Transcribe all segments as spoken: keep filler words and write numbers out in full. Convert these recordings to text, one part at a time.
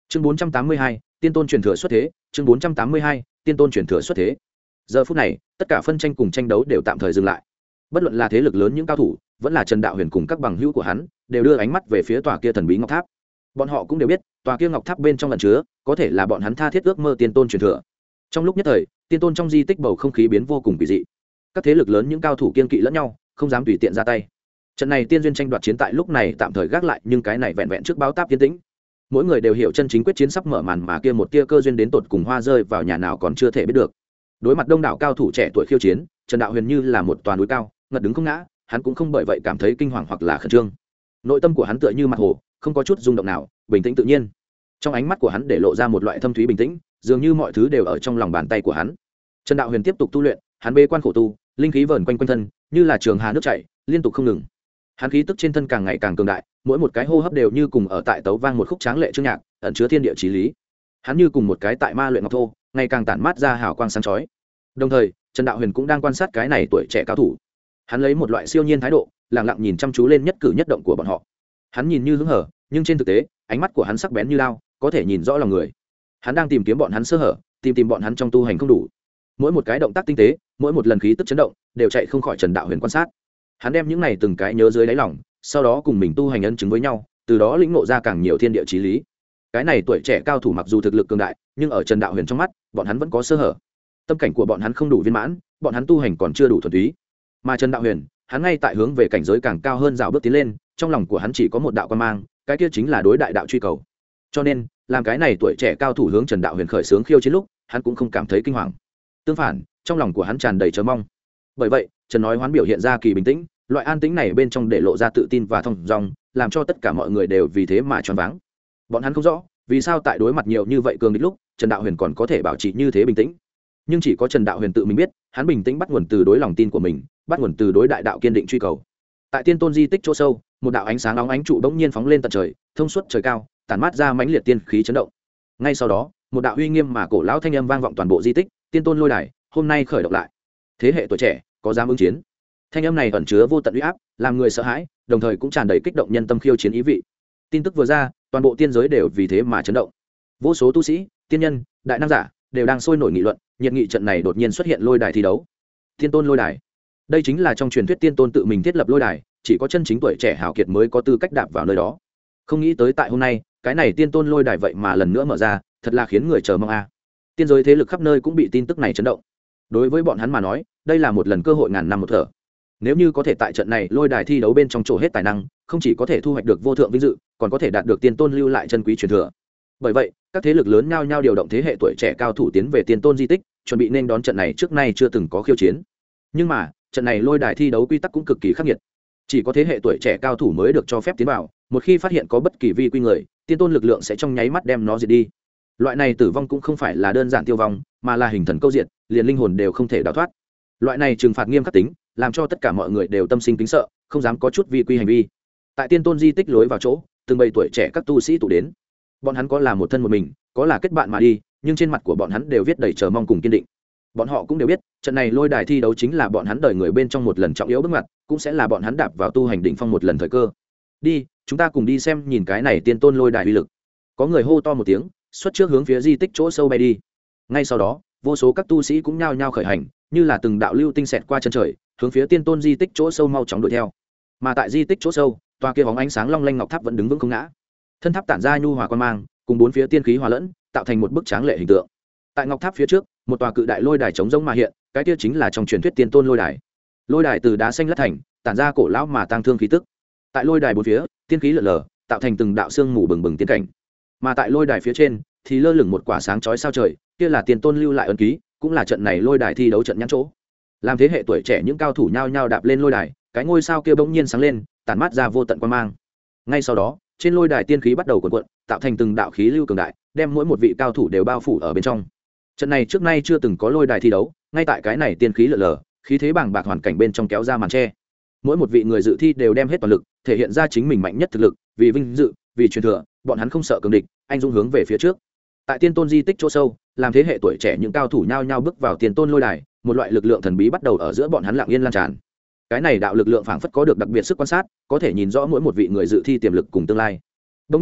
chương bốn trăm tám mươi hai, tiên tôn truyền thừa xuất thế. chương bốn trăm tám mươi hai, tiên tôn truyền thừa xuất thế. Giờ phút này, tất cả phân tranh cùng tranh đấu đều tạm thời dừng lại. Bất luận là thế lực lớn những cao thủ, vẫn là Trần Đạo Huyền cùng các bằng hữu của hắn, đều đưa ánh mắt về phía tòa kia thần bí ngọc tháp. Bọn họ cũng đều biết, tòa kia ngọc tháp bên trong ẩn chứa, có thể là bọn hắn tha thiết ước mơ tiên tôn truyền thừa. Trong lúc nhất thời, tiên tôn trong di tích bầu không khí biến vô cùng kỳ dị. Các thế lực lớn những cao thủ kiên kỵ lẫn nhau, không dám tùy tiện ra tay. Trận này tiên duyên tranh đoạt chiến tại lúc này tạm thời gác lại, nhưng cái này vẹn vẹn trước báo táp tiến tĩnh. Mỗi người đều hiểu chân chính quyết chiến sắp mở màn, mà kia một tia cơ duyên đến tột cùng hoa rơi vào nhà nào còn chưa thể biết được. Đối mặt đông đảo cao thủ trẻ tuổi khiêu chiến, Trần Đạo Huyền như là một tòa núi cao, ngật đứng không ngã, hắn cũng không bởi vậy cảm thấy kinh hoàng hoặc là khẩn trương. Nội tâm của hắn tựa như mặt hồ, không có chút rung động nào, bình tĩnh tự nhiên. Trong ánh mắt của hắn để lộ ra một loại thâm thúy bình tĩnh, dường như mọi thứ đều ở trong lòng bàn tay của hắn. Trần Đạo Huyền tiếp tục tu luyện, hắn bế quan khổ tu, linh khí vờn quanh quanh thân, như là trường hà nước chảy, liên tục không ngừng. Hắn khí tức trên thân càng ngày càng cường đại, mỗi một cái hô hấp đều như cùng ở tại tấu vang một khúc tráng lệ chương nhạc, ẩn chứa thiên địa chí lý. Hắn như cùng một cái tại ma luyện ngọc thô, ngày càng tản mát ra hào quang sáng chói. Đồng thời, Trần Đạo Huyền cũng đang quan sát cái này tuổi trẻ cao thủ. Hắn lấy một loại siêu nhiên thái độ, lặng lặng nhìn chăm chú lên nhất cử nhất động của bọn họ. Hắn nhìn như hứng hở, nhưng trên thực tế, ánh mắt của hắn sắc bén như lao, có thể nhìn rõ lòng người. Hắn đang tìm kiếm bọn hắn sơ hở, tìm tìm bọn hắn trong tu hành không đủ. Mỗi một cái động tác tinh tế, mỗi một lần khí tức chấn động, đều chạy không khỏi Trần Đạo Huyền quan sát. Hắn đem những này từng cái nhớ dưới đáy lòng, sau đó cùng mình tu hành ấn chứng với nhau, từ đó lĩnh ngộ ra càng nhiều thiên địa chí lý. Cái này tuổi trẻ cao thủ mặc dù thực lực cường đại, nhưng ở Trần Đạo Huyền trong mắt, bọn hắn vẫn có sơ hở. Tâm cảnh của bọn hắn không đủ viên mãn, bọn hắn tu hành còn chưa đủ thuần túy. Mà Trần Đạo Huyền, hắn ngay tại hướng về cảnh giới càng cao hơn dạo bước tiến lên, trong lòng của hắn chỉ có một đạo quan mang, cái kia chính là đối đại đạo truy cầu. Cho nên, làm cái này tuổi trẻ cao thủ hướng Trần Đạo Huyền khởi xướng khiêu chiến lúc, hắn cũng không cảm thấy kinh hoàng. Tương phản, trong lòng của hắn tràn đầy chờ mong. Bởi vậy, Trần nói Hoán biểu hiện ra kỳ bình tĩnh, loại an tĩnh này bên trong để lộ ra tự tin và thông dong, làm cho tất cả mọi người đều vì thế mà choáng váng. Bọn hắn không rõ, vì sao tại đối mặt nhiều như vậy cường địch lúc, Trần Đạo Huyền còn có thể bảo trì như thế bình tĩnh. Nhưng chỉ có Trần Đạo Huyền tự mình biết, hắn bình tĩnh bắt nguồn từ đối lòng tin của mình, bắt nguồn từ đối đại đạo kiên định truy cầu. Tại tiên tôn di tích chỗ sâu, một đạo ánh sáng óng ánh trụ bỗng nhiên phóng lên tận trời, thông suốt trời cao, tản mát ra mãnh liệt tiên khí chấn động. Ngay sau đó, một đạo uy nghiêm mà cổ lão thanh âm vang vọng toàn bộ di tích, tiên tôn lôi đài, hôm nay khởi động lại. Thế hệ tuổi trẻ, có dám ứng chiến? Thanh âm này ẩn chứa vô tận uy áp, làm người sợ hãi, đồng thời cũng tràn đầy kích động nhân tâm khiêu chiến ý vị. Tin tức vừa ra, toàn bộ tiên giới đều vì thế mà chấn động. Vô số tu sĩ, tiên nhân, đại năng giả đều đang sôi nổi nghị luận, nhiệt nghị trận này đột nhiên xuất hiện lôi đài thi đấu. Tiên tôn lôi đài. Đây chính là trong truyền thuyết tiên tôn tự mình thiết lập lôi đài, chỉ có chân chính tuổi trẻ hào kiệt mới có tư cách đạp vào nơi đó. Không nghĩ tới tại hôm nay, cái này tiên tôn lôi đài vậy mà lần nữa mở ra, thật là khiến người chờ mong a. Tiên giới thế lực khắp nơi cũng bị tin tức này chấn động. Đối với bọn hắn mà nói, đây là một lần cơ hội ngàn năm một thở. Nếu như có thể tại trận này lôi đài thi đấu bên trong chỗ hết tài năng, không chỉ có thể thu hoạch được vô thượng vinh dự, còn có thể đạt được tiên tôn lưu lại chân quý truyền thừa. Bởi vậy, các thế lực lớn nhao nhao điều động thế hệ tuổi trẻ cao thủ tiến về tiên tôn di tích, chuẩn bị nên đón trận này trước nay chưa từng có khiêu chiến. Nhưng mà, trận này lôi đài thi đấu quy tắc cũng cực kỳ khắc nghiệt. Chỉ có thế hệ tuổi trẻ cao thủ mới được cho phép tiến vào, một khi phát hiện có bất kỳ vi quy người, tiên tôn lực lượng sẽ trong nháy mắt đem nó diệt đi. Loại này tử vong cũng không phải là đơn giản tiêu vong, mà là hình thần câu diệt, liền linh hồn đều không thể đào thoát. Loại này trừng phạt nghiêm khắc tính, làm cho tất cả mọi người đều tâm sinh kính sợ, không dám có chút vi quy hành vi. Tại tiên tôn di tích lối vào chỗ, từng bầy tuổi trẻ các tu sĩ tụ đến. Bọn hắn có là một thân một mình, có là kết bạn mà đi, nhưng trên mặt của bọn hắn đều viết đầy chờ mong cùng kiên định. Bọn họ cũng đều biết, trận này lôi đài thi đấu chính là bọn hắn đời người bên trong một lần trọng yếu bước ngoặt, cũng sẽ là bọn hắn đạp vào tu hành đỉnh phong một lần thời cơ. Đi, chúng ta cùng đi xem nhìn cái này tiên tôn lôi đài uy lực. Có người hô to một tiếng, xuất trước hướng phía di tích chỗ sâu bay đi. Ngay sau đó, vô số các tu sĩ cũng nhao nhao khởi hành, như là từng đạo lưu tinh xẹt qua chân trời, hướng phía tiên tôn di tích chỗ sâu mau chóng đuổi theo. Mà tại di tích chỗ sâu, tòa kia bóng ánh sáng long lanh ngọc tháp vẫn đứng vững không ngã. Thân tháp tản ra nhu hòa quan mang, cùng bốn phía tiên khí hòa lẫn, tạo thành một bức tráng lệ hình tượng. Tại ngọc tháp phía trước, một tòa cự đại lôi đài trống rỗng mà hiện, cái kia chính là trong truyền thuyết tiên tôn lôi đài. Lôi đài từ đá xanh lát thành, tản ra cổ lão mà tang thương khí tức. Tại lôi đài bốn phía, tiên khí lở lở, tạo thành từng đạo xương mù bừng bừng tiên cảnh. Mà tại lôi đài phía trên, thì lơ lửng một quả sáng chói sao trời, kia là tiên tôn lưu lại ấn ký, cũng là trận này lôi đài thi đấu trận nhãn chỗ. Làm thế hệ tuổi trẻ những cao thủ nhao nhao đạp lên lôi đài, cái ngôi sao kia bỗng nhiên sáng lên, tản mát ra vô tận quang mang. Ngay sau đó, trên lôi đài tiên khí bắt đầu cuộn cuộn, tạo thành từng đạo khí lưu cường đại, đem mỗi một vị cao thủ đều bao phủ ở bên trong. Trận này trước nay chưa từng có lôi đài thi đấu, ngay tại cái này tiên khí lở lở, khí thế bàng bạc hoàn cảnh bên trong kéo ra màn che. Mỗi một vị người dự thi đều đem hết toàn lực, thể hiện ra chính mình mạnh nhất thực lực, vì vinh dự, vì truyền thừa, bọn hắn không sợ cường địch, anh dũng hướng về phía trước. Tại tiên tôn di tích chỗ sâu, làm thế hệ tuổi trẻ những cao thủ nhao nhao bước vào tiên tôn lôi đài, một loại lực lượng thần bí bắt đầu ở giữa bọn hắn lặng yên lan tràn. Cái này đạo lực lượng phảng phất có được đặc biệt sức quan sát, có thể nhìn rõ mỗi một vị người dự thi tiềm lực cùng tương lai. Đương nhiên,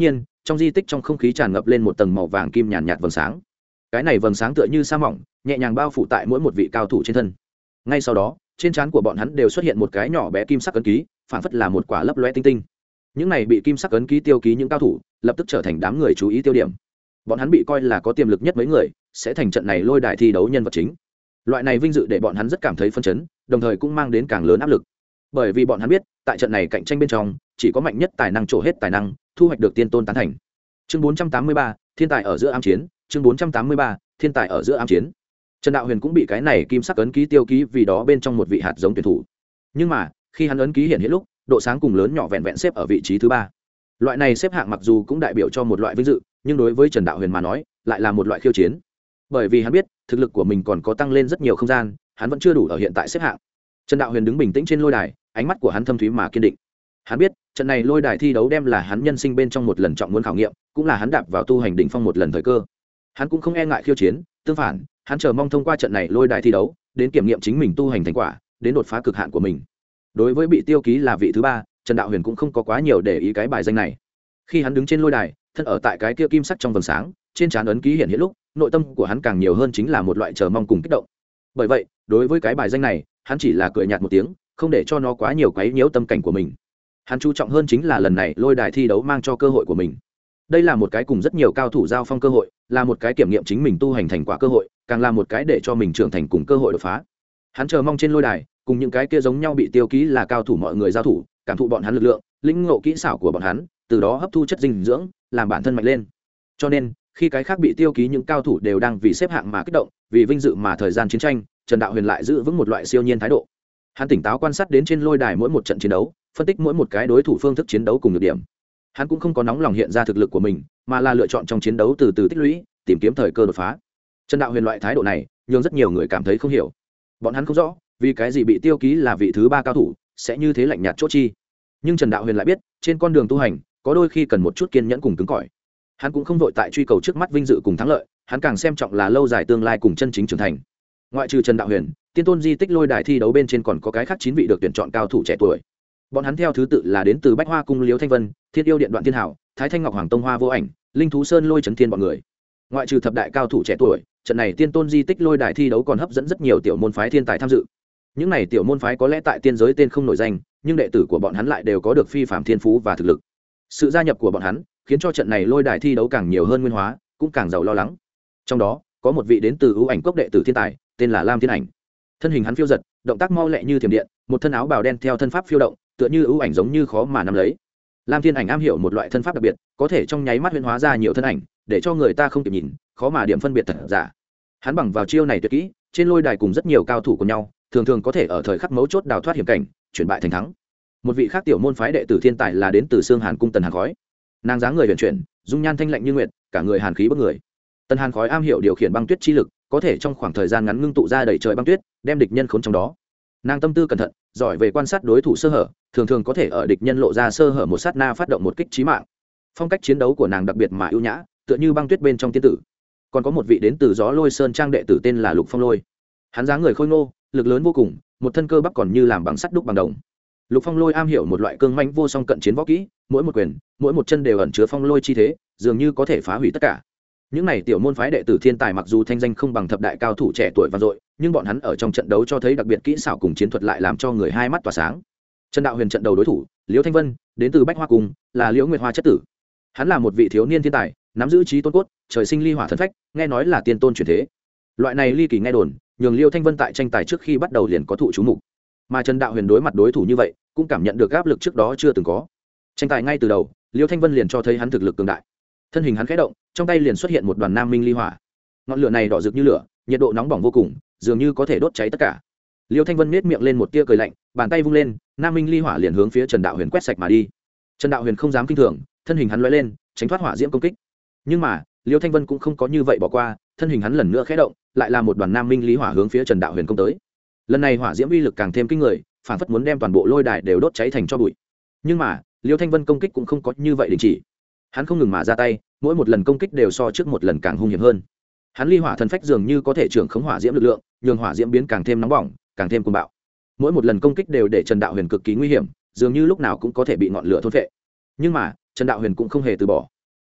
trong di tích trong không khí tràn ngập lên một tầng màu vàng kim nhàn nhạt vầng sáng. Cái này vầng sáng tựa như sa mỏng nhẹ nhàng bao phủ tại mỗi một vị cao thủ trên thân. Ngay sau đó trên trán của bọn hắn đều xuất hiện một cái nhỏ bé kim sắc ấn ký, phản phất là một quả lấp loe tinh tinh. Những này bị kim sắc ấn ký tiêu ký những cao thủ lập tức trở thành đám người chú ý tiêu điểm. Bọn hắn bị coi là có tiềm lực nhất mấy người, sẽ thành trận này lôi đài thi đấu nhân vật chính. Loại này vinh dự để bọn hắn rất cảm thấy phấn chấn, đồng thời cũng mang đến càng lớn áp lực. Bởi vì bọn hắn biết, tại trận này cạnh tranh bên trong, chỉ có mạnh nhất tài năng trổ hết tài năng, thu hoạch được tiên tôn tán thành. Chương bốn trăm tám mươi ba, thiên tài ở giữa ám chiến, chương bốn trăm tám mươi ba, thiên tài ở giữa ám chiến. Trần Đạo Huyền cũng bị cái này kim sắc ấn ký tiêu ký vì đó bên trong một vị hạt giống tuyển thủ. Nhưng mà, khi hắn ấn ký hiện hiện lúc, độ sáng cùng lớn nhỏ vẹn vẹn xếp ở vị trí thứ ba. Loại này xếp hạng mặc dù cũng đại biểu cho một loại vinh dự, nhưng đối với Trần Đạo Huyền mà nói, lại là một loại khiêu chiến. Bởi vì hắn biết, thực lực của mình còn có tăng lên rất nhiều không gian, hắn vẫn chưa đủ ở hiện tại xếp hạng. Trần Đạo Huyền đứng bình tĩnh trên lôi đài, ánh mắt của hắn thâm thúy mà kiên định. Hắn biết, trận này lôi đài thi đấu đem là hắn nhân sinh bên trong một lần trọng muốn khảo nghiệm, cũng là hắn đạp vào tu hành đỉnh phong một lần thời cơ. Hắn cũng không e ngại khiêu chiến, tương phản, hắn chờ mong thông qua trận này lôi đài thi đấu, đến kiểm nghiệm chính mình tu hành thành quả, đến đột phá cực hạn của mình. Đối với bị tiêu ký là vị thứ ba, Trần Đạo Huyền cũng không có quá nhiều để ý cái bài danh này. Khi hắn đứng trên lôi đài, thân ở tại cái kia kim sắc trong vầng sáng, trên trán ấn ký hiện hiện lúc, nội tâm của hắn càng nhiều hơn chính là một loại chờ mong cùng kích động. Bởi vậy, đối với cái bài danh này, hắn chỉ là cười nhạt một tiếng, không để cho nó quá nhiều quấy nhiễu tâm cảnh của mình. Hắn chú trọng hơn chính là lần này lôi đài thi đấu mang cho cơ hội của mình. Đây là một cái cùng rất nhiều cao thủ giao phong cơ hội, là một cái kiểm nghiệm chính mình tu hành thành quả cơ hội, càng là một cái để cho mình trưởng thành cùng cơ hội đột phá. Hắn chờ mong trên lôi đài, cùng những cái kia giống nhau bị tiêu ký là cao thủ mọi người giao thủ, cảm thụ bọn hắn lực lượng, lĩnh ngộ kỹ xảo của bọn hắn, từ đó hấp thu chất dinh dưỡng, làm bản thân mạnh lên. Cho nên, khi cái khác bị tiêu ký những cao thủ đều đang vì xếp hạng mà kích động, vì vinh dự mà thời gian chiến tranh, Trần Đạo Huyền lại giữ vững một loại siêu nhiên thái độ. Hắn tỉnh táo quan sát đến trên lôi đài mỗi một trận chiến đấu, phân tích mỗi một cái đối thủ phương thức chiến đấu cùng nhược điểm. Hắn cũng không có nóng lòng hiện ra thực lực của mình, mà là lựa chọn trong chiến đấu từ từ tích lũy, tìm kiếm thời cơ đột phá. Trần Đạo Huyền loại thái độ này, nhưng rất nhiều người cảm thấy không hiểu. Bọn hắn không rõ, vì cái gì bị tiêu ký là vị thứ ba cao thủ, sẽ như thế lạnh nhạt chốt chi. Nhưng Trần Đạo Huyền lại biết, trên con đường tu hành, có đôi khi cần một chút kiên nhẫn cùng cứng cỏi. Hắn cũng không vội tại truy cầu trước mắt vinh dự cùng thắng lợi, hắn càng xem trọng là lâu dài tương lai cùng chân chính trưởng thành. Ngoại trừ Trần Đạo Huyền, tiên tôn di tích lôi đài thi đấu bên trên còn có cái khác chín vị được tuyển chọn cao thủ trẻ tuổi. Bọn hắn theo thứ tự là đến từ Bách Hoa cung Liễu Thanh Vân, Thiên Yêu Điện Đoạn Thiên Hảo, Thái Thanh Ngọc Hoàng Tông Hoa Vô Ảnh, Linh Thú Sơn Lôi Chấn Thiên bọn người. Ngoại trừ thập đại cao thủ trẻ tuổi, trận này tiên tôn di tích lôi đài thi đấu còn hấp dẫn rất nhiều tiểu môn phái thiên tài tham dự. Những này tiểu môn phái có lẽ tại tiên giới tên không nổi danh, nhưng đệ tử của bọn hắn lại đều có được phi phàm thiên phú và thực lực. Sự gia nhập của bọn hắn khiến cho trận này lôi đài thi đấu càng nhiều hơn nguyên hóa, cũng càng giàu lo lắng. Trong đó, có một vị đến từ ưu ảnh cốc đệ tử thiên tài, tên là Lam Thiên Ảnh. Thân hình hắn phiêu giật, động tác mau lẹ như thiểm điện, một thân áo bào đen theo thân pháp phiêu động, tựa như ưu ảnh giống như khó mà nắm lấy. Lam Thiên Ảnh am hiểu một loại thân pháp đặc biệt, có thể trong nháy mắt huyễn hóa ra nhiều thân ảnh, để cho người ta không kịp nhìn, khó mà điểm phân biệt thật giả. Hắn bằng vào chiêu này tuyệt kỹ, trên lôi đài cùng rất nhiều cao thủ của nhau, thường thường có thể ở thời khắc mấu chốt đào thoát hiểm cảnh, chuyển bại thành thắng. Một vị khác tiểu môn phái đệ tử thiên tài là đến từ Xương Hàn cung Tần Hàn Khói. Nàng dáng người huyền chuyển, dung nhan thanh lạnh như nguyệt, cả người hàn khí bức người. Tần Hàn Khói am hiểu điều khiển băng tuyết chi lực, có thể trong khoảng thời gian ngắn ngưng tụ ra đầy trời băng tuyết, đem địch nhân khốn trong đó. Nàng tâm tư cẩn thận, giỏi về quan sát đối thủ sơ hở, thường thường có thể ở địch nhân lộ ra sơ hở một sát na phát động một kích chí mạng. Phong cách chiến đấu của nàng đặc biệt mà ưu nhã, tựa như băng tuyết bên trong tiên tử. Còn có một vị đến từ Gió Lôi Sơn trang đệ tử tên là Lục Phong Lôi. Hắn dáng người khôi ngô, lực lớn vô cùng, một thân cơ bắp còn như làm bằng sắt đúc bằng đồng. Lục Phong Lôi am hiểu một loại cương mãnh vô song cận chiến võ kỹ, mỗi một quyền, mỗi một chân đều ẩn chứa phong lôi chi thế, dường như có thể phá hủy tất cả. Những này tiểu môn phái đệ tử thiên tài mặc dù thanh danh không bằng thập đại cao thủ trẻ tuổi vang dội, nhưng bọn hắn ở trong trận đấu cho thấy đặc biệt kỹ xảo cùng chiến thuật lại làm cho người hai mắt tỏa sáng. Trần Đạo Huyền trận đầu đối thủ, Liễu Thanh Vân, đến từ Bách Hoa cung, là Liễu Nguyệt Hoa chất tử. Hắn là một vị thiếu niên thiên tài, nắm giữ trí tôn cốt, trời sinh ly hỏa thần phách, nghe nói là tiên tôn chuyển thế. Loại này ly kỳ nghe đồn, nhường Liễu Thanh Vân tại tranh tài trước khi bắt đầu liền có thụ chú mục. Mà Trần Đạo Huyền đối mặt đối thủ như vậy, cũng cảm nhận được áp lực trước đó chưa từng có. Tranh tài ngay từ đầu, Liễu Thanh Vân liền cho thấy hắn thực lực cường đại. Thân hình hắn khẽ động, trong tay liền xuất hiện một đoàn nam minh ly hỏa. Ngọn lửa này đỏ rực như lửa, nhiệt độ nóng bỏng vô cùng, dường như có thể đốt cháy tất cả. Liễu Thanh Vân nhếch miệng lên một tia cười lạnh, bàn tay vung lên, nam minh ly hỏa liền hướng phía Trần Đạo Huyền quét sạch mà đi. Trần Đạo Huyền không dám kinh thường, thân hình hắn lóe lên, tránh thoát hỏa diễm công kích. Nhưng mà, Liễu Thanh Vân cũng không có như vậy bỏ qua, thân hình hắn lần nữa khẽ động, lại là một đoàn nam minh ly hỏa hướng phía Trần Đạo Huyền công tới. Lần này hỏa diễm uy lực càng thêm kinh người, phản phất muốn đem toàn bộ lôi đài đều đốt cháy thành tro bụi. Nhưng mà, Liễu Thanh Vân công kích cũng không có như vậy đình chỉ. Hắn không ngừng mà ra tay, mỗi một lần công kích đều so trước một lần càng hung hiểm hơn. Hắn ly hỏa thần phách dường như có thể trưởng khống hỏa diễm lực lượng, nhường hỏa diễm biến càng thêm nóng bỏng, càng thêm cuồng bạo. Mỗi một lần công kích đều để Trần Đạo Huyền cực kỳ nguy hiểm, dường như lúc nào cũng có thể bị ngọn lửa thôn phệ. Nhưng mà, Trần Đạo Huyền cũng không hề từ bỏ.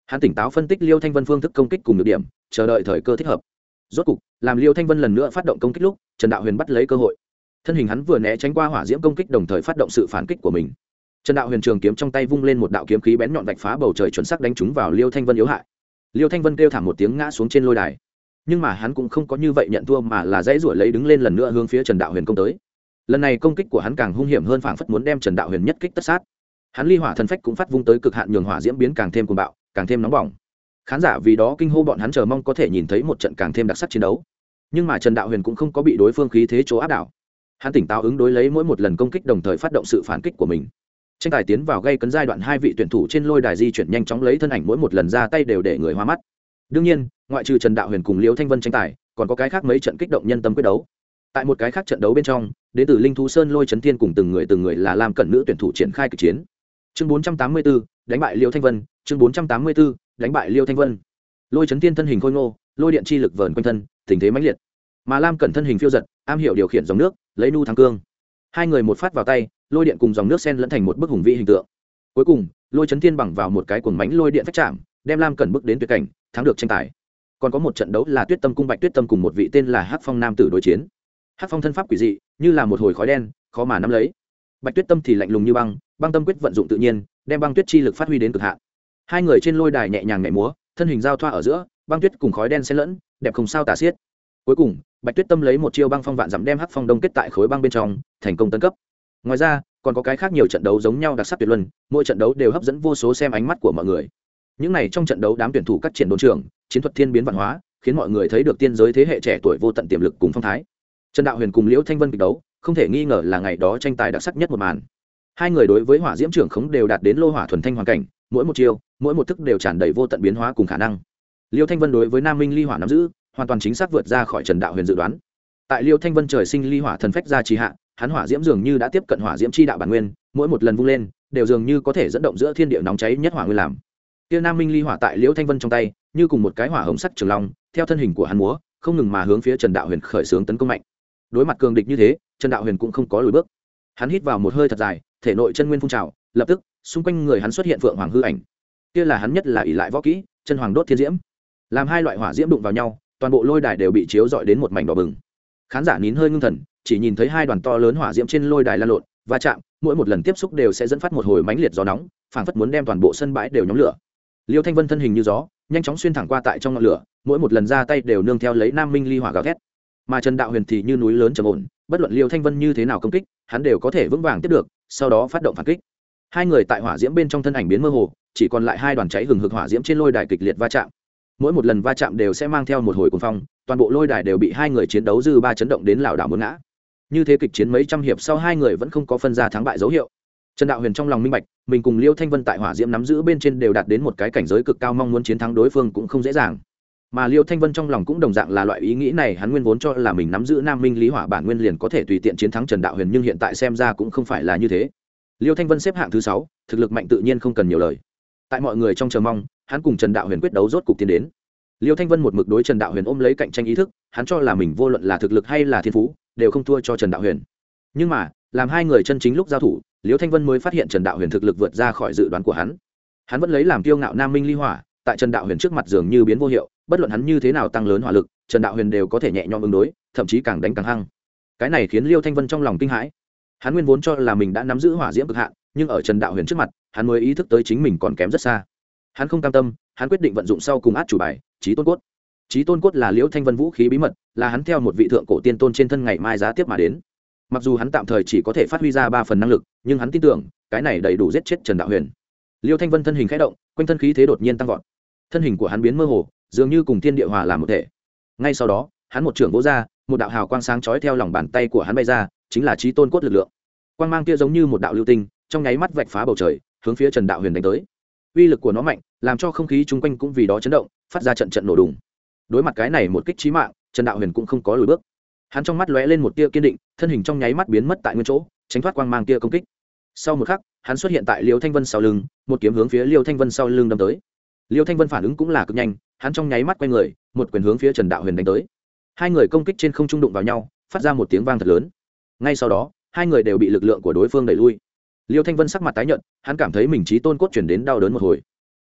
hắn tỉnh táo phân tích liêu thanh vân phương thức công kích cùng được điểm, chờ đợi thời cơ thích hợp. Rốt cục làm liêu thanh vân lần nữa phát động công kích lúc, Trần Đạo Huyền bắt lấy cơ hội, thân hình hắn vừa né tránh qua hỏa diễm công kích, đồng thời phát động sự phản kích của mình. Trần Đạo Huyền trường kiếm trong tay vung lên một đạo kiếm khí bén nhọn vạch phá bầu trời, chuẩn xác đánh trúng vào liêu thanh vân yếu hại. Liêu thanh vân kêu thảm một tiếng ngã xuống trên lôi đài, nhưng mà hắn cũng không có như vậy nhận thua, mà là dãy ruổi lấy đứng lên lần nữa hướng phía Trần Đạo Huyền công tới. Lần này công kích của hắn càng hung hiểm hơn, phảng phất muốn đem Trần Đạo Huyền nhất kích tất sát. Hắn ly hỏa thần phách cũng phát vung tới cực hạn, nhường hỏa diễm biến càng thêm cuồng bạo, càng thêm nóng bỏng. Khán giả vì đó kinh hô, bọn hắn chờ mong có thể nhìn thấy một trận càng thêm đặc sắc chiến đấu. Nhưng mà Trần Đạo Huyền cũng không có bị đối phương khí thế chỗ áp đảo. Hắn tỉnh táo ứng đối lấy mỗi một lần công kích, đồng thời phát động sự phản kích của mình. Tranh tài tiến vào gây cấn giai đoạn, hai vị tuyển thủ trên lôi đài di chuyển nhanh chóng lấy thân ảnh, mỗi một lần ra tay đều để người hoa mắt. Đương nhiên, ngoại trừ Trần Đạo Huyền cùng Liễu Thanh Vân tranh tài, còn có cái khác mấy trận kích động nhân tâm quyết đấu. Tại một cái khác trận đấu bên trong, đến từ Linh Thú Sơn Lôi Chấn Thiên cùng từng người từng người là Lam Cẩn nữ tuyển thủ triển khai kịch chiến. Chương bốn trăm tám mươi tư, đánh bại Liễu Thanh Vân, chương bốn trăm tám mươi tư, đánh bại Liễu Thanh Vân. Lôi Chấn Thiên thân hình khôi ngô, lôi điện chi lực vờn quanh thân, tình thế mãnh liệt. Mà Lam Cẩn thân hình phiêu dật, am hiểu điều khiển dòng nước, lấy nu thắng cương. Hai người một phát vào tay, lôi điện cùng dòng nước xen lẫn thành một bức hùng vĩ hình tượng. Cuối cùng, Lôi Chấn Thiên bằng vào một cái cuồng mãnh lôi điện phách chạm, đem Lam Cẩn bước đến tuyệt cảnh, thắng được tranh tài. Còn có một trận đấu là Tuyết Tâm cung Bạch Tuyết Tâm cùng một vị tên là Hắc Phong nam tử đối chiến. Hắc Phong thân pháp quỷ dị, như là một hồi khói đen, khó mà nắm lấy. Bạch Tuyết Tâm thì lạnh lùng như băng, băng tâm quyết vận dụng tự nhiên, đem băng tuyết chi lực phát huy đến cực hạn. Hai người trên lôi đài nhẹ nhàng nhảy múa, thân hình giao thoa ở giữa, băng tuyết cùng khói đen xen lẫn, đẹp không sao tả xiết. Cuối cùng, Bạch Tuyết Tâm lấy một chiêu băng phong vạn dặm đem Hắc Phong đông kết tại khối băng bên trong, thành công tấn cấp. Ngoài ra, còn có cái khác nhiều trận đấu giống nhau đặc sắc tuyệt luân, mỗi trận đấu đều hấp dẫn vô số xem ánh mắt của mọi người. Những này trong trận đấu đám tuyển thủ các triển đồn trưởng, chiến thuật thiên biến vạn hóa, khiến mọi người thấy được tiên giới thế hệ trẻ tuổi vô tận tiềm lực cùng phong thái. Trần Đạo Huyền cùng Liễu Thanh Vân kịch đấu, không thể nghi ngờ là ngày đó tranh tài đặc sắc nhất một màn. Hai người đối với hỏa diễm trưởng khống đều đạt đến lô hỏa thuần thanh hoàn cảnh, mỗi một chiêu, mỗi một thức đều tràn đầy vô tận biến hóa cùng khả năng. Liễu Thanh Vân đối với Nam Minh ly hỏa nắm giữ, hoàn toàn chính xác vượt ra khỏi Trần Đạo Huyền dự đoán. Tại Liễu Thanh Vân trời sinh ly hỏa thần phách ra trì hạ, hắn hỏa diễm dường như đã tiếp cận hỏa diễm chi đạo bản nguyên, mỗi một lần vung lên, đều dường như có thể dẫn động giữa thiên địa nóng cháy nhất hỏa nguyên làm. Kia Nam Minh ly hỏa tại Liễu Thanh Vân trong tay, như cùng một cái hỏa hồng sắc trường long, theo thân hình của hắn múa, không ngừng mà hướng phía Trần Đạo Huyền khởi xướng tấn công mạnh. Đối mặt cường địch như thế, Trần Đạo Huyền cũng không có lùi bước. Hắn hít vào một hơi thật dài, thể nội chân nguyên phun trào, lập tức, xung quanh người hắn xuất hiện phượng hoàng hư ảnh. Kia là hắn nhất là ỷ lại võ kỹ, chân hoàng đốt thiên diễm. Làm hai loại hỏa diễm đụng vào nhau, toàn bộ lôi đài đều bị chiếu rọi đến một mảnh đỏ bừng. Khán giả nín hơi ngưng thần, chỉ nhìn thấy hai đoàn to lớn hỏa diễm trên lôi đài lan lộn, va chạm, mỗi một lần tiếp xúc đều sẽ dẫn phát một hồi mãnh liệt gió nóng, phảng phất muốn đem toàn bộ sân bãi đều nhóm lửa. Liêu Thanh Vân thân hình như gió, nhanh chóng xuyên thẳng qua tại trong ngọn lửa, mỗi một lần ra tay đều nương theo lấy Nam Minh ly hỏa gào thét. Mà Trần Đạo Huyền thì như núi lớn trầm ổn, bất luận Liêu Thanh Vân như thế nào công kích, hắn đều có thể vững vàng tiếp được, sau đó phát động phản kích. Hai người tại hỏa diễm bên trong thân ảnh biến mơ hồ, chỉ còn lại hai đoàn cháy hừng hực hỏa diễm trên lôi đài kịch liệt va chạm. Mỗi một lần va chạm đều sẽ mang theo một hồi cuồng phong, toàn bộ lôi đài đều bị hai người chiến đấu dư ba chấn động đến lảo đảo muốn ngã. Như thế kịch chiến mấy trăm hiệp sau, hai người vẫn không có phân ra thắng bại dấu hiệu. Trần Đạo Huyền trong lòng minh bạch, mình cùng Liêu Thanh Vân tại hỏa diễm nắm giữ bên trên đều đạt đến một cái cảnh giới cực cao, mong muốn chiến thắng đối phương cũng không dễ dàng. Mà Liêu Thanh Vân trong lòng cũng đồng dạng là loại ý nghĩ này, hắn nguyên vốn cho là mình nắm giữ Nam Minh lý hỏa bản nguyên liền có thể tùy tiện chiến thắng Trần Đạo Huyền, nhưng hiện tại xem ra cũng không phải là như thế. Liêu Thanh Vân xếp hạng thứ sáu, thực lực mạnh tự nhiên không cần nhiều lời. Tại mọi người trong chờ mong, hắn cùng Trần Đạo Huyền quyết đấu rốt cục tiến đến. Liêu Thanh Vân một mực đối Trần Đạo Huyền ôm lấy cạnh tranh ý thức, hắn cho là mình vô luận là thực lực hay là thiên phú, đều không thua cho Trần Đạo Huyền. Nhưng mà, làm hai người chân chính lúc giao thủ, Liêu Thanh Vân mới phát hiện Trần Đạo Huyền thực lực vượt ra khỏi dự đoán của hắn. Hắn vẫn lấy làm kiêu ngạo Nam Minh ly hỏa, tại Trần Đạo Huyền trước mặt dường như biến vô hiệu, bất luận hắn như thế nào tăng lớn hỏa lực, Trần Đạo Huyền đều có thể nhẹ nhõm ứng đối, thậm chí càng đánh càng hăng. Cái này khiến Liêu Thanh Vân trong lòng kinh hãi. Hắn nguyên vốn cho là mình đã nắm giữ hỏa diễm cực hạn, nhưng ở Trần Đạo Huyền trước mặt, hắn mới ý thức tới chính mình còn kém rất xa. Hắn không cam tâm, hắn quyết định vận dụng sau cùng át chủ bài, Chí Tôn Cốt. Chí Tôn Cốt là Liễu Thanh Vân vũ khí bí mật, là hắn theo một vị thượng cổ tiên tôn trên thân ngày mai giá tiếp mà đến. Mặc dù hắn tạm thời chỉ có thể phát huy ra ba phần năng lực, nhưng hắn tin tưởng, cái này đầy đủ giết chết Trần Đạo Huyền. Liêu Thanh Vân thân hình khẽ động, quanh thân khí thế đột nhiên tăng vọt. Thân hình của hắn biến mơ hồ, dường như cùng thiên địa hòa làm một thể. Ngay sau đó, hắn một trường vỗ ra, một đạo hào quang sáng chói theo lòng bàn tay của hắn bay ra, chính là Chí Tôn Cốt lực lượng. Quang mang kia giống như một đạo lưu tinh, trong nháy mắt vạch phá bầu trời, hướng phía Trần Đạo Huyền đánh tới. Uy lực của nó mạnh, làm cho không khí chung quanh cũng vì đó chấn động, phát ra trận trận nổ đùng. Đối mặt cái này một kích chí mạng, Trần Đạo Huyền cũng không có lùi bước. Hắn trong mắt lóe lên một tia kiên định, thân hình trong nháy mắt biến mất tại nguyên chỗ, tránh thoát quang mang kia công kích. Sau một khắc, hắn xuất hiện tại Liêu Thanh Vân sau lưng, một kiếm hướng phía Liêu Thanh Vân sau lưng đâm tới. Liêu Thanh Vân phản ứng cũng là cực nhanh, hắn trong nháy mắt quay người, một quyền hướng phía Trần Đạo Huyền đánh tới. Hai người công kích trên không trung đụng vào nhau, phát ra một tiếng vang thật lớn. Ngay sau đó, hai người đều bị lực lượng của đối phương đẩy lui. Liêu Thanh Vân sắc mặt tái nhợt, hắn cảm thấy mình Chí Tôn Cốt truyền đến đau đớn một hồi.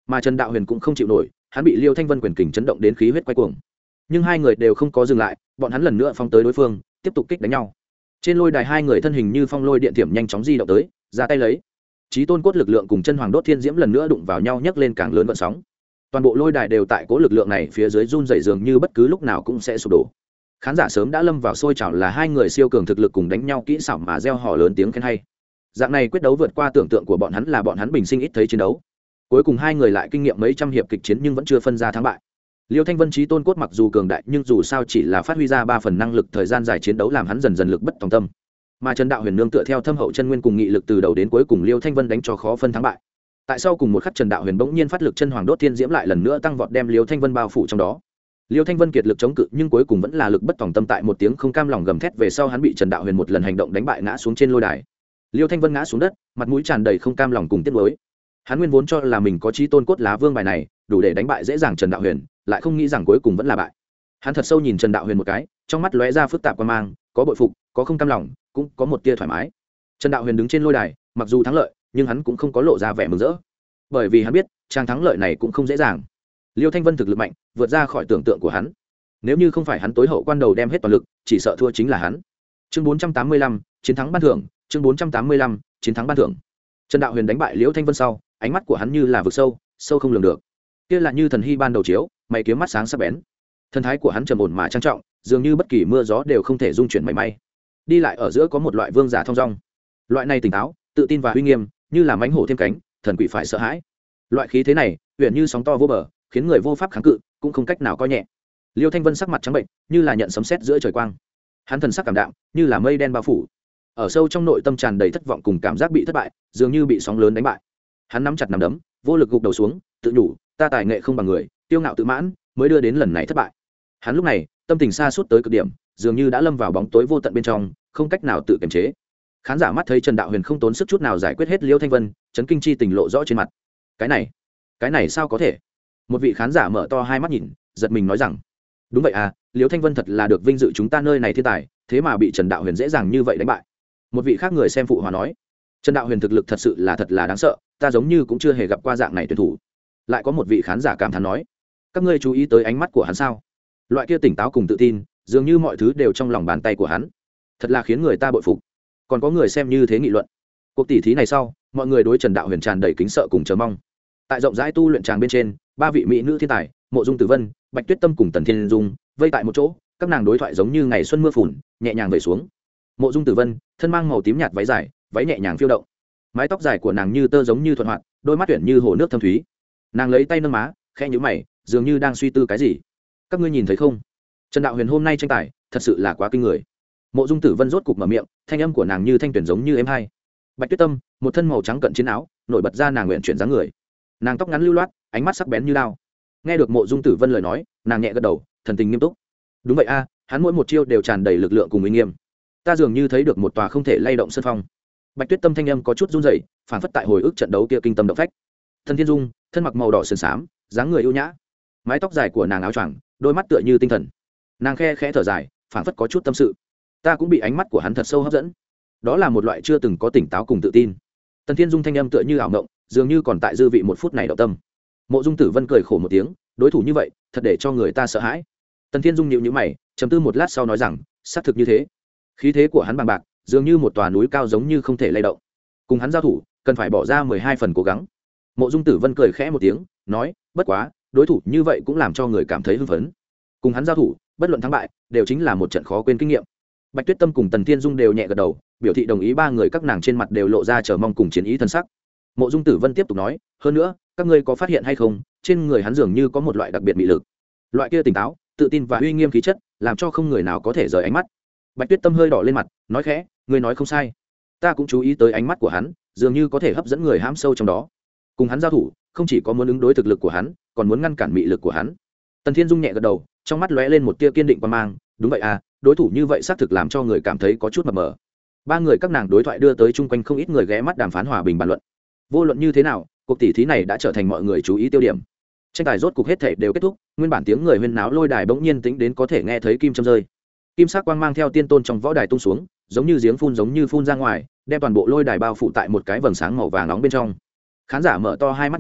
mà Trần Đạo Huyền cũng không chịu nổi, hắn bị Liêu Thanh Vân quyền kình chấn động đến khí huyết quay cuồng. Nhưng hai người đều không có dừng lại, bọn hắn lần nữa phóng tới đối phương, tiếp tục kích đánh nhau. Trên lôi đài hai người thân hình như phong lôi điện tiệm nhanh chóng di động tới, ra tay lấy. Chí tôn cốt lực lượng cùng chân hoàng đốt thiên diễm lần nữa đụng vào nhau, nhấc lên càng lớn gợn sóng. Toàn bộ lôi đài đều tại cố lực lượng này phía dưới run rẩy, dường như bất cứ lúc nào cũng sẽ sụp đổ. Khán giả sớm đã lâm vào sôi trào là hai người siêu cường thực lực cùng đánh nhau kỹ xảo mà reo hò lớn tiếng khen hay. Dạng này quyết đấu vượt qua tưởng tượng của bọn hắn, là bọn hắn bình sinh ít thấy chiến đấu. Cuối cùng hai người lại kinh nghiệm mấy trăm hiệp kịch chiến nhưng vẫn chưa phân ra thắng bại. Liêu Thanh Vân chí tôn cốt mặc dù cường đại, nhưng dù sao chỉ là phát huy ra ba phần năng lực, thời gian dài chiến đấu làm hắn dần dần lực bất tòng tâm. Mà Trần Đạo Huyền nương tựa theo thâm hậu chân nguyên cùng nghị lực từ đầu đến cuối cùng Liêu Thanh Vân đánh cho khó phân thắng bại. Tại sau cùng một khắc, Trần Đạo Huyền bỗng nhiên phát lực chân hoàng đốt thiên diễm lại lần nữa tăng vọt, đem Liêu Thanh Vân bao phủ trong đó. Liêu Thanh Vân kiệt lực chống cự nhưng cuối cùng vẫn là lực bất tòng tâm, tại một tiếng không cam lòng gầm thét về sau, hắn bị Trần Đạo Huyền một lần hành động đánh bại, ngã xuống trên lôi đài. Liêu Thanh Vân ngã xuống đất, mặt mũi tràn đầy không cam lòng cùng tiếc nuối. Hắn nguyên vốn cho là mình có chí tôn cốt lá vương bài này, đủ để đánh bại dễ dàng Trần Đạo Huyền, lại không nghĩ rằng cuối cùng vẫn là bại. Hắn thật sâu nhìn Trần Đạo Huyền một cái, trong mắt lóe ra phức tạp quan mang, có bội phục, có không cam lòng, cũng có một tia thoải mái. Trần Đạo Huyền đứng trên lôi đài, mặc dù thắng lợi, nhưng hắn cũng không có lộ ra vẻ mừng rỡ, bởi vì hắn biết, trang thắng lợi này cũng không dễ dàng. Liêu Thanh Vân thực lực mạnh, vượt ra khỏi tưởng tượng của hắn. Nếu như không phải hắn tối hậu quan đầu đem hết toàn lực, chỉ sợ thua chính là hắn. Chương bốn trăm tám mươi lăm, chiến thắng ban thưởng. Chương bốn trăm tám mươi lăm, chiến thắng ban thưởng. Trần Đạo Huyền đánh bại Liêu Thanh Vân sau, ánh mắt của hắn như là vực sâu, sâu không lường được. Kia là như thần hy ban đầu chiếu, mày kiếm mắt sáng sắc bén. Thần thái của hắn trầm ổn mà trang trọng, dường như bất kỳ mưa gió đều không thể dung chuyển mảy may. Đi lại ở giữa có một loại vương giả thong dong. Loại này tỉnh táo, tự tin và uy nghiêm, như là mãnh hổ thêm cánh, thần quỷ phải sợ hãi. Loại khí thế này, huyền như sóng to vô bờ, khiến người vô pháp kháng cự, cũng không cách nào coi nhẹ. Liêu Thanh Vân sắc mặt trắng bệnh, như là nhận sấm sét giữa trời quang. Hắn thần sắc cảm đạm, như là mây đen bao phủ. Ở sâu trong nội tâm tràn đầy thất vọng cùng cảm giác bị thất bại, dường như bị sóng lớn đánh bại. Hắn nắm chặt nắm đấm, vô lực gục đầu xuống, tự nhủ, ta tài nghệ không bằng người, tiêu ngạo tự mãn, mới đưa đến lần này thất bại. Hắn lúc này, tâm tình xa suốt tới cực điểm, dường như đã lâm vào bóng tối vô tận bên trong, không cách nào tự kiềm chế. Khán giả mắt thấy Trần Đạo Huyền không tốn sức chút nào giải quyết hết Liêu Thanh Vân, chấn kinh chi tình lộ rõ trên mặt. Cái này, cái này sao có thể? Một vị khán giả mở to hai mắt nhìn, giật mình nói rằng, đúng vậy à, Liêu Thanh Vân thật là được vinh dự chúng ta nơi này thiên tài, thế mà bị Trần Đạo Huyền dễ dàng như vậy đánh bại. Một vị khác người xem phụ hòa nói, Trần Đạo Huyền thực lực thật sự là thật là đáng sợ, ta giống như cũng chưa hề gặp qua dạng này tuyển thủ. Lại có một vị khán giả cảm thán nói, các ngươi chú ý tới ánh mắt của hắn sao? Loại kia tỉnh táo cùng tự tin, dường như mọi thứ đều trong lòng bàn tay của hắn, thật là khiến người ta bội phục. Còn có người xem như thế nghị luận. Cuộc tỷ thí này sau, mọi người đối Trần Đạo Huyền tràn đầy kính sợ cùng chờ mong. Tại rộng rãi tu luyện tràng bên trên, ba vị mỹ nữ thiên tài, Mộ Dung Tử Vân, Bạch Tuyết Tâm cùng Tần Thiên Dung, vây tại một chỗ, các nàng đối thoại giống như ngày xuân mưa phùn, nhẹ nhàng vẩy xuống. Mộ Dung Tử Vân, thân mang màu tím nhạt váy dài, váy nhẹ nhàng phiêu động. Mái tóc dài của nàng như tơ giống như thuận hoạt, đôi mắt tuyển như hồ nước thâm thúy. Nàng lấy tay nâng má, khẽ nhíu mày, dường như đang suy tư cái gì. Các ngươi nhìn thấy không? Trần Đạo Huyền hôm nay tranh tài, thật sự là quá kinh người. Mộ Dung Tử Vân rốt cục mở miệng, thanh âm của nàng như thanh tuyển giống như êm hai. Bạch Tuyết Tâm, một thân màu trắng cận chiến áo, nổi bật ra nàng nguyện chuyển dáng người. Nàng tóc ngắn lưu loát, ánh mắt sắc bén như đao. Nghe được Mộ Dung Tử Vân lời nói, nàng nhẹ gật đầu, thần tình nghiêm túc. Đúng vậy a, hắn mỗi một chiêu đều tràn đầy lực lượng cùng uy nghiêm. Ta dường như thấy được một tòa không thể lay động sơn phong. Bạch Tuyết Tâm thanh âm có chút run rẩy, phảng phất tại hồi ức trận đấu kia kinh tâm động phách. Thần Thiên Dung, thân mặc màu đỏ sườn xám, dáng người ưu nhã. Mái tóc dài của nàng áo choàng, đôi mắt tựa như tinh thần. Nàng khe khẽ thở dài, phảng phất có chút tâm sự. Ta cũng bị ánh mắt của hắn thật sâu hấp dẫn. Đó là một loại chưa từng có tỉnh táo cùng tự tin. Tần Thiên Dung thanh âm tựa như ảo ngộng, dường như còn tại dư vị một phút này động tâm. Mộ Dung Tử Vân cười khổ một tiếng, đối thủ như vậy, thật để cho người ta sợ hãi. Tần Thiên Dung nhíu nhíu mày, trầm tư một lát sau nói rằng, xác thực như thế. Khí thế của hắn bằng bạc, dường như một tòa núi cao giống như không thể lay động. Cùng hắn giao thủ, cần phải bỏ ra mười hai phần cố gắng. Mộ Dung Tử Vân cười khẽ một tiếng, nói, bất quá, đối thủ như vậy cũng làm cho người cảm thấy hưng phấn. Cùng hắn giao thủ, bất luận thắng bại, đều chính là một trận khó quên kinh nghiệm. Bạch Tuyết Tâm cùng Tần Thiên Dung đều nhẹ gật đầu, biểu thị đồng ý, ba người các nàng trên mặt đều lộ ra chờ mong cùng chiến ý thân sắc. Mộ Dung Tử Vân tiếp tục nói, hơn nữa, các ngươi có phát hiện hay không, trên người hắn dường như có một loại đặc biệt mị lực. Loại kia tỉnh táo, tự tin và uy nghiêm khí chất, làm cho không người nào có thể rời ánh mắt. Bạch Tuyết Tâm hơi đỏ lên mặt, nói khẽ, ngươi nói không sai, ta cũng chú ý tới ánh mắt của hắn, dường như có thể hấp dẫn người hãm sâu trong đó. Cùng hắn giao thủ, không chỉ có muốn ứng đối thực lực của hắn, còn muốn ngăn cản mị lực của hắn. Tần Thiên Dung nhẹ gật đầu, trong mắt lóe lên một tia kiên định quan mang, đúng vậy à, đối thủ như vậy xác thực làm cho người cảm thấy có chút mập mờ. Ba người các nàng đối thoại đưa tới chung quanh không ít người ghé mắt đàm phán hòa bình bàn luận. Vô luận như thế nào, cuộc tỷ thí này đã trở thành mọi người chú ý tiêu điểm. Tranh tài rốt cục hết thể đều kết thúc, nguyên bản tiếng người huyên náo lôi đài bỗng nhiên tĩnh đến có thể nghe thấy kim châm rơi. Kim sắc quang mang theo tiên tôn trong võ đài tung xuống, giống như giếng phun giống như phun ra ngoài, đem toàn bộ lôi đài bao phủ tại một cái vầng sáng màu vàng nóng bên trong. Khán giả mở to hai mắt nhìn,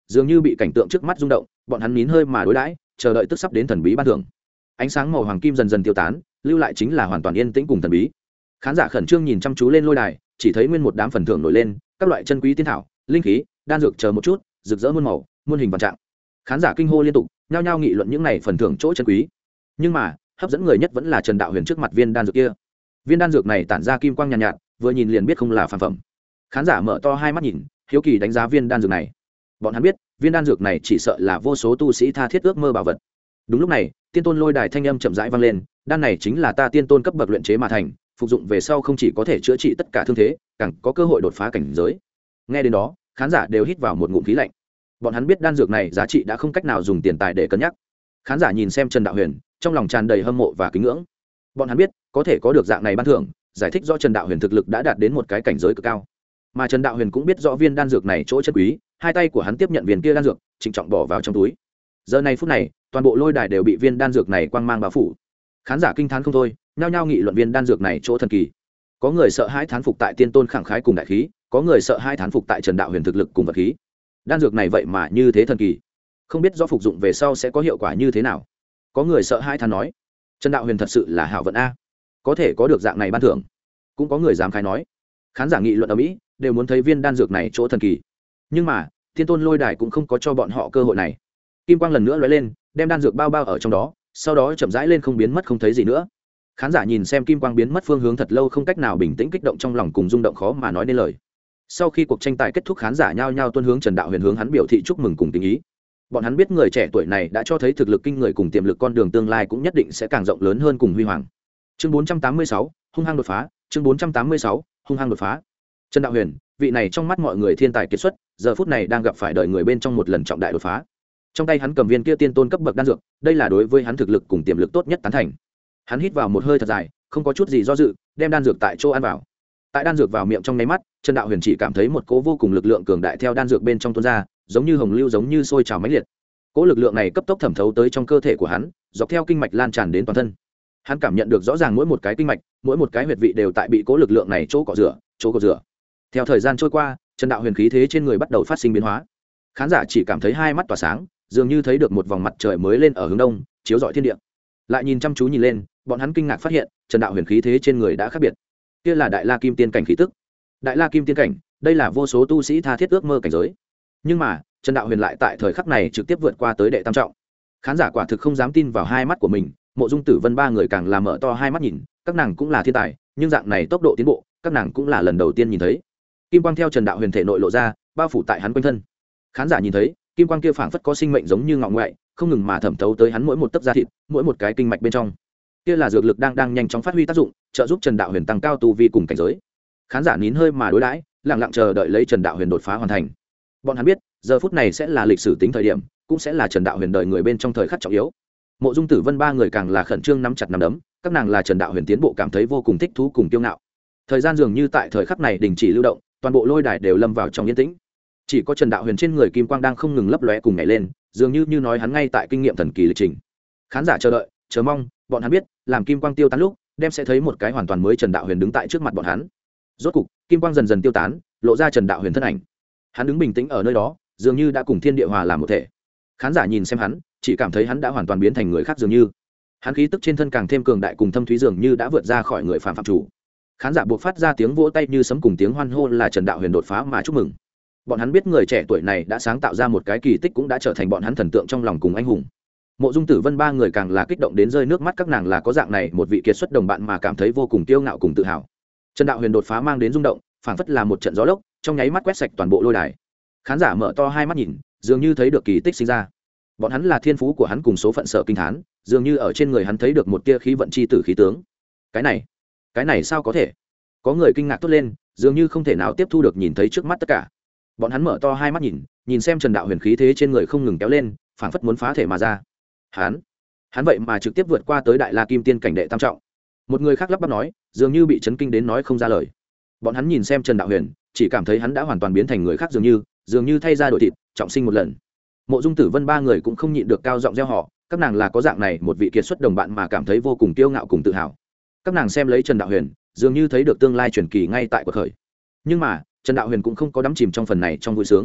dường như bị cảnh tượng trước mắt rung động, bọn hắn nín hơi mà đối đãi, chờ đợi tức sắp đến thần bí ban thưởng. Ánh sáng màu hoàng kim dần dần tiêu tán, lưu lại chính là hoàn toàn yên tĩnh cùng thần bí. Khán giả khẩn trương nhìn chăm chú lên lôi đài, chỉ thấy nguyên một đám phần thưởng nổi lên, các loại chân quý tiên thảo, linh khí, đan dược chờ một chút, rực rỡ muôn màu, muôn hình vạn trạng. Khán giả kinh hô liên tục, nhao nhao nghị luận những này phần thưởng chỗ chân quý. Nhưng mà, hấp dẫn người nhất vẫn là Trần Đạo Huyền trước mặt viên đan dược kia. Viên đan dược này tản ra kim quang nhàn nhạt, nhạt, vừa nhìn liền biết không là phàm phẩm. Khán giả mở to hai mắt nhìn, hiếu kỳ đánh giá viên đan dược này. Bọn hắn biết, viên đan dược này chỉ sợ là vô số tu sĩ tha thiết ước mơ bảo vật. Đúng lúc này, tiên tôn lôi đài thanh âm chậm rãi vang lên, đan này chính là ta tiên tôn cấp bậc luyện chế mà thành, phục dụng về sau không chỉ có thể chữa trị tất cả thương thế, càng có cơ hội đột phá cảnh giới. Nghe đến đó, khán giả đều hít vào một ngụm khí lạnh. Bọn hắn biết đan dược này giá trị đã không cách nào dùng tiền tài để cân nhắc. Khán giả nhìn xem Trần Đạo Huyền, trong lòng tràn đầy hâm mộ và kính ngưỡng. Bọn hắn biết, có thể có được dạng này ban thưởng, giải thích rõ Trần Đạo Huyền thực lực đã đạt đến một cái cảnh giới cực cao. Mà Trần Đạo Huyền cũng biết rõ viên đan dược này chỗ chân quý, hai tay của hắn tiếp nhận viên kia đan dược, trịnh trọng bỏ vào trong túi. Giờ này phút này, toàn bộ lôi đài đều bị viên đan dược này quang mang bao phủ. Khán giả kinh thán không thôi, nhao nhao nghị luận viên đan dược này chỗ thần kỳ. Có người sợ hãi thán phục tại tiên tôn khẳng khái cùng đại khí, có người sợ hãi thán phục tại Trần Đạo Huyền thực lực cùng vật khí. Đan dược này vậy mà như thế thần kỳ, không biết do phục dụng về sau sẽ có hiệu quả như thế nào. Có người sợ hãi thán nói, Trần Đạo Huyền thật sự là hảo vận a, có thể có được dạng này ban thưởng. Cũng có người dám khai nói. Khán giả nghị luận ở mỹ đều muốn thấy viên đan dược này chỗ thần kỳ, nhưng mà tiên tôn lôi đài cũng không có cho bọn họ cơ hội này. Kim quang lần nữa lóe lên, đem đan dược bao bao ở trong đó, sau đó chậm rãi lên không biến mất không thấy gì nữa. Khán giả nhìn xem kim quang biến mất phương hướng thật lâu, không cách nào bình tĩnh, kích động trong lòng cùng rung động khó mà nói nên lời. Sau khi cuộc tranh tài kết thúc, khán giả nhao nhao tuân hướng Trần Đạo Huyền, hướng hắn biểu thị chúc mừng cùng tình ý. Bọn hắn biết người trẻ tuổi này đã cho thấy thực lực kinh người cùng tiềm lực, con đường tương lai cũng nhất định sẽ càng rộng lớn hơn cùng huy hoàng. Chương bốn trăm tám mươi sáu, hung hăng đột phá. Chương bốn trăm tám mươi sáu, hung hăng đột phá. Trần Đạo Huyền, vị này trong mắt mọi người thiên tài kiệt xuất, giờ phút này đang gặp phải đời người bên trong một lần trọng đại đột phá. Trong tay hắn cầm viên kia tiên tôn cấp bậc đan dược, đây là đối với hắn thực lực cùng tiềm lực tốt nhất tán thành. Hắn hít vào một hơi thật dài, không có chút gì do dự, đem đan dược tại chỗ ăn vào. Tại đan dược vào miệng trong nháy mắt, Trần Đạo Huyền chỉ cảm thấy một cỗ vô cùng lực lượng cường đại theo đan dược bên trong tuôn ra, giống như hồng lưu, giống như sôi trào mãnh liệt. Cỗ lực lượng này cấp tốc thẩm thấu tới trong cơ thể của hắn, dọc theo kinh mạch lan tràn đến toàn thân. Hắn cảm nhận được rõ ràng mỗi một cái kinh mạch, mỗi một cái huyệt vị đều tại bị cỗ lực lượng này chỗ cọ rửa, chỗ cọ rửa. Theo thời gian trôi qua, Trần Đạo Huyền khí thế trên người bắt đầu phát sinh biến hóa. Khán giả chỉ cảm thấy hai mắt tỏa sáng, dường như thấy được một vòng mặt trời mới lên ở hướng đông, chiếu rọi thiên địa. Lại nhìn chăm chú nhìn lên, bọn hắn kinh ngạc phát hiện, Trần Đạo Huyền khí thế trên người đã khác biệt. Kia là Đại La Kim Tiên cảnh khí tức. Đại La Kim Tiên cảnh, đây là vô số tu sĩ tha thiết ước mơ cảnh giới. Nhưng mà, Trần Đạo Huyền lại tại thời khắc này trực tiếp vượt qua tới đệ tam trọng. Khán giả quả thực không dám tin vào hai mắt của mình, Mộ Dung Tử Vân ba người càng là mở to hai mắt nhìn, các nàng cũng là thiên tài, nhưng dạng này tốc độ tiến bộ, các nàng cũng là lần đầu tiên nhìn thấy. Kim quang theo Trần Đạo Huyền thể nội lộ ra, bao phủ tại hắn quanh thân. Khán giả nhìn thấy, kim quang kia phảng phất có sinh mệnh giống như ngọn ngoại, không ngừng mà thẩm thấu tới hắn mỗi một tấc da thịt, mỗi một cái kinh mạch bên trong. Kia là dược lực đang đang nhanh chóng phát huy tác dụng, trợ giúp Trần Đạo Huyền tăng cao tu vi cùng cảnh giới. Khán giả nín hơi mà đối đãi, lặng lặng chờ đợi lấy Trần Đạo Huyền đột phá hoàn thành. Bọn hắn biết, giờ phút này sẽ là lịch sử tính thời điểm, cũng sẽ là Trần Đạo Huyền đời người bên trong thời khắc trọng yếu. Mộ Dung Tử Vân ba người càng là khẩn trương nắm chặt nắm đấm, các nàng là Trần Đạo Huyền tiến bộ cảm thấy vô cùng thích thú cùng kiêu ngạo. Thời gian dường như tại thời khắc này đình chỉ lưu động, toàn bộ lôi đài đều lâm vào trong yên tĩnh. Chỉ có Trần Đạo Huyền trên người kim quang đang không ngừng lấp lóe cùng nhảy lên, dường như như nói hắn ngay tại kinh nghiệm thần kỳ lịch trình. Khán giả chờ đợi, chờ mong, bọn hắn biết, làm kim quang tiêu tán lúc, đem sẽ thấy một cái hoàn toàn mới Trần Đạo Huyền đứng tại trước mặt bọn hắn. Rốt cục, kim quang dần dần tiêu tán, lộ ra Trần Đạo Huyền thân ảnh. Hắn đứng bình tĩnh ở nơi đó, dường như đã cùng thiên địa hòa làm một thể. Khán giả nhìn xem hắn, chỉ cảm thấy hắn đã hoàn toàn biến thành người khác dường như. Hắn khí tức trên thân càng thêm cường đại cùng thâm thúy, dường như đã vượt ra khỏi người phàm phạm chủ. Khán giả buộc phát ra tiếng vỗ tay như sấm cùng tiếng hoan hô, là Trần Đạo Huyền đột phá mà chúc mừng. Bọn hắn biết người trẻ tuổi này đã sáng tạo ra một cái kỳ tích, cũng đã trở thành bọn hắn thần tượng trong lòng cùng anh hùng. Mộ Dung Tử Vân ba người càng là kích động đến rơi nước mắt, các nàng là có dạng này một vị kiệt xuất đồng bạn mà cảm thấy vô cùng kiêu ngạo cùng tự hào. Trần Đạo Huyền đột phá mang đến rung động, phảng phất là một trận gió lốc, trong nháy mắt quét sạch toàn bộ lôi đài. Khán giả mở to hai mắt nhìn, dường như thấy được kỳ tích sinh ra. Bọn hắn là thiên phú của hắn cùng số phận sở kinh thán, dường như ở trên người hắn thấy được một tia khí vận chi tử khí tướng. Cái này, cái này sao có thể? Có người kinh ngạc thốt lên, dường như không thể nào tiếp thu được nhìn thấy trước mắt tất cả. Bọn hắn mở to hai mắt nhìn, nhìn xem Trần Đạo Huyền khí thế trên người không ngừng kéo lên, phảng phất muốn phá thể mà ra. Hắn, hắn vậy mà trực tiếp vượt qua tới Đại La Kim Tiên cảnh đệ tam trọng. Một người khác lắp bắp nói, dường như bị chấn kinh đến nói không ra lời. Bọn hắn nhìn xem Trần Đạo Huyền, chỉ cảm thấy hắn đã hoàn toàn biến thành người khác, dường như, dường như thay ra đổi thịt, trọng sinh một lần. Mộ Dung Tử Vân ba người cũng không nhịn được cao giọng reo hò, các nàng là có dạng này một vị kiệt xuất đồng bạn mà cảm thấy vô cùng kiêu ngạo cùng tự hào. Các nàng xem lấy Trần Đạo Huyền, dường như thấy được tương lai truyền kỳ ngay tại cuộc khởi. Nhưng mà, Trần Đạo Huyền cũng không có đắm chìm trong phần này trong vui sướng.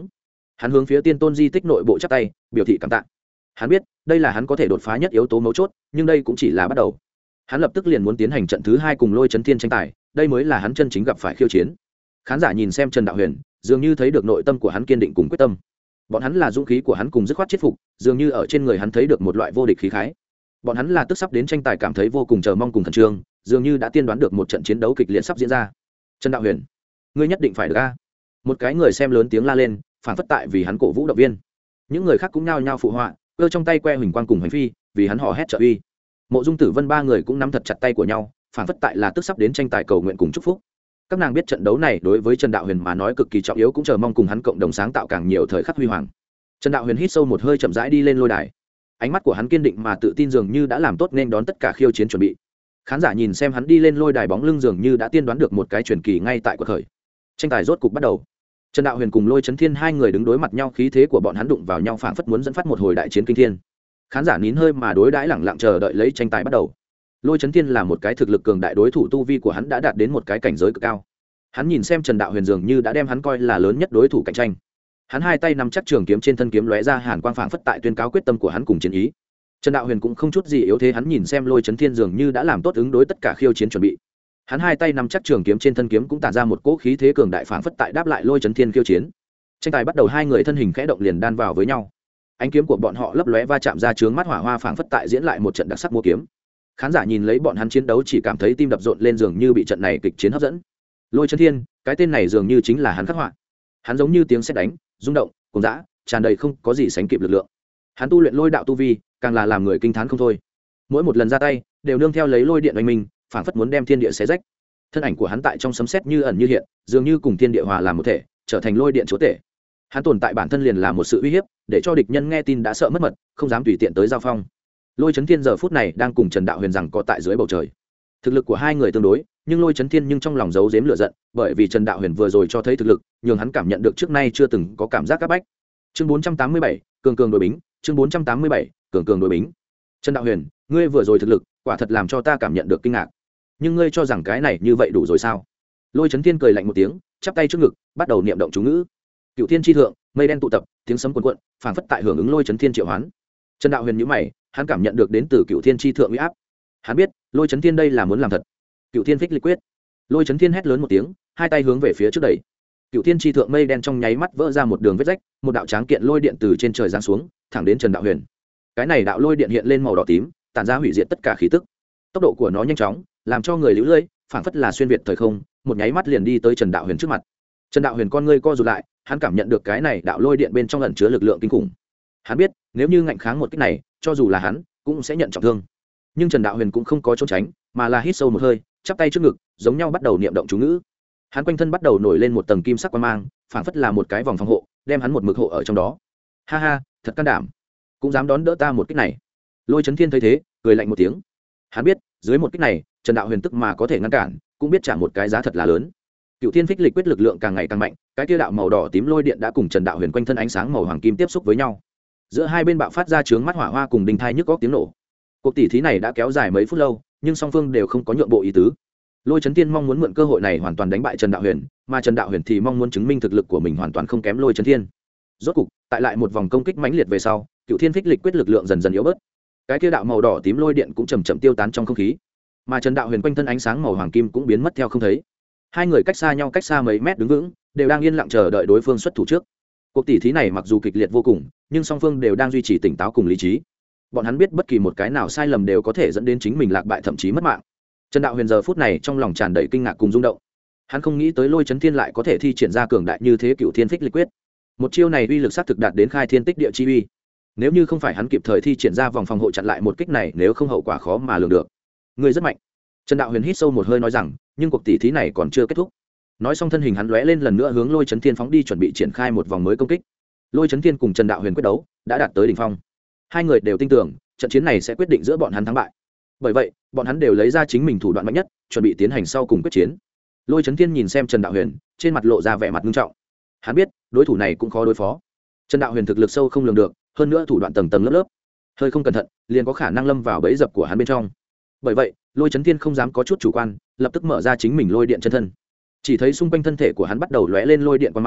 hắn hướng phía tiên tôn di tích nội bộ chắp tay biểu thị cảm tạ. Hắn biết đây là hắn có thể đột phá nhất yếu tố mấu chốt, nhưng đây cũng chỉ là bắt đầu. Hắn lập tức liền muốn tiến hành trận thứ hai cùng Lôi Chấn Thiên tranh tài, đây mới là hắn chân chính gặp phải khiêu chiến. Khán giả nhìn xem Trần Đạo Huyền, dường như thấy được nội tâm của hắn kiên định cùng quyết tâm. Bọn hắn là dũng khí của hắn cùng dứt khoát chết phục, dường như ở trên người hắn thấy được một loại vô địch khí khái. Bọn hắn là tức sắp đến tranh tài cảm thấy vô cùng chờ mong cùng khẩn trương, dường như đã tiên đoán được một trận chiến đấu kịch liệt sắp diễn ra. Trần Đạo Huyền, ngươi nhất định phải được a! Một cái người xem lớn tiếng la lên, phản phất tại vì hắn cổ vũ động viên. Những người khác cũng nhao nhao phụ họa, cơ trong tay que huỳnh quang cùng hành phi, vì hắn hò hét trợ uy. Mộ Dung Tử Vân ba người cũng nắm thật chặt tay của nhau, phản phất tại là tức sắp đến tranh tài cầu nguyện cùng chúc phúc. Các nàng biết trận đấu này đối với Trần Đạo Huyền mà nói cực kỳ trọng yếu, cũng chờ mong cùng hắn cộng đồng sáng tạo càng nhiều thời khắc huy hoàng. Trần Đạo Huyền hít sâu một hơi, chậm rãi đi lên lôi đài. Ánh mắt của hắn kiên định mà tự tin, dường như đã làm tốt nên đón tất cả khiêu chiến chuẩn bị. Khán giả nhìn xem hắn đi lên lôi đài, bóng lưng dường như đã tiên đoán được một cái truyền kỳ ngay tại cuộc khởi. Tranh tài rốt cục bắt đầu. Trần Đạo Huyền cùng Lôi Chấn Thiên hai người đứng đối mặt nhau, khí thế của bọn hắn đụng vào nhau phảng phất muốn dẫn phát một hồi đại chiến kinh thiên. Khán giả nín hơi mà đối đãi, lẳng lặng chờ đợi lấy tranh tài bắt đầu. Lôi Chấn Thiên là một cái thực lực cường đại, đối thủ tu vi của hắn đã đạt đến một cái cảnh giới cực cao. Hắn nhìn xem Trần Đạo Huyền dường như đã đem hắn coi là lớn nhất đối thủ cạnh tranh. Hắn hai tay nắm chắc trường kiếm, trên thân kiếm lóe ra hàn quang, phảng phất tại tuyên cáo quyết tâm của hắn cùng chiến ý. Trần Đạo Huyền cũng không chút gì yếu thế, hắn nhìn xem Lôi Chấn Thiên dường như đã làm tốt ứng đối tất cả khiêu chiến chuẩn bị. Hắn hai tay nắm chắc trường kiếm, trên thân kiếm cũng tản ra một cỗ khí thế cường đại, phảng phất tại đáp lại Lôi Chấn Thiên khiêu chiến. Tranh tài bắt đầu, hai người thân hình khẽ động liền đan vào với nhau. Ánh kiếm của bọn họ lấp lóe va chạm ra chướng mắt hỏa hoa, phảng phất tại diễn lại một trận đặc sắc múa kiếm. Khán giả nhìn lấy bọn hắn chiến đấu chỉ cảm thấy tim đập rộn lên, dường như bị trận này kịch chiến hấp dẫn. Lôi Chấn Thiên, cái tên này dường như chính là hắn khắc họa. Hắn giống như tiếng sét đánh, rung động, cuồng dã, tràn đầy không có gì sánh kịp lực lượng. Hắn tu luyện lôi đạo tu vi, càng là làm người kinh thán không thôi. Mỗi một lần ra tay, đều nương theo lấy lôi điện oanh minh, phảng phất muốn đem thiên địa xé rách. Thân ảnh của hắn tại trong sấm sét như ẩn như hiện, dường như cùng thiên địa hòa làm một thể, trở thành lôi điện chúa tể. Hắn tồn tại bản thân liền là một sự uy hiếp, để cho địch nhân nghe tin đã sợ mất mật, không dám tùy tiện tới giao phong. Lôi Chấn Thiên giờ phút này đang cùng Trần Đạo Huyền rằng có tại dưới bầu trời. Thực lực của hai người tương đối, nhưng Lôi Chấn Thiên nhưng trong lòng giấu giếm lửa giận, bởi vì Trần Đạo Huyền vừa rồi cho thấy thực lực, nhường hắn cảm nhận được trước nay chưa từng có cảm giác áp bách. Chương bốn trăm tám mươi bảy, cường cường đối bính, chương bốn trăm tám mươi bảy, cường cường đối bính. Trần Đạo Huyền, ngươi vừa rồi thực lực, quả thật làm cho ta cảm nhận được kinh ngạc. Nhưng ngươi cho rằng cái này như vậy đủ rồi sao? Lôi Chấn Thiên cười lạnh một tiếng, chắp tay trước ngực, bắt đầu niệm động chú ngữ. Cựu Thiên chi thượng, mây đen tụ tập, tiếng sấm cuồn cuộn, phảng phất tại hưởng ứng Lôi Chấn Thiên triệu hoán. Trần Đạo Huyền nhíu mày, hắn cảm nhận được đến từ Cựu Thiên chi thượng uy áp. Hắn biết, Lôi Chấn Thiên đây là muốn làm thật. Cựu Thiên phích lịch quyết. Lôi Chấn Thiên hét lớn một tiếng, hai tay hướng về phía trước đẩy. Cựu Thiên chi thượng mây đen trong nháy mắt vỡ ra một đường vết rách, một đạo tráng kiện lôi điện từ trên trời giáng xuống, thẳng đến Trần Đạo Huyền. Cái này đạo lôi điện hiện lên màu đỏ tím, tản ra hủy diệt tất cả khí tức. Tốc độ của nó nhanh chóng, làm cho người liễu lơi, phảng phất là xuyên việt thời không, một nháy mắt liền đi tới Trần Đạo Huyền trước mặt. Trần Đạo Huyền con ngươi co rụt lại, hắn cảm nhận được cái này đạo lôi điện bên trong ẩn chứa lực lượng kinh khủng. Hắn biết, nếu như ngạnh kháng một kích này, cho dù là hắn, cũng sẽ nhận trọng thương. Nhưng Trần Đạo Huyền cũng không có trốn tránh, mà là hít sâu một hơi, chắp tay trước ngực, giống nhau bắt đầu niệm động chú ngữ. Hắn quanh thân bắt đầu nổi lên một tầng kim sắc quang mang, phảng phất là một cái vòng phòng hộ, đem hắn một mực hộ ở trong đó. Ha ha, thật can đảm, cũng dám đón đỡ ta một kích này. Lôi Chấn Thiên thấy thế, cười lạnh một tiếng. Hắn biết, dưới một kích này, Trần Đạo Huyền tức mà có thể ngăn cản, cũng biết trả một cái giá thật là lớn. Cựu Thiên phích lịch quyết lực lượng càng ngày càng mạnh, cái kia đạo màu đỏ tím lôi điện đã cùng Trần Đạo Huyền quanh thân ánh sáng màu hoàng kim tiếp xúc với nhau. Giữa hai bên bạo phát ra chướng mắt hỏa hoa cùng đinh thai nhức góc tiếng nổ. Cuộc tỷ thí này đã kéo dài mấy phút lâu, nhưng song phương đều không có nhượng bộ ý tứ. Lôi Chấn Thiên mong muốn mượn cơ hội này hoàn toàn đánh bại Trần Đạo Huyền, mà Trần Đạo Huyền thì mong muốn chứng minh thực lực của mình hoàn toàn không kém Lôi Chấn Thiên. Rốt cục, tại lại một vòng công kích mãnh liệt về sau, Cựu Thiên phích lịch quyết lực lượng dần dần yếu bớt. Cái kia đạo màu đỏ tím lôi điện cũng chậm chậm tiêu tán trong không khí, mà Trần Đạo Huyền quanh thân ánh sáng màu hoàng kim cũng biến mất theo không thấy. Hai người cách xa nhau cách xa mấy mét đứng vững, đều đang yên lặng chờ đợi đối phương xuất thủ trước. Cuộc tỷ thí này mặc dù kịch liệt vô cùng, nhưng song phương đều đang duy trì tỉnh táo cùng lý trí. Bọn hắn biết bất kỳ một cái nào sai lầm đều có thể dẫn đến chính mình lạc bại, thậm chí mất mạng. Trần Đạo Huyền giờ phút này trong lòng tràn đầy kinh ngạc cùng rung động. Hắn không nghĩ tới Lôi Chấn Thiên lại có thể thi triển ra cường đại như thế Cựu Thiên phích lịch quyết. Một chiêu này uy lực sát thực đạt đến khai thiên tích địa chi uy. Nếu như không phải hắn kịp thời thi triển ra vòng phòng hộ chặn lại một kích này, nếu không hậu quả khó mà lường được. Người rất mạnh. Trần Đạo Huyền hít sâu một hơi nói rằng, nhưng cuộc tỷ thí này còn chưa kết thúc. Nói xong thân hình hắn lóe lên lần nữa hướng Lôi Chấn Thiên phóng đi, chuẩn bị triển khai một vòng mới công kích. Lôi Chấn Thiên cùng Trần Đạo Huyền quyết đấu đã đạt tới đỉnh phong. Hai người đều tin tưởng trận chiến này sẽ quyết định giữa bọn hắn thắng bại. Bởi vậy, bọn hắn đều lấy ra chính mình thủ đoạn mạnh nhất, chuẩn bị tiến hành sau cùng quyết chiến. Lôi Chấn Thiên nhìn xem Trần Đạo Huyền, trên mặt lộ ra vẻ mặt nghiêm trọng. Hắn biết, đối thủ này cũng khó đối phó. Trần Đạo Huyền thực lực sâu không lường được, hơn nữa thủ đoạn tầng tầng lớp lớp, hơi không cẩn thận, liền có khả năng lâm vào bẫy dập của hắn bên trong. Bởi vậy, Lôi Chấn Thiên không dám có chút chủ quan, lập tức mở ra chính mình lôi điện chân thân. Chỉ thấy xung quanh thân thể của hắn bắt đầu lóe lên lôi điện quang mang,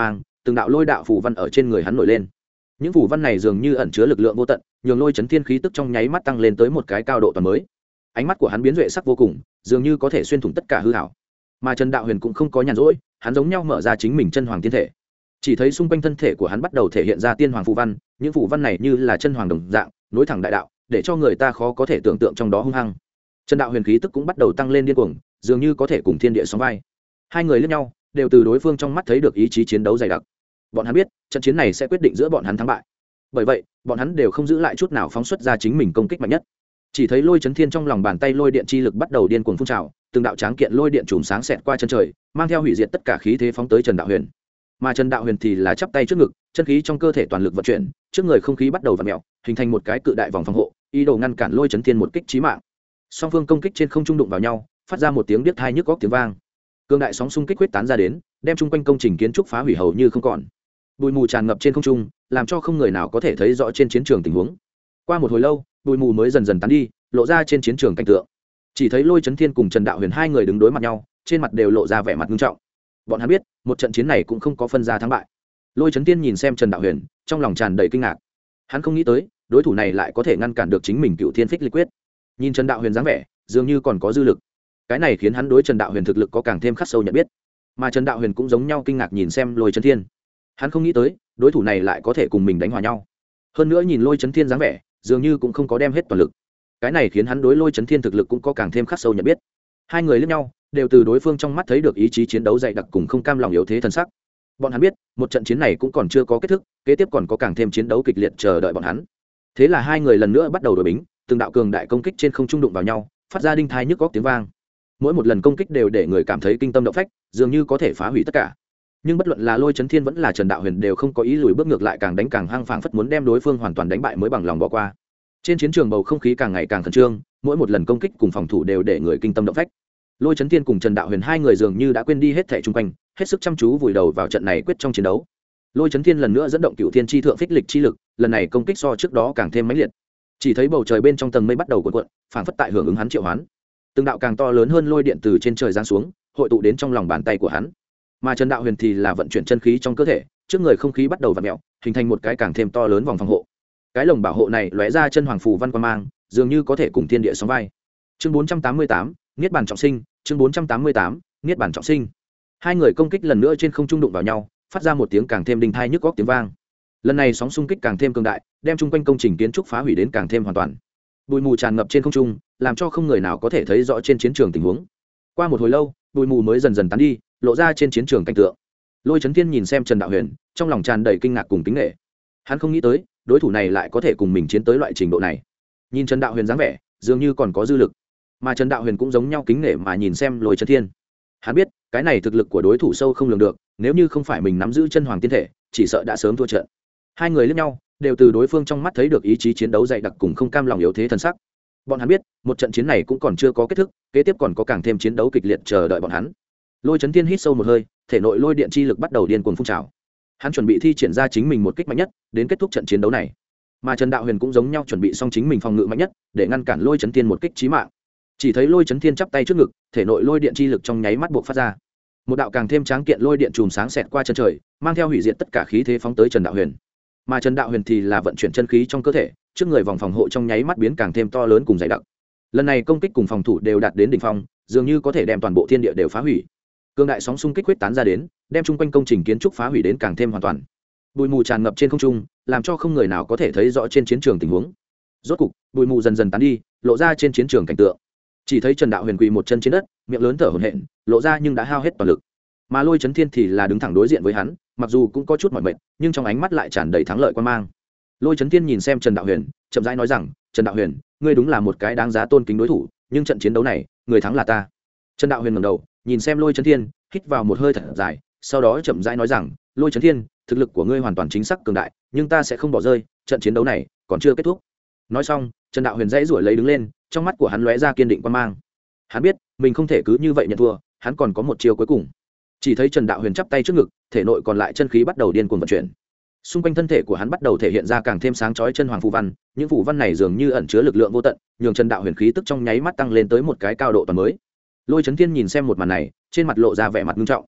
từng đạo lôi đạo phù văn ở trên người hắn nổi lên. Những phù văn này dường như ẩn chứa lực lượng vô tận, nhường lôi chấn thiên khí tức trong nháy mắt tăng lên tới một cái cao độ toàn mới. Ánh mắt của hắn biến duệ sắc vô cùng, dường như có thể xuyên thủng tất cả hư ảo. Mà Trần Đạo Huyền cũng không có nhàn rỗi, hắn giống nhau mở ra chính mình chân hoàng tiên thể. Chỉ thấy xung quanh thân thể của hắn bắt đầu thể hiện ra tiên hoàng phù văn, những phù văn này như là chân hoàng đồng dạng, nối thẳng đại đạo, để cho người ta khó có thể tưởng tượng trong đó hung hăng. Trần Đạo Huyền khí tức cũng bắt đầu tăng lên điên cuồng, dường như có thể cùng thiên địa sóng vai. Hai người liếc nhau, đều từ đối phương trong mắt thấy được ý chí chiến đấu dày đặc. Bọn hắn biết, trận chiến này sẽ quyết định giữa bọn hắn thắng bại. Bởi vậy, bọn hắn đều không giữ lại chút nào phóng xuất ra chính mình công kích mạnh nhất. Chỉ thấy lôi chấn thiên trong lòng bàn tay lôi điện chi lực bắt đầu điên cuồng phun trào, từng đạo tráng kiện lôi điện chùm sáng xẹt qua chân trời, mang theo hủy diệt tất cả khí thế phóng tới Trần Đạo Huyền. Mà Trần Đạo Huyền thì là chắp tay trước ngực, chân khí trong cơ thể toàn lực vận chuyển, trước người không khí bắt đầu vặn mèo, hình thành một cái cự đại vòng phòng hộ, ý đồ ngăn cản lôi chấn thiên một kích chí mạng. Song phương công kích trên không trung đụng vào nhau, phát ra một tiếng điếc tai nhức óc tiếng vang. Cương đại sóng xung kích huyết tán ra đến, đem chung quanh công trình kiến trúc phá hủy hầu như không còn. Bụi mù tràn ngập trên không trung, làm cho không người nào có thể thấy rõ trên chiến trường tình huống. Qua một hồi lâu, bụi mù mới dần dần tán đi, lộ ra trên chiến trường cảnh tượng. Chỉ thấy lôi chấn thiên cùng Trần Đạo Huyền hai người đứng đối mặt nhau, trên mặt đều lộ ra vẻ mặt nghiêm trọng. Bọn hắn biết, một trận chiến này cũng không có phân ra thắng bại. Lôi chấn thiên nhìn xem Trần Đạo Huyền, trong lòng tràn đầy kinh ngạc. Hắn không nghĩ tới, đối thủ này lại có thể ngăn cản được chính mình Cựu Thiên Phích Lịch Quyết. Nhìn Trần Đạo Huyền dáng vẻ, dường như còn có dư lực. Cái này khiến hắn đối Trần Đạo Huyền thực lực có càng thêm khắc sâu nhận biết. Mà Trần Đạo Huyền cũng giống nhau kinh ngạc nhìn xem lôi chấn thiên. Hắn không nghĩ tới, đối thủ này lại có thể cùng mình đánh hòa nhau. Hơn nữa nhìn lôi chấn thiên dáng vẻ, dường như cũng không có đem hết toàn lực. Cái này khiến hắn đối lôi chấn thiên thực lực cũng có càng thêm khắc sâu nhận biết. Hai người liếc nhau, đều từ đối phương trong mắt thấy được ý chí chiến đấu dày đặc cùng không cam lòng yếu thế thần sắc. Bọn hắn biết, một trận chiến này cũng còn chưa có kết thúc, kế tiếp còn có càng thêm chiến đấu kịch liệt chờ đợi bọn hắn. Thế là hai người lần nữa bắt đầu đổi bính, từng đạo cường đại công kích trên không trung đụng vào nhau, phát ra đinh thai nhức góc tiếng vang. Mỗi một lần công kích đều để người cảm thấy kinh tâm động phách, dường như có thể phá hủy tất cả. Nhưng bất luận là lôi chấn thiên vẫn là Trần Đạo Huyền đều không có ý lùi bước, ngược lại càng đánh càng hăng, phảng phất muốn đem đối phương hoàn toàn đánh bại mới bằng lòng bỏ qua. Trên chiến trường bầu không khí càng ngày càng khẩn trương, mỗi một lần công kích cùng phòng thủ đều để người kinh tâm động phách. Lôi chấn thiên cùng Trần Đạo Huyền hai người dường như đã quên đi hết thảy chung quanh, hết sức chăm chú vùi đầu vào trận này quyết trong chiến đấu. Lôi chấn thiên lần nữa dẫn động Cựu Thiên chi thượng phích lịch chi lực, lần này công kích so trước đó càng thêm mãnh liệt. Chỉ thấy bầu trời bên trong tầng mây bắt đầu cuộn cuộn, phảng phất tại hưởng ứng hắn triệu hoán. Từng đạo càng to lớn hơn lôi điện từ trên trời giáng xuống, hội tụ đến trong lòng bàn tay của hắn. Mà Trần Đạo Huyền thì là vận chuyển chân khí trong cơ thể, trước người không khí bắt đầu vặn mèo, hình thành một cái càng thêm to lớn vòng phòng hộ. Cái lồng bảo hộ này lóe ra chân hoàng phù văn quang mang, dường như có thể cùng thiên địa sóng vai. Chương bốn trăm tám mươi tám, Niết bàn trọng sinh, chương bốn trăm tám mươi tám, Niết bàn trọng sinh. Hai người công kích lần nữa trên không trung đụng vào nhau, phát ra một tiếng càng thêm đinh thai nhức óc tiếng vang. Lần này sóng xung kích càng thêm cường đại, đem chung quanh công trình kiến trúc phá hủy đến càng thêm hoàn toàn. Bụi mù tràn ngập trên không trung, làm cho không người nào có thể thấy rõ trên chiến trường tình huống. Qua một hồi lâu, bụi mù mới dần dần tán đi, lộ ra trên chiến trường cảnh tượng. Lôi chấn thiên nhìn xem Trần Đạo Huyền, trong lòng tràn đầy kinh ngạc cùng kính nể. Hắn không nghĩ tới, đối thủ này lại có thể cùng mình chiến tới loại trình độ này. Nhìn Trần Đạo Huyền dáng vẻ, dường như còn có dư lực. Mà Trần Đạo Huyền cũng giống nhau kính nể mà nhìn xem Lôi chấn thiên. Hắn biết, cái này thực lực của đối thủ sâu không lường được, nếu như không phải mình nắm giữ chân hoàng tiên thể, chỉ sợ đã sớm thua trận. Hai người liếc nhau, đều từ đối phương trong mắt thấy được ý chí chiến đấu dày đặc cùng không cam lòng yếu thế thần sắc. Bọn hắn biết, một trận chiến này cũng còn chưa có kết thúc, kế tiếp còn có càng thêm chiến đấu kịch liệt chờ đợi bọn hắn. Lôi chấn thiên hít sâu một hơi, thể nội lôi điện chi lực bắt đầu điên cuồng phun trào. Hắn chuẩn bị thi triển ra chính mình một kích mạnh nhất, đến kết thúc trận chiến đấu này. Mà Trần Đạo Huyền cũng giống nhau chuẩn bị xong chính mình phòng ngự mạnh nhất, để ngăn cản lôi chấn thiên một kích chí mạng. Chỉ thấy lôi chấn thiên chắp tay trước ngực, thể nội lôi điện chi lực trong nháy mắt buộc phát ra. Một đạo càng thêm tráng kiện lôi điện chùm sáng xẹt qua chân trời, mang theo hủy diệt tất cả khí thế phóng tới Trần Đạo Huyền. Mà Trần Đạo Huyền thì là vận chuyển chân khí trong cơ thể, trước người vòng phòng hộ trong nháy mắt biến càng thêm to lớn cùng dày đặc. Lần này công kích cùng phòng thủ đều đạt đến đỉnh phong, dường như có thể đem toàn bộ thiên địa đều phá hủy. Cương đại sóng xung kích huyết tán ra đến, đem chung quanh công trình kiến trúc phá hủy đến càng thêm hoàn toàn. Bụi mù tràn ngập trên không trung, làm cho không người nào có thể thấy rõ trên chiến trường tình huống. Rốt cục, bụi mù dần dần tán đi, lộ ra trên chiến trường cảnh tượng. Chỉ thấy Trần Đạo Huyền quỳ một chân trên đất, miệng lớn thở hổn hển, lộ ra nhưng đã hao hết toàn lực. Mà Lôi chấn thiên thì là đứng thẳng đối diện với hắn, mặc dù cũng có chút mỏi mệt, nhưng trong ánh mắt lại tràn đầy thắng lợi quan mang. Lôi chấn thiên nhìn xem Trần Đạo Huyền, chậm rãi nói rằng, Trần Đạo Huyền, ngươi đúng là một cái đáng giá tôn kính đối thủ, nhưng trận chiến đấu này, người thắng là ta. Trần Đạo Huyền ngẩng đầu, nhìn xem Lôi chấn thiên, hít vào một hơi thật dài, sau đó chậm rãi nói rằng, Lôi chấn thiên, thực lực của ngươi hoàn toàn chính xác cường đại, nhưng ta sẽ không bỏ rơi, trận chiến đấu này còn chưa kết thúc. Nói xong, Trần Đạo Huyền dãy rủi lấy đứng lên, trong mắt của hắn lóe ra kiên định quan mang. Hắn biết, mình không thể cứ như vậy nhận thua, hắn còn có một chiêu cuối cùng. Chỉ thấy Trần Đạo Huyền chắp tay trước ngực, thể nội còn lại chân khí bắt đầu điên cuồng vận chuyển. Xung quanh thân thể của hắn bắt đầu thể hiện ra càng thêm sáng chói chân hoàng phù văn, những phù văn này dường như ẩn chứa lực lượng vô tận, nhường Trần Đạo Huyền khí tức trong nháy mắt tăng lên tới một cái cao độ toàn mới. Lôi chấn thiên nhìn xem một màn này, trên mặt lộ ra vẻ mặt nghiêm trọng.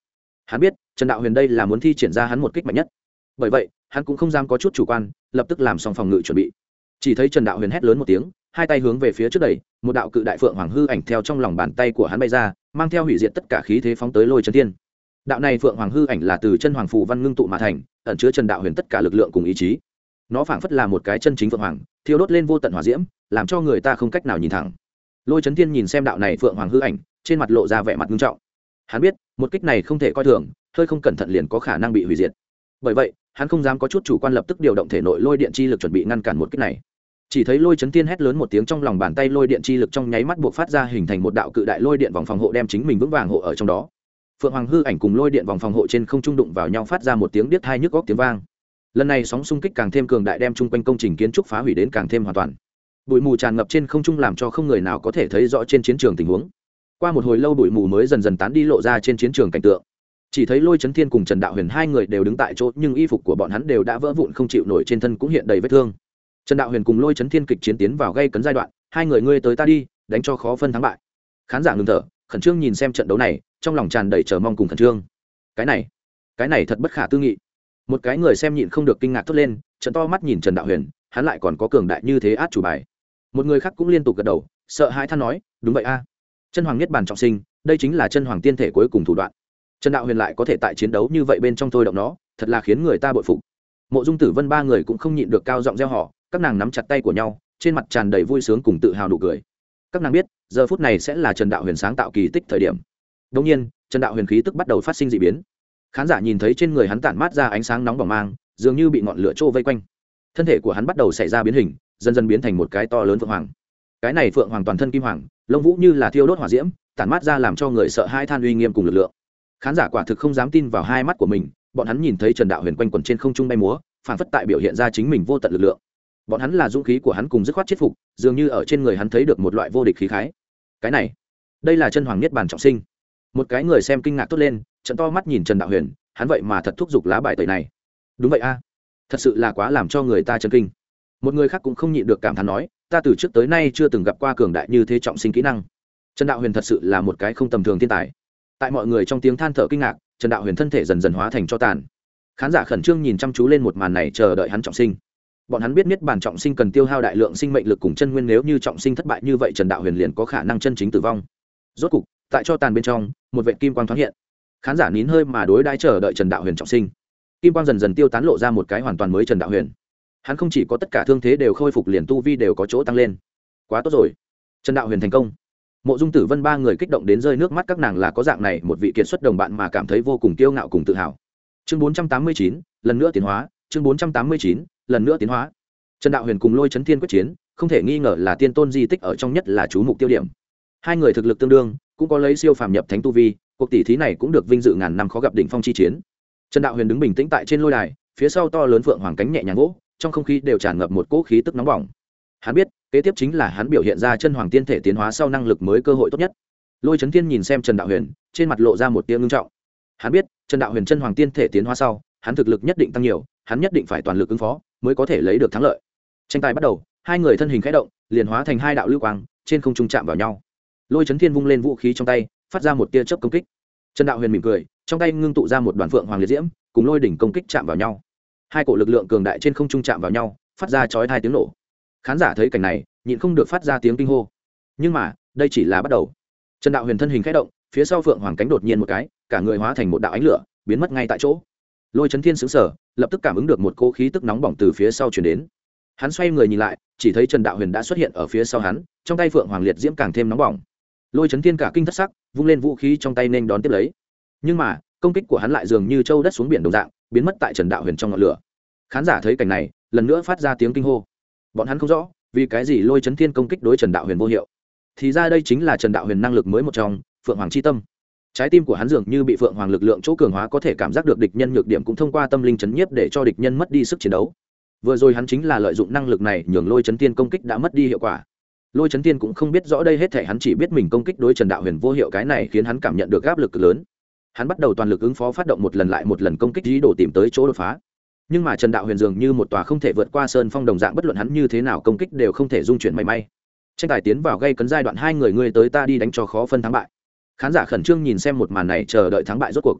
Hắn biết Trần Đạo Huyền đây là muốn thi triển ra hắn một kích mạnh nhất, bởi vậy hắn cũng không dám có chút chủ quan, lập tức làm xong phòng ngự chuẩn bị. Chỉ thấy Trần Đạo Huyền hét lớn một tiếng, hai tay hướng về phía trước đẩy, một đạo cự đại phượng hoàng hư ảnh theo trong lòng bàn tay của hắn bay ra, mang theo hủy diệt tất cả khí thế phóng tới Lôi Chấn Thiên. Đạo này phượng hoàng hư ảnh là từ chân hoàng phù văn ngưng tụ mà thành, ẩn chứa Trần Đạo Huyền tất cả lực lượng cùng ý chí. Nó phảng phất là một cái chân chính phượng hoàng, thiêu đốt lên vô tận hỏa diễm, làm cho người ta không cách nào nhìn thẳng. Lôi Chấn Thiên nhìn xem đạo này phượng hoàng hư ảnh, trên mặt lộ ra vẻ mặt nghiêm trọng. Hắn biết một kích này không thể coi thường, hơi không cẩn thận liền có khả năng bị hủy diệt. Bởi vậy hắn không dám có chút chủ quan, lập tức điều động thể nội lôi điện chi lực chuẩn bị ngăn cản một kích này. Chỉ thấy Lôi Chấn Thiên hét lớn một tiếng, trong lòng bàn tay lôi điện chi lực trong nháy mắt buộc phát ra, hình thành một đạo cự đại lôi điện vòng phòng hộ, đem chính mình vững vàng hộ ở trong đó. Phượng hoàng hư ảnh cùng lôi điện vòng phòng hộ trên không trung đụng vào nhau, phát ra một tiếng điếc tai nhức óc tiếng vang. Lần này sóng xung kích càng thêm cường đại, đem chung quanh công trình kiến trúc phá hủy đến càng thêm hoàn toàn. Bụi mù tràn ngập trên không trung, làm cho không người nào có thể thấy rõ trên chiến trường tình huống. Qua một hồi lâu, bụi mù mới dần dần tán đi, lộ ra trên chiến trường cảnh tượng. Chỉ thấy Lôi Chấn Thiên cùng Trần Đạo Huyền hai người đều đứng tại chỗ, nhưng y phục của bọn hắn đều đã vỡ vụn không chịu nổi, trên thân cũng hiện đầy vết thương. Trần Đạo Huyền cùng Lôi Chấn Thiên kịch chiến tiến vào gây cấn giai đoạn, hai người ngươi tới ta đi, đánh cho khó phân thắng bại. Khán giả ngừng thở, khẩn trương nhìn xem trận đấu này, trong lòng tràn đầy chờ mong cùng khẩn trương. Cái này, cái này thật bất khả tư nghị. Một cái người xem nhịn không được kinh ngạc thốt lên, trợn to mắt nhìn Trần Đạo Huyền, hắn lại còn có cường đại như thế át chủ bài. Một người khác cũng liên tục gật đầu, sợ hãi than nói, đúng vậy a, chân hoàng niết bàn trọng sinh, đây chính là chân hoàng tiên thể cuối cùng thủ đoạn. Trần Đạo Huyền lại có thể tại chiến đấu như vậy bên trong thôi động nó, thật là khiến người ta bội phục. Mộ Dung Tử Vân ba người cũng không nhịn được cao giọng reo hò, các nàng nắm chặt tay của nhau, trên mặt tràn đầy vui sướng cùng tự hào nụ cười. Các nàng biết, giờ phút này sẽ là Trần Đạo Huyền sáng tạo kỳ tích thời điểm. Đương nhiên, Trần Đạo Huyền khí tức bắt đầu phát sinh dị biến. Khán giả nhìn thấy trên người hắn tản mát ra ánh sáng nóng bỏng mang, dường như bị ngọn lửa trô vây quanh. Thân thể của hắn bắt đầu xảy ra biến hình, dần dần biến thành một cái to lớn phượng hoàng. Cái này phượng hoàng toàn thân kim hoàng, lông vũ như là thiêu đốt hỏa diễm, tản mát ra làm cho người sợ hãi than uy nghiêm cùng lực lượng. Khán giả quả thực không dám tin vào hai mắt của mình, bọn hắn nhìn thấy Trần Đạo Huyền quanh quẩn trên không trung bay múa, phản phất tại biểu hiện ra chính mình vô tận lực lượng. Bọn hắn là dũng khí của hắn cùng dứt khoát chết phục, dường như ở trên người hắn thấy được một loại vô địch khí khái. Cái này, đây là chân hoàng niết bàn trọng sinh. Một cái người xem kinh ngạc tốt lên, trợn to mắt nhìn Trần Đạo Huyền, hắn vậy mà thật thúc giục lá bài tẩy này. Đúng vậy a, thật sự là quá làm cho người ta chấn kinh. Một người khác cũng không nhịn được cảm thán nói, ta từ trước tới nay chưa từng gặp qua cường đại như thế trọng sinh kỹ năng. Trần Đạo Huyền thật sự là một cái không tầm thường thiên tài. Tại mọi người trong tiếng than thở kinh ngạc, Trần Đạo Huyền thân thể dần dần hóa thành tro tàn. Khán giả khẩn trương nhìn chăm chú lên một màn này, chờ đợi hắn trọng sinh. Bọn hắn biết niết bàn trọng sinh cần tiêu hao đại lượng sinh mệnh lực cùng chân nguyên, nếu như trọng sinh thất bại như vậy Trần Đạo Huyền liền có khả năng chân chính tử vong. Rốt cục, tại tro tàn bên trong, một vệt kim quang thoáng hiện. Khán giả nín hơi mà đối đãi chờ đợi Trần Đạo Huyền trọng sinh. Kim quang dần dần tiêu tán, lộ ra một cái hoàn toàn mới Trần Đạo Huyền. Hắn không chỉ có tất cả thương thế đều khôi phục, liền tu vi đều có chỗ tăng lên. Quá tốt rồi, Trần Đạo Huyền thành công. Mộ Dung Tử Vân ba người kích động đến rơi nước mắt, các nàng là có dạng này một vị kiệt xuất đồng bạn mà cảm thấy vô cùng kiêu ngạo cùng tự hào. Chương bốn trăm tám mươi chín, lần nữa tiến hóa, chương bốn trăm tám mươi chín, lần nữa tiến hóa. Trần Đạo Huyền cùng Lôi Chấn Thiên quyết chiến, không thể nghi ngờ là tiên tôn di tích ở trong nhất là chú mục tiêu điểm. Hai người thực lực tương đương, cũng có lấy siêu phàm nhập thánh tu vi, cuộc tỷ thí này cũng được vinh dự ngàn năm khó gặp đỉnh phong chi chiến. Trần Đạo Huyền đứng bình tĩnh tại trên lôi đài, phía sau to lớn phượng hoàng cánh nhẹ nhàng vỗ, trong không khí đều tràn ngập một cỗ khí tức nóng bỏng. Hắn biết, kế tiếp chính là hắn biểu hiện ra chân hoàng tiên thể tiến hóa sau năng lực mới cơ hội tốt nhất. Lôi Chấn Thiên nhìn xem Trần Đạo Huyền, trên mặt lộ ra một tia ngưng trọng. Hắn biết, Trần Đạo Huyền chân hoàng tiên thể tiến hóa sau, hắn thực lực nhất định tăng nhiều, hắn nhất định phải toàn lực ứng phó, mới có thể lấy được thắng lợi. Tranh tài bắt đầu, hai người thân hình khẽ động, liền hóa thành hai đạo lưu quang, trên không trung chạm vào nhau. Lôi Chấn Thiên vung lên vũ khí trong tay, phát ra một tia chớp công kích. Trần Đạo Huyền mỉm cười, trong tay ngưng tụ ra một đoàn phượng hoàng liệt diễm, cùng lôi đỉnh công kích chạm vào nhau. Hai cổ lực lượng cường đại trên không trung chạm vào nhau, phát ra chói tai tiếng nổ. Khán giả thấy cảnh này, nhịn không được phát ra tiếng kinh hô. Nhưng mà, đây chỉ là bắt đầu. Trần Đạo Huyền thân hình khẽ động, phía sau phượng hoàng cánh đột nhiên một cái, cả người hóa thành một đạo ánh lửa, biến mất ngay tại chỗ. Lôi Chấn Thiên sững sờ, lập tức cảm ứng được một cỗ khí tức nóng bỏng từ phía sau truyền đến. Hắn xoay người nhìn lại, chỉ thấy Trần Đạo Huyền đã xuất hiện ở phía sau hắn, trong tay phượng hoàng liệt diễm càng thêm nóng bỏng. Lôi Chấn Thiên cả kinh thất sắc, vung lên vũ khí trong tay nên đón tiếp lấy. Nhưng mà, công kích của hắn lại dường như châu đất xuống biển đồng dạng, biến mất tại Trần Đạo Huyền trong ngọn lửa. Khán giả thấy cảnh này, lần nữa phát ra tiếng kinh hô. Bọn hắn không rõ, vì cái gì Lôi Chấn Thiên công kích đối Trần Đạo Huyền vô hiệu. Thì ra đây chính là Trần Đạo Huyền năng lực mới một trong, Phượng Hoàng chi tâm. Trái tim của hắn dường như bị Phượng Hoàng lực lượng chỗ cường hóa, có thể cảm giác được địch nhân nhược điểm, cũng thông qua tâm linh chấn nhiếp để cho địch nhân mất đi sức chiến đấu. Vừa rồi hắn chính là lợi dụng năng lực này nhường Lôi Chấn Thiên công kích đã mất đi hiệu quả. Lôi Chấn Thiên cũng không biết rõ đây hết thảy, hắn chỉ biết mình công kích đối Trần Đạo Huyền vô hiệu, cái này khiến hắn cảm nhận được áp lực cực lớn. Hắn bắt đầu toàn lực ứng phó, phát động một lần lại một lần công kích, ý đồ tìm tới chỗ đột phá. Nhưng mà Trần Đạo Huyền dường như một tòa không thể vượt qua sơn phong đồng dạng, bất luận hắn như thế nào công kích đều không thể dung chuyển mảy may. Tranh tài tiến vào gây cấn giai đoạn, hai người ngươi tới ta đi đánh cho khó phân thắng bại. Khán giả khẩn trương nhìn xem một màn này, chờ đợi thắng bại rốt cuộc.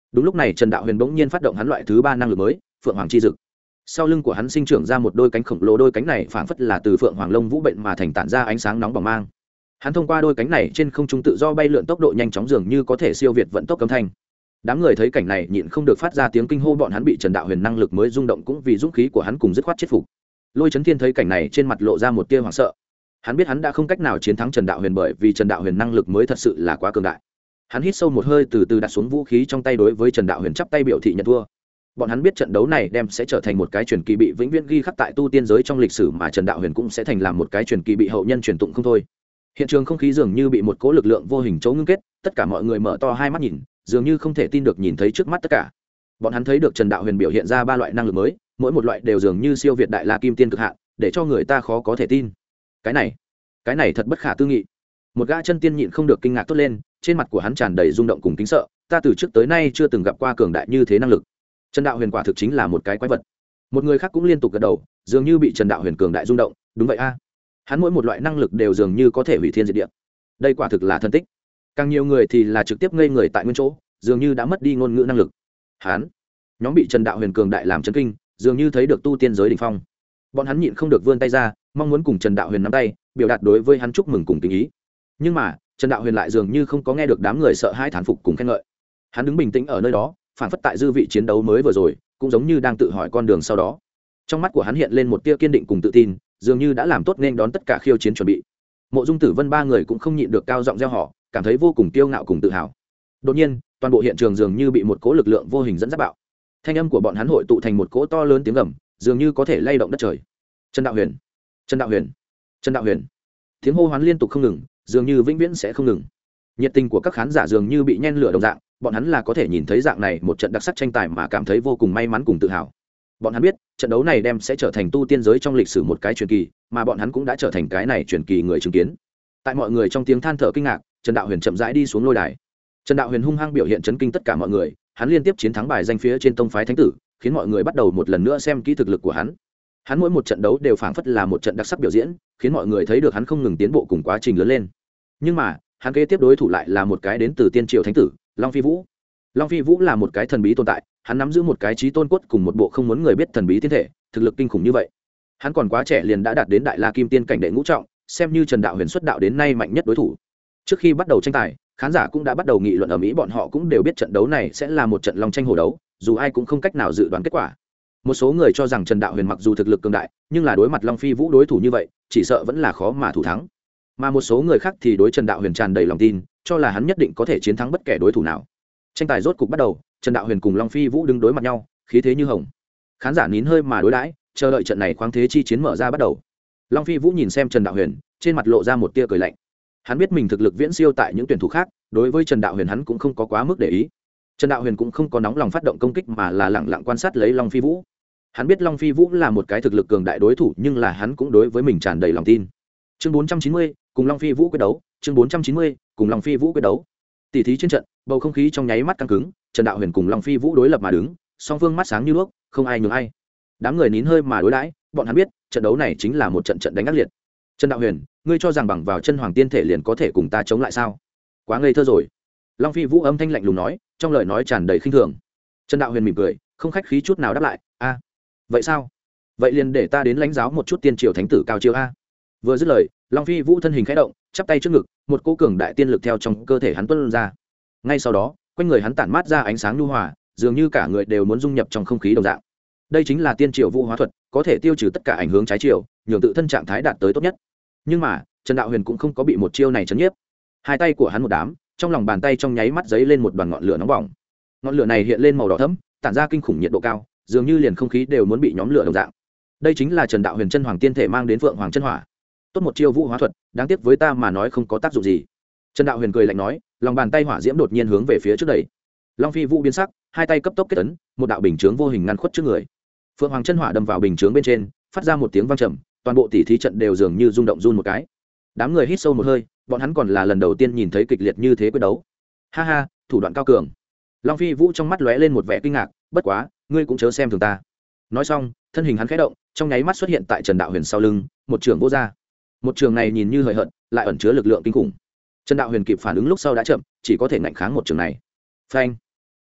đúng lúc này trần đạo huyền bỗng nhiên phát động hắn loại thứ ba năng lực mới phượng hoàng chi dực. Sau lưng của hắn sinh trưởng ra một đôi cánh khổng lồ, đôi cánh này phảng phất là từ phượng hoàng lông vũ bệnh mà thành tản ra ánh sáng nóng bỏng mang. Hắn thông qua đôi cánh này trên không trung tự do bay lượn, tốc độ nhanh chóng dường như có thể siêu việt vận tốc âm thanh. Đám người thấy cảnh này nhịn không được phát ra tiếng kinh hô, bọn hắn bị Trần Đạo Huyền năng lực mới rung động, cũng vì dũng khí của hắn cùng dứt khoát chết phục. Lôi Chấn Thiên thấy cảnh này trên mặt lộ ra một tia hoảng sợ. Hắn biết hắn đã không cách nào chiến thắng Trần Đạo Huyền, bởi vì Trần Đạo Huyền năng lực mới thật sự là quá cường đại. Hắn hít sâu một hơi, từ từ đặt xuống vũ khí trong tay, đối với Trần Đạo Huyền chắp tay biểu thị nhận thua. Bọn hắn biết trận đấu này đem sẽ trở thành một cái truyền kỳ bị vĩnh viễn ghi khắc tại tu tiên giới trong lịch sử, mà Trần Đạo Huyền cũng sẽ thành làm một cái truyền kỳ bị hậu nhân truyền tụng không thôi. Hiện trường không khí dường như bị một cỗ lực lượng vô hình chỗ ngưng kết, tất cả mọi người mở to hai mắt nhìn, dường như không thể tin được nhìn thấy trước mắt tất cả. Bọn hắn thấy được Trần Đạo Huyền biểu hiện ra ba loại năng lực mới, mỗi một loại đều dường như siêu việt đại la kim tiên cực hạn, để cho người ta khó có thể tin. Cái này, cái này thật bất khả tư nghị. Một gã chân tiên nhịn không được kinh ngạc tốt lên, trên mặt của hắn tràn đầy rung động cùng kính sợ, ta từ trước tới nay chưa từng gặp qua cường đại như thế năng lực. Trần Đạo Huyền quả thực chính là một cái quái vật. Một người khác cũng liên tục gật đầu, dường như bị Trần Đạo Huyền cường đại rung động, đúng vậy a. Hắn mỗi một loại năng lực đều dường như có thể hủy thiên diệt địa. Đây quả thực là thần tích. Càng nhiều người thì là trực tiếp ngây người tại nguyên chỗ, dường như đã mất đi ngôn ngữ năng lực. Hắn, nhóm bị Trần Đạo Huyền cường đại làm chấn kinh, dường như thấy được tu tiên giới đỉnh phong. Bọn hắn nhịn không được vươn tay ra, mong muốn cùng Trần Đạo Huyền nắm tay, biểu đạt đối với hắn chúc mừng cùng tình ý. Nhưng mà, Trần Đạo Huyền lại dường như không có nghe được đám người sợ hãi thán phục cùng khen ngợi. Hắn đứng bình tĩnh ở nơi đó, phản phất tại dư vị chiến đấu mới vừa rồi, cũng giống như đang tự hỏi con đường sau đó. Trong mắt của hắn hiện lên một tia kiên định cùng tự tin, dường như đã làm tốt nên đón tất cả khiêu chiến chuẩn bị. Mộ Dung Tử Vân ba người cũng không nhịn được cao giọng reo hò, cảm thấy vô cùng kiêu ngạo cùng tự hào. Đột nhiên, toàn bộ hiện trường dường như bị một cỗ lực lượng vô hình dẫn dắt bạo. Thanh âm của bọn hắn hội tụ thành một cỗ to lớn tiếng gầm, dường như có thể lay động đất trời. Trần Đạo Huyền, Trần Đạo Huyền, Trần Đạo Huyền. Tiếng hô hoán liên tục không ngừng, dường như vĩnh viễn sẽ không ngừng. Nhiệt tình của các khán giả dường như bị nhen lửa đồng dạng, bọn hắn là có thể nhìn thấy dạng này một trận đặc sắc tranh tài mà cảm thấy vô cùng may mắn cùng tự hào. Bọn hắn biết, trận đấu này đem sẽ trở thành tu tiên giới trong lịch sử một cái truyền kỳ, mà bọn hắn cũng đã trở thành cái này truyền kỳ người chứng kiến. Tại mọi người trong tiếng than thở kinh ngạc, Trần Đạo Huyền chậm rãi đi xuống lôi đài. Trần Đạo Huyền hung hăng biểu hiện chấn kinh tất cả mọi người, hắn liên tiếp chiến thắng bài danh phía trên tông phái thánh tử, khiến mọi người bắt đầu một lần nữa xem kỹ thực lực của hắn. Hắn mỗi một trận đấu đều phảng phất là một trận đặc sắc biểu diễn, khiến mọi người thấy được hắn không ngừng tiến bộ cùng quá trình lớn lên. Nhưng mà, hắn kế tiếp đối thủ lại là một cái đến từ tiên triều thánh tử, Long Phi Vũ. Long Phi Vũ là một cái thần bí tồn tại, hắn nắm giữ một cái chí tôn cốt cùng một bộ không muốn người biết thần bí tiên thể, thực lực kinh khủng như vậy. Hắn còn quá trẻ liền đã đạt đến đại la kim tiên cảnh đệ ngũ trọng, xem như Trần Đạo Huyền xuất đạo đến nay mạnh nhất đối thủ. Trước khi bắt đầu tranh tài, khán giả cũng đã bắt đầu nghị luận ở mỹ, bọn họ cũng đều biết trận đấu này sẽ là một trận long tranh hổ đấu, dù ai cũng không cách nào dự đoán kết quả. Một số người cho rằng Trần Đạo Huyền mặc dù thực lực cường đại, nhưng là đối mặt Long Phi Vũ đối thủ như vậy, chỉ sợ vẫn là khó mà thủ thắng. Mà một số người khác thì đối Trần Đạo Huyền tràn đầy lòng tin, cho là hắn nhất định có thể chiến thắng bất kể đối thủ nào. Tranh tài rốt cục bắt đầu, Trần Đạo Huyền cùng Long Phi Vũ đứng đối mặt nhau, khí thế như hồng. Khán giả nín hơi mà đối đãi, chờ đợi trận này khoáng thế chi chiến mở ra bắt đầu. Long Phi Vũ nhìn xem Trần Đạo Huyền, trên mặt lộ ra một tia cười lạnh. Hắn biết mình thực lực viễn siêu tại những tuyển thủ khác, đối với Trần Đạo Huyền hắn cũng không có quá mức để ý. Trần Đạo Huyền cũng không có nóng lòng phát động công kích mà là lặng lặng quan sát lấy Long Phi Vũ. Hắn biết Long Phi Vũ là một cái thực lực cường đại đối thủ, nhưng là hắn cũng đối với mình tràn đầy lòng tin. Chương bốn trăm chín mươi, cùng Long Phi Vũ quyết đấu, chương bốn trăm chín mươi, cùng Long Phi Vũ quyết đấu. Tỷ thí trên trận, bầu không khí trong nháy mắt căng cứng, Trần Đạo Huyền cùng Long Phi Vũ đối lập mà đứng, song phương mắt sáng như đuốc, không ai nhường ai. Đám người nín hơi mà đối đãi, bọn hắn biết, trận đấu này chính là một trận trận đánh ác liệt. Trần Đạo Huyền, ngươi cho rằng bằng vào chân hoàng tiên thể liền có thể cùng ta chống lại sao? Quá ngây thơ rồi. Long Phi Vũ âm thanh lạnh lùng nói, trong lời nói tràn đầy khinh thường. Trần Đạo Huyền mỉm cười, không khách khí chút nào đáp lại, a, vậy sao? Vậy liền để ta đến lãnh giáo một chút tiên triều thánh tử cao chiêu a. Vừa dứt lời, Long Phi Vũ thân hình khẽ động, chắp tay trước ngực, một cỗ cường đại tiên lực theo trong cơ thể hắn tuôn ra. Ngay sau đó, quanh người hắn tản mát ra ánh sáng nhu hòa, dường như cả người đều muốn dung nhập trong không khí đồng dạng. Đây chính là tiên triều vũ hóa thuật, có thể tiêu trừ tất cả ảnh hưởng trái chiều, nhường tự thân trạng thái đạt tới tốt nhất. Nhưng mà, Trần Đạo Huyền cũng không có bị một chiêu này chấn nhiếp. Hai tay của hắn một đám, trong lòng bàn tay trong nháy mắt giấy lên một đoàn ngọn lửa nóng bỏng. Ngọn lửa này hiện lên màu đỏ thẫm, tản ra kinh khủng nhiệt độ cao, dường như liền không khí đều muốn bị nhóm lửa đồng dạng. Đây chính là Trần Đạo Huyền chân hoàng tiên thể mang đến Phượng Hoàng chân hỏa. Tốt một chiêu vũ hóa thuật, đáng tiếc với ta mà nói không có tác dụng gì. Trần Đạo Huyền cười lạnh nói, lòng bàn tay hỏa diễm đột nhiên hướng về phía trước đẩy. Long Phi Vũ biến sắc, hai tay cấp tốc kết ấn, một đạo bình chướng vô hình ngăn khuất trước người. Phượng Hoàng chân hỏa đâm vào bình chướng bên trên, phát ra một tiếng vang trầm, toàn bộ tỷ thí trận đều dường như rung động run một cái. Đám người hít sâu một hơi, bọn hắn còn là lần đầu tiên nhìn thấy kịch liệt như thế quyết đấu. Ha ha, thủ đoạn cao cường. Long Phi Vũ trong mắt lóe lên một vẻ kinh ngạc, bất quá, ngươi cũng chớ xem thường ta. Nói xong, thân hình hắn khẽ động, trong nháy mắt xuất hiện tại Trần Đạo Huyền sau lưng, một trường vô ra. Một trường này nhìn như hời hợt, lại ẩn chứa lực lượng kinh khủng. Trần Đạo Huyền kịp phản ứng lúc sau đã chậm, chỉ có thể ngạnh kháng một trường này. Phanh!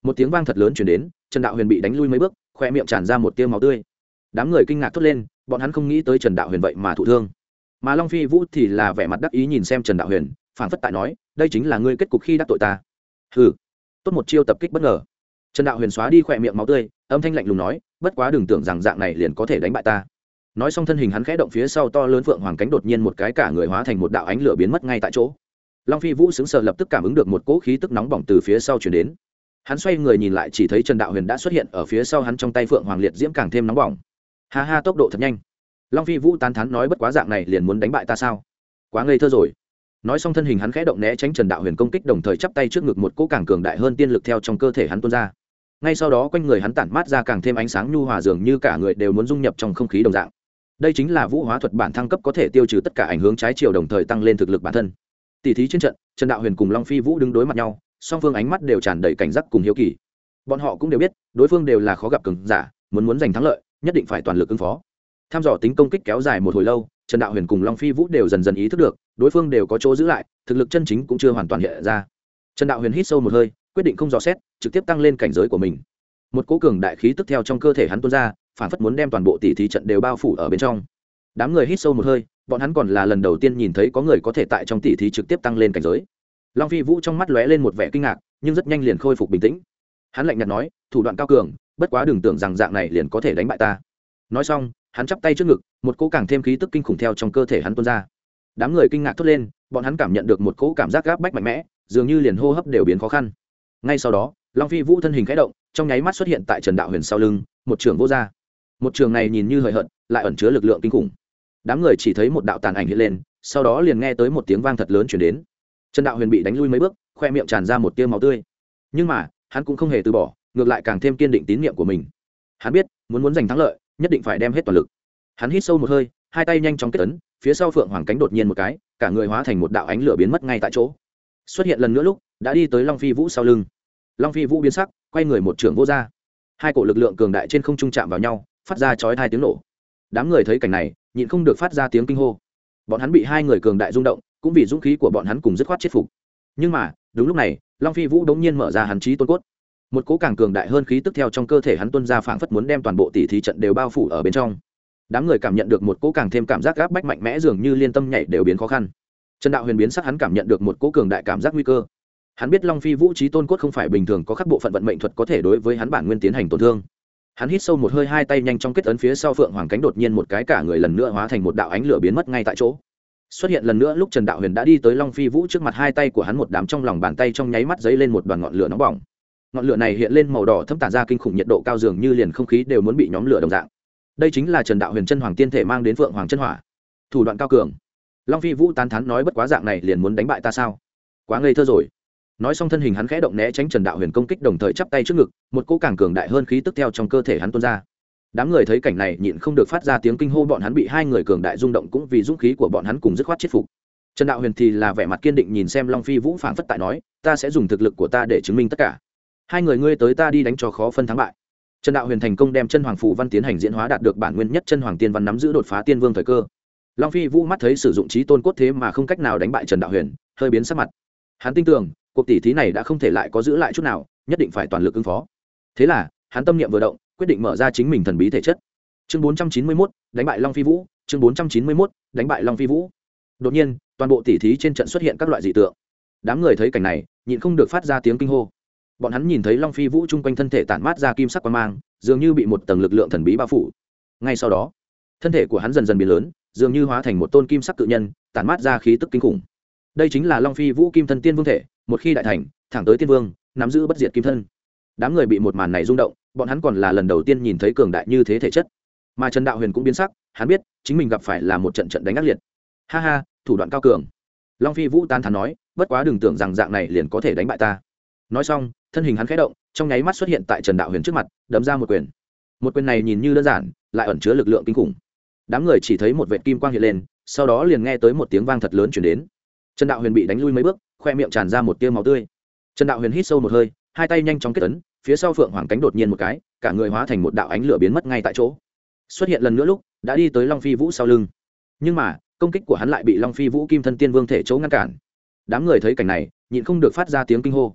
một tiếng vang thật lớn chuyển đến, Trần Đạo Huyền bị đánh lui mấy bước, khoe miệng tràn ra một tia máu tươi. Đám người kinh ngạc thốt lên, bọn hắn không nghĩ tới Trần Đạo Huyền vậy mà thụ thương. Mà Long Phi Vũ thì là vẻ mặt đắc ý nhìn xem Trần Đạo Huyền, phảng phất tại nói, đây chính là ngươi kết cục khi đắc tội ta. Hừ, tốt một chiêu tập kích bất ngờ. Trần Đạo Huyền xóa đi khoe miệng máu tươi, âm thanh lạnh lùng nói, bất quá đừng tưởng rằng dạng này liền có thể đánh bại ta. Nói xong thân hình hắn khẽ động, phía sau to lớn phượng hoàng cánh đột nhiên một cái cả người hóa thành một đạo ánh lửa biến mất ngay tại chỗ. Long Phi Vũ sững sờ, lập tức cảm ứng được một cỗ khí tức nóng bỏng từ phía sau truyền đến. Hắn xoay người nhìn lại, chỉ thấy Trần Đạo Huyền đã xuất hiện ở phía sau hắn, trong tay phượng hoàng liệt diễm càng thêm nóng bỏng. Ha ha, tốc độ thật nhanh. Long Phi Vũ tán thán nói, bất quá dạng này liền muốn đánh bại ta sao? Quá ngây thơ rồi. Nói xong thân hình hắn khẽ động né tránh Trần Đạo Huyền công kích, đồng thời chắp tay trước ngực, một cỗ càng cường đại hơn tiên lực theo trong cơ thể hắn tuôn ra. Ngay sau đó quanh người hắn tản mát ra càng thêm ánh sáng nhu hòa, dường như cả người đều muốn dung nhập trong không khí đồng dạng. Đây chính là vũ hóa thuật bản thăng cấp, có thể tiêu trừ tất cả ảnh hưởng trái chiều, đồng thời tăng lên thực lực bản thân. Tỷ thí trên trận, Trần Đạo Huyền cùng Long Phi Vũ đứng đối mặt nhau, song phương ánh mắt đều tràn đầy cảnh giác cùng hiếu kỳ. Bọn họ cũng đều biết, đối phương đều là khó gặp cường giả, muốn muốn giành thắng lợi, nhất định phải toàn lực ứng phó. Tham dò tính công kích kéo dài một hồi lâu, Trần Đạo Huyền cùng Long Phi Vũ đều dần dần ý thức được, đối phương đều có chỗ giữ lại, thực lực chân chính cũng chưa hoàn toàn hiện ra. Trần Đạo Huyền hít sâu một hơi, quyết định không dò xét, trực tiếp tăng lên cảnh giới của mình. Một cỗ cường đại khí tức theo trong cơ thể hắn tuôn ra, phản phất muốn đem toàn bộ tỷ thí trận đều bao phủ ở bên trong. Đám người hít sâu một hơi, bọn hắn còn là lần đầu tiên nhìn thấy có người có thể tại trong tỷ thí trực tiếp tăng lên cảnh giới. Long Phi Vũ trong mắt lóe lên một vẻ kinh ngạc, nhưng rất nhanh liền khôi phục bình tĩnh. Hắn lạnh nhạt nói, thủ đoạn cao cường, bất quá đừng tưởng rằng dạng này liền có thể đánh bại ta. Nói xong, hắn chắp tay trước ngực, một cỗ càng thêm khí tức kinh khủng theo trong cơ thể hắn tuôn ra. Đám người kinh ngạc thốt lên, bọn hắn cảm nhận được một cỗ cảm giác gáp bách mạnh mẽ, dường như liền hô hấp đều biến khó khăn. Ngay sau đó, Long Phi Vũ thân hình khẽ động, trong nháy mắt xuất hiện tại Trần Đạo Huyền sau lưng, một trường vô ra. Một trường này nhìn như hời hợt, lại ẩn chứa lực lượng kinh khủng. Đám người chỉ thấy một đạo tàn ảnh hiện lên, sau đó liền nghe tới một tiếng vang thật lớn truyền đến. Trần Đạo Huyền bị đánh lui mấy bước, khoe miệng tràn ra một tia máu tươi. Nhưng mà, hắn cũng không hề từ bỏ, ngược lại càng thêm kiên định tín nhiệm của mình. Hắn biết, muốn muốn giành thắng lợi, nhất định phải đem hết toàn lực. Hắn hít sâu một hơi, hai tay nhanh chóng kết ấn, phía sau phượng hoàng cánh đột nhiên một cái, cả người hóa thành một đạo ánh lửa biến mất ngay tại chỗ. Xuất hiện lần nữa lúc, đã đi tới Long Phi Vũ sau lưng. Long Phi Vũ biến sắc, quay người một trường vô ra. Hai cổ lực lượng cường đại trên không trung chạm vào nhau, phát ra chói tai tiếng nổ. Đám người thấy cảnh này, nhịn không được phát ra tiếng kinh hô. Bọn hắn bị hai người cường đại rung động, cũng vì dũng khí của bọn hắn cùng dứt khoát chết phục. Nhưng mà, đúng lúc này, Long Phi Vũ đống nhiên mở ra hắn chí tôn cốt. Một cỗ càng cường đại hơn khí tức theo trong cơ thể hắn tuôn ra, phảng phất muốn đem toàn bộ tỷ thí trận đều bao phủ ở bên trong. Đám người cảm nhận được một cỗ càng thêm cảm giác áp bách mạnh mẽ, dường như liên tâm nhảy đều biến khó khăn. Trần Đạo Huyền biến sắc, hắn cảm nhận được một cỗ cường đại cảm giác nguy cơ. Hắn biết Long Phi Vũ chí tôn cốt không phải bình thường có khắc bộ phận vận mệnh thuật có thể đối với hắn bản nguyên tiến hành tổn thương. Hắn hít sâu một hơi, hai tay nhanh chóng kết ấn, phía sau phượng hoàng cánh đột nhiên một cái, cả người lần nữa hóa thành một đạo ánh lửa biến mất ngay tại chỗ. Xuất hiện lần nữa lúc Trần Đạo Huyền đã đi tới Long Phi Vũ trước mặt, hai tay của hắn một đám trong lòng bàn tay trong nháy mắt dấy lên một đoàn ngọn lửa nóng bỏng. Ngọn lửa này hiện lên màu đỏ thấm, tản ra kinh khủng nhiệt độ cao, dường như liền không khí đều muốn bị nhóm lửa đồng dạng. Đây chính là Trần Đạo Huyền chân hoàng tiên thể mang đến phượng hoàng chân hỏa, thủ đoạn cao cường. Long Phi Vũ tán thán nói, bất quá dạng này liền muốn đánh bại ta sao? Quá ngây thơ rồi. Nói xong thân hình hắn khẽ động né tránh Trần Đạo Huyền công kích, đồng thời chắp tay trước ngực, một cỗ càng cường đại hơn khí tức theo trong cơ thể hắn tuôn ra. Đám người thấy cảnh này nhịn không được phát ra tiếng kinh hô, bọn hắn bị hai người cường đại rung động, cũng vì dũng khí của bọn hắn cùng dứt khoát chết phục. Trần Đạo Huyền thì là vẻ mặt kiên định nhìn xem Long Phi Vũ, phảng phất tại nói, ta sẽ dùng thực lực của ta để chứng minh tất cả. Hai người ngươi tới ta đi, đánh cho khó phân thắng bại. Trần Đạo Huyền thành công đem chân hoàng phù văn tiến hành diễn hóa, đạt được bản nguyên nhất chân hoàng tiên văn, nắm giữ đột phá tiên vương thời cơ. Long Phi Vũ mắt thấy sử dụng chí tôn cốt thế mà không cách nào đánh bại Trần Đạo Huyền, hơi biến sắc mặt. Hắn tin tưởng, cuộc tỷ thí này đã không thể lại có giữ lại chút nào, nhất định phải toàn lực ứng phó. Thế là, hắn tâm niệm vừa động, quyết định mở ra chính mình thần bí thể chất. Chương bốn trăm chín mươi mốt, đánh bại Long Phi Vũ, chương bốn trăm chín mươi mốt, đánh bại Long Phi Vũ. Đột nhiên, toàn bộ tỷ thí trên trận xuất hiện các loại dị tượng. Đám người thấy cảnh này, nhịn không được phát ra tiếng kinh hô. Bọn hắn nhìn thấy Long Phi Vũ chung quanh thân thể tản mát ra kim sắc quang mang, dường như bị một tầng lực lượng thần bí bao phủ. Ngay sau đó, thân thể của hắn dần dần biến lớn, dường như hóa thành một tôn kim sắc cự nhân, tản mát ra khí tức kinh khủng. Đây chính là Long Phi Vũ Kim Thân Tiên Vương thể, một khi đại thành, thẳng tới tiên vương, nắm giữ bất diệt kim thân. Đám người bị một màn này rung động, bọn hắn còn là lần đầu tiên nhìn thấy cường đại như thế thể chất. Mà Trần Đạo Huyền cũng biến sắc, hắn biết chính mình gặp phải là một trận trận đánh ác liệt. Ha ha, thủ đoạn cao cường. Long Phi Vũ tán thán nói, bất quá đừng tưởng rằng dạng này liền có thể đánh bại ta. Nói xong, thân hình hắn khẽ động, trong nháy mắt xuất hiện tại Trần Đạo Huyền trước mặt, đấm ra một quyền. Một quyền này nhìn như đơn giản, lại ẩn chứa lực lượng kinh khủng. Đám người chỉ thấy một vệt kim quang hiện lên, sau đó liền nghe tới một tiếng vang thật lớn truyền đến. Trần Đạo Huyền bị đánh lui mấy bước, khoe miệng tràn ra một tia máu tươi. Trần Đạo Huyền hít sâu một hơi, hai tay nhanh chóng kết ấn, phía sau phượng hoàng cánh đột nhiên một cái, cả người hóa thành một đạo ánh lửa biến mất ngay tại chỗ. Xuất hiện lần nữa lúc, đã đi tới Long Phi Vũ sau lưng. Nhưng mà, công kích của hắn lại bị Long Phi Vũ Kim Thân Tiên Vương thể chỗ ngăn cản. Đám người thấy cảnh này, nhịn không được phát ra tiếng kinh hô.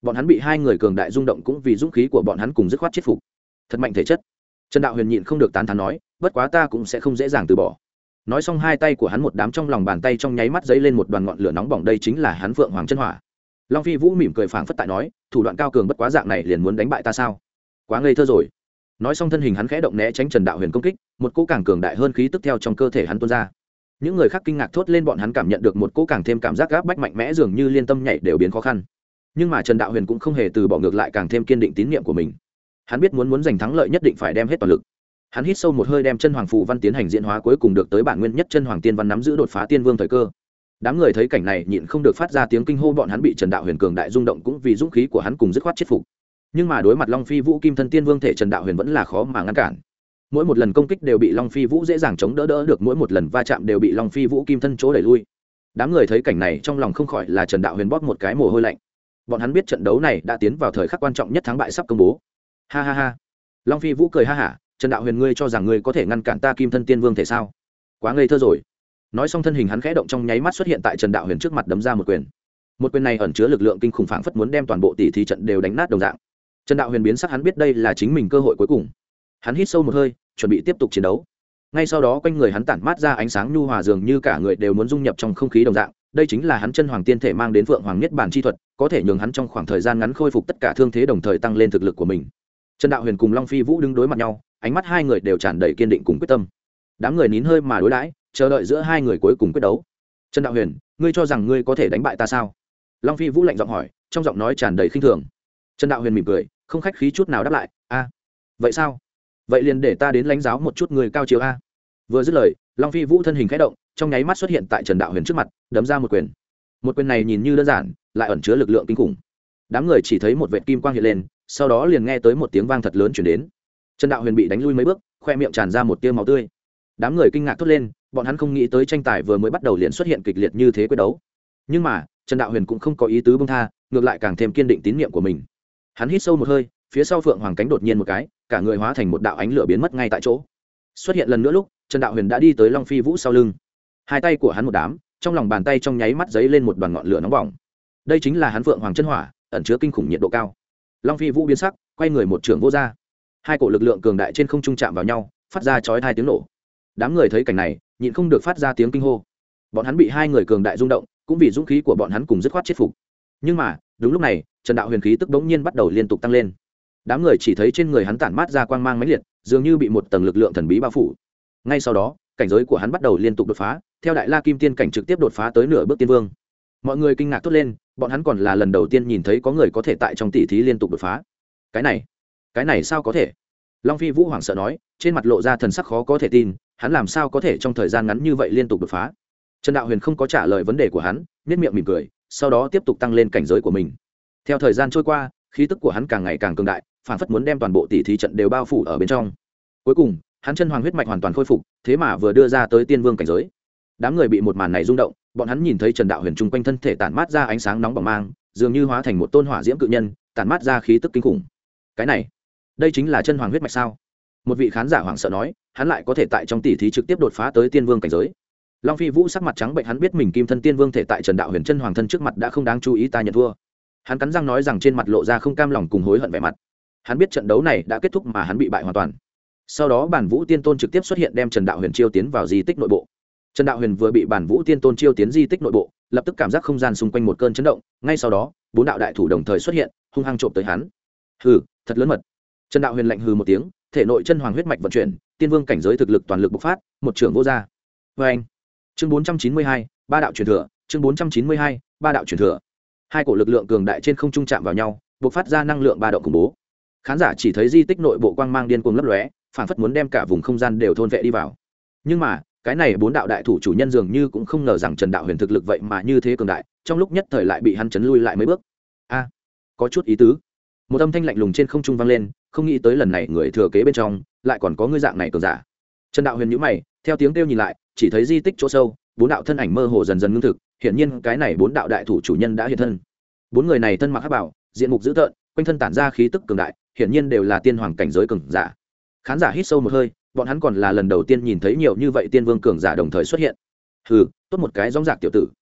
bọn hắn bị hai người cường đại rung động cũng vì dũng khí của bọn hắn cùng dứt khoát chết phục. Thật mạnh thể chất. Trần Đạo Huyền nhịn không được tán thán nói, bất quá ta cũng sẽ không dễ dàng từ bỏ. Nói xong hai tay của hắn một đám trong lòng bàn tay trong nháy mắt giấy lên một đoàn ngọn lửa nóng bỏng, đây chính là hắn Phượng Hoàng chân hỏa. Long Phi Vũ mỉm cười phảng phất tại nói, thủ đoạn cao cường bất quá dạng này liền muốn đánh bại ta sao? Quá ngây thơ rồi. Nói xong thân hình hắn khẽ động né tránh Trần Đạo Huyền công kích, một cỗ càng cường đại hơn khí tức theo trong cơ thể hắn tuôn ra. Những người khác kinh ngạc thốt lên, bọn hắn cảm nhận được một cỗ càng thêm cảm giác gáp bách mạnh mẽ, dường như liên tâm nhảy đều biến khó khăn. Nhưng mà Trần Đạo Huyền cũng không hề từ bỏ, ngược lại càng thêm kiên định tín nhiệm của mình. Hắn biết muốn muốn giành thắng lợi nhất định phải đem hết toàn lực. Hắn hít sâu một hơi đem chân hoàng phù văn tiến hành diễn hóa, cuối cùng được tới bản nguyên nhất chân hoàng tiên văn, nắm giữ đột phá tiên vương thời cơ. Đám người thấy cảnh này nhịn không được phát ra tiếng kinh hô, bọn hắn bị Trần Đạo Huyền cường đại rung động cũng vì dũng khí của hắn cùng dứt khoát chết phục. Nhưng mà đối mặt Long Phi Vũ kim thân tiên vương thể, Trần Đạo Huyền vẫn là khó mà ngăn cản. Mỗi một lần công kích đều bị Long Phi Vũ dễ dàng chống đỡ đỡ được, mỗi một lần va chạm đều bị Long Phi Vũ kim thân chỗ đẩy lui. Đám người thấy cảnh này trong lòng không khỏi là Trần Đạo Huyền bóp một cái mồ hôi lạnh. Bọn hắn biết trận đấu này đã tiến vào thời khắc quan trọng nhất, thắng bại sắp công bố. Ha ha ha. Long Phi Vũ cười ha hả, Trần Đạo Huyền, ngươi cho rằng ngươi có thể ngăn cản ta kim thân tiên vương thể sao? Quá ngây thơ rồi. Nói xong thân hình hắn khẽ động, trong nháy mắt xuất hiện tại Trần Đạo Huyền trước mặt, đấm ra một quyền. Một quyền này ẩn chứa lực lượng kinh khủng, phảng phất muốn đem toàn bộ tỷ thí trận đều đánh nát đồng dạng. Trần Đạo Huyền biến sắc, hắn biết đây là chính mình cơ hội cuối cùng. Hắn hít sâu một hơi, chuẩn bị tiếp tục chiến đấu. Ngay sau đó quanh người hắn tản mát ra ánh sáng nhu hòa, dường như cả người đều muốn dung nhập trong không khí đồng dạng. Đây chính là hắn chân hoàng tiên thể mang đến Phượng Hoàng Niết Bàn chi thuật, có thể nhường hắn trong khoảng thời gian ngắn khôi phục tất cả thương thế, đồng thời tăng lên thực lực của mình. Trần Đạo Huyền cùng Long Phi Vũ đứng đối mặt nhau, ánh mắt hai người đều tràn đầy kiên định cùng quyết tâm. Đám người nín hơi mà đối đãi, chờ đợi giữa hai người cuối cùng quyết đấu. Trần Đạo Huyền, ngươi cho rằng ngươi có thể đánh bại ta sao? Long Phi Vũ lạnh giọng hỏi, trong giọng nói tràn đầy khinh thường. Trần Đạo Huyền mỉm cười, không khách khí chút nào đáp lại, a, vậy sao? Vậy liền để ta đến lãnh giáo một chút người cao chiều a. Vừa dứt lời, Long Phi Vũ thân hình khẽ động, trong nháy mắt xuất hiện tại Trần Đạo Huyền trước mặt, đấm ra một quyền. Một quyền này nhìn như đơn giản, lại ẩn chứa lực lượng kinh khủng. Đám người chỉ thấy một vệt kim quang hiện lên, sau đó liền nghe tới một tiếng vang thật lớn truyền đến. Trần Đạo Huyền bị đánh lui mấy bước, khoe miệng tràn ra một tia máu tươi. Đám người kinh ngạc thốt lên, bọn hắn không nghĩ tới tranh tài vừa mới bắt đầu liền xuất hiện kịch liệt như thế quyết đấu. Nhưng mà Trần Đạo Huyền cũng không có ý tứ buông tha, ngược lại càng thêm kiên định tín nhiệm của mình. Hắn hít sâu một hơi, phía sau Phượng Hoàng cánh đột nhiên một cái, cả người hóa thành một đạo ánh lửa biến mất ngay tại chỗ. Xuất hiện lần nữa lúc, Trần Đạo Huyền đã đi tới Long Phi Vũ sau lưng. Hai tay của hắn một đám, trong lòng bàn tay trong nháy mắt giấy lên một đoàn ngọn lửa nóng bỏng. Đây chính là hắn Phượng Hoàng chân hỏa, ẩn chứa kinh khủng nhiệt độ cao. Long Phi Vũ biến sắc, quay người một trường vô ra. Hai cổ lực lượng cường đại trên không trung chạm vào nhau, phát ra chói tai tiếng nổ. Đám người thấy cảnh này, nhịn không được phát ra tiếng kinh hô. Bọn hắn bị hai người cường đại rung động, cũng vì dũng khí của bọn hắn cùng dứt khoát chết phục. Nhưng mà đúng lúc này, Trần Đạo Huyền khí tức bỗng nhiên bắt đầu liên tục tăng lên. Đám người chỉ thấy trên người hắn tản mát ra quang mang mãnh liệt, dường như bị một tầng lực lượng thần bí bao phủ. Ngay sau đó, cảnh giới của hắn bắt đầu liên tục đột phá, theo Đại La Kim Tiên cảnh trực tiếp đột phá tới nửa bước tiên vương. Mọi người kinh ngạc thốt lên, bọn hắn còn là lần đầu tiên nhìn thấy có người có thể tại trong tỷ thí liên tục đột phá. Cái này, cái này sao có thể? Long Phi Vũ hoảng sợ nói, trên mặt lộ ra thần sắc khó có thể tin, hắn làm sao có thể trong thời gian ngắn như vậy liên tục đột phá? Trần Đạo Huyền không có trả lời vấn đề của hắn, nhếch miệng mỉm cười, sau đó tiếp tục tăng lên cảnh giới của mình. Theo thời gian trôi qua, khí tức của hắn càng ngày càng cường đại, phản phất muốn đem toàn bộ tỷ thí trận đều bao phủ ở bên trong. Cuối cùng, hắn chân hoàng huyết mạch hoàn toàn khôi phục, thế mà vừa đưa ra tới tiên vương cảnh giới. Đám người bị một màn này rung động, bọn hắn nhìn thấy Trần Đạo Huyền trung quanh thân thể tản mát ra ánh sáng nóng bỏng mang, dường như hóa thành một tôn hỏa diễm cự nhân, tản mát ra khí tức kinh khủng. Cái này, đây chính là chân hoàng huyết mạch sao? Một vị khán giả hoảng sợ nói, hắn lại có thể tại trong tỷ thí trực tiếp đột phá tới tiên vương cảnh giới. Long Phi Vũ sắc mặt trắng bệch, hắn biết mình kim thân tiên vương thể tại Trần Đạo Huyền chân hoàng thân trước mặt đã không đáng chú ý, ta nhận thua. Hắn cắn răng nói rằng, trên mặt lộ ra không cam lòng cùng hối hận vẻ mặt. Hắn biết trận đấu này đã kết thúc mà hắn bị bại hoàn toàn. Sau đó Bản Vũ Tiên Tôn trực tiếp xuất hiện đem Trần Đạo Huyền chiêu tiến vào di tích nội bộ. Trần Đạo Huyền vừa bị Bản Vũ Tiên Tôn chiêu tiến di tích nội bộ, lập tức cảm giác không gian xung quanh một cơn chấn động, ngay sau đó, bốn đạo đại thủ đồng thời xuất hiện, hung hăng trộm tới hắn. Hừ, thật lớn mật. Trần Đạo Huyền lạnh hừ một tiếng, thể nội chân hoàng huyết mạch vận chuyển, tiên vương cảnh giới thực lực toàn lực bộc phát, một trường vô ra. Và anh. Chương bốn trăm chín mươi hai, ba đạo truyền thừa, chương bốn trăm chín mươi hai, ba đạo truyền thừa. Hai cổ lực lượng cường đại trên không trung chạm vào nhau, bộc phát ra năng lượng ba động khủng bố. Khán giả chỉ thấy di tích nội bộ quang mang điên cuồng lấp lóe, phản phất muốn đem cả vùng không gian đều thôn vệ đi vào. Nhưng mà, cái này bốn đạo đại thủ chủ nhân dường như cũng không ngờ rằng Trần Đạo Huyền thực lực vậy mà như thế cường đại, trong lúc nhất thời lại bị hắn chấn lui lại mấy bước. A, có chút ý tứ. Một âm thanh lạnh lùng trên không trung vang lên, không nghĩ tới lần này người thừa kế bên trong lại còn có ngươi dạng này cường giả. Trần Đạo Huyền nhíu mày, theo tiếng kêu nhìn lại, chỉ thấy di tích chỗ sâu, bốn đạo thân ảnh mơ hồ dần dần ngưng thực, hiển nhiên cái này bốn đạo đại thủ chủ nhân đã hiện thân. Bốn người này thân mặc hắc bào, diện mục dữ tợn, quanh thân tản ra khí tức cường đại, hiển nhiên đều là tiên hoàng cảnh giới cường giả. Khán giả hít sâu một hơi, bọn hắn còn là lần đầu tiên nhìn thấy nhiều như vậy tiên vương cường giả đồng thời xuất hiện. Hừ, tốt một cái rõng rạc tiểu tử.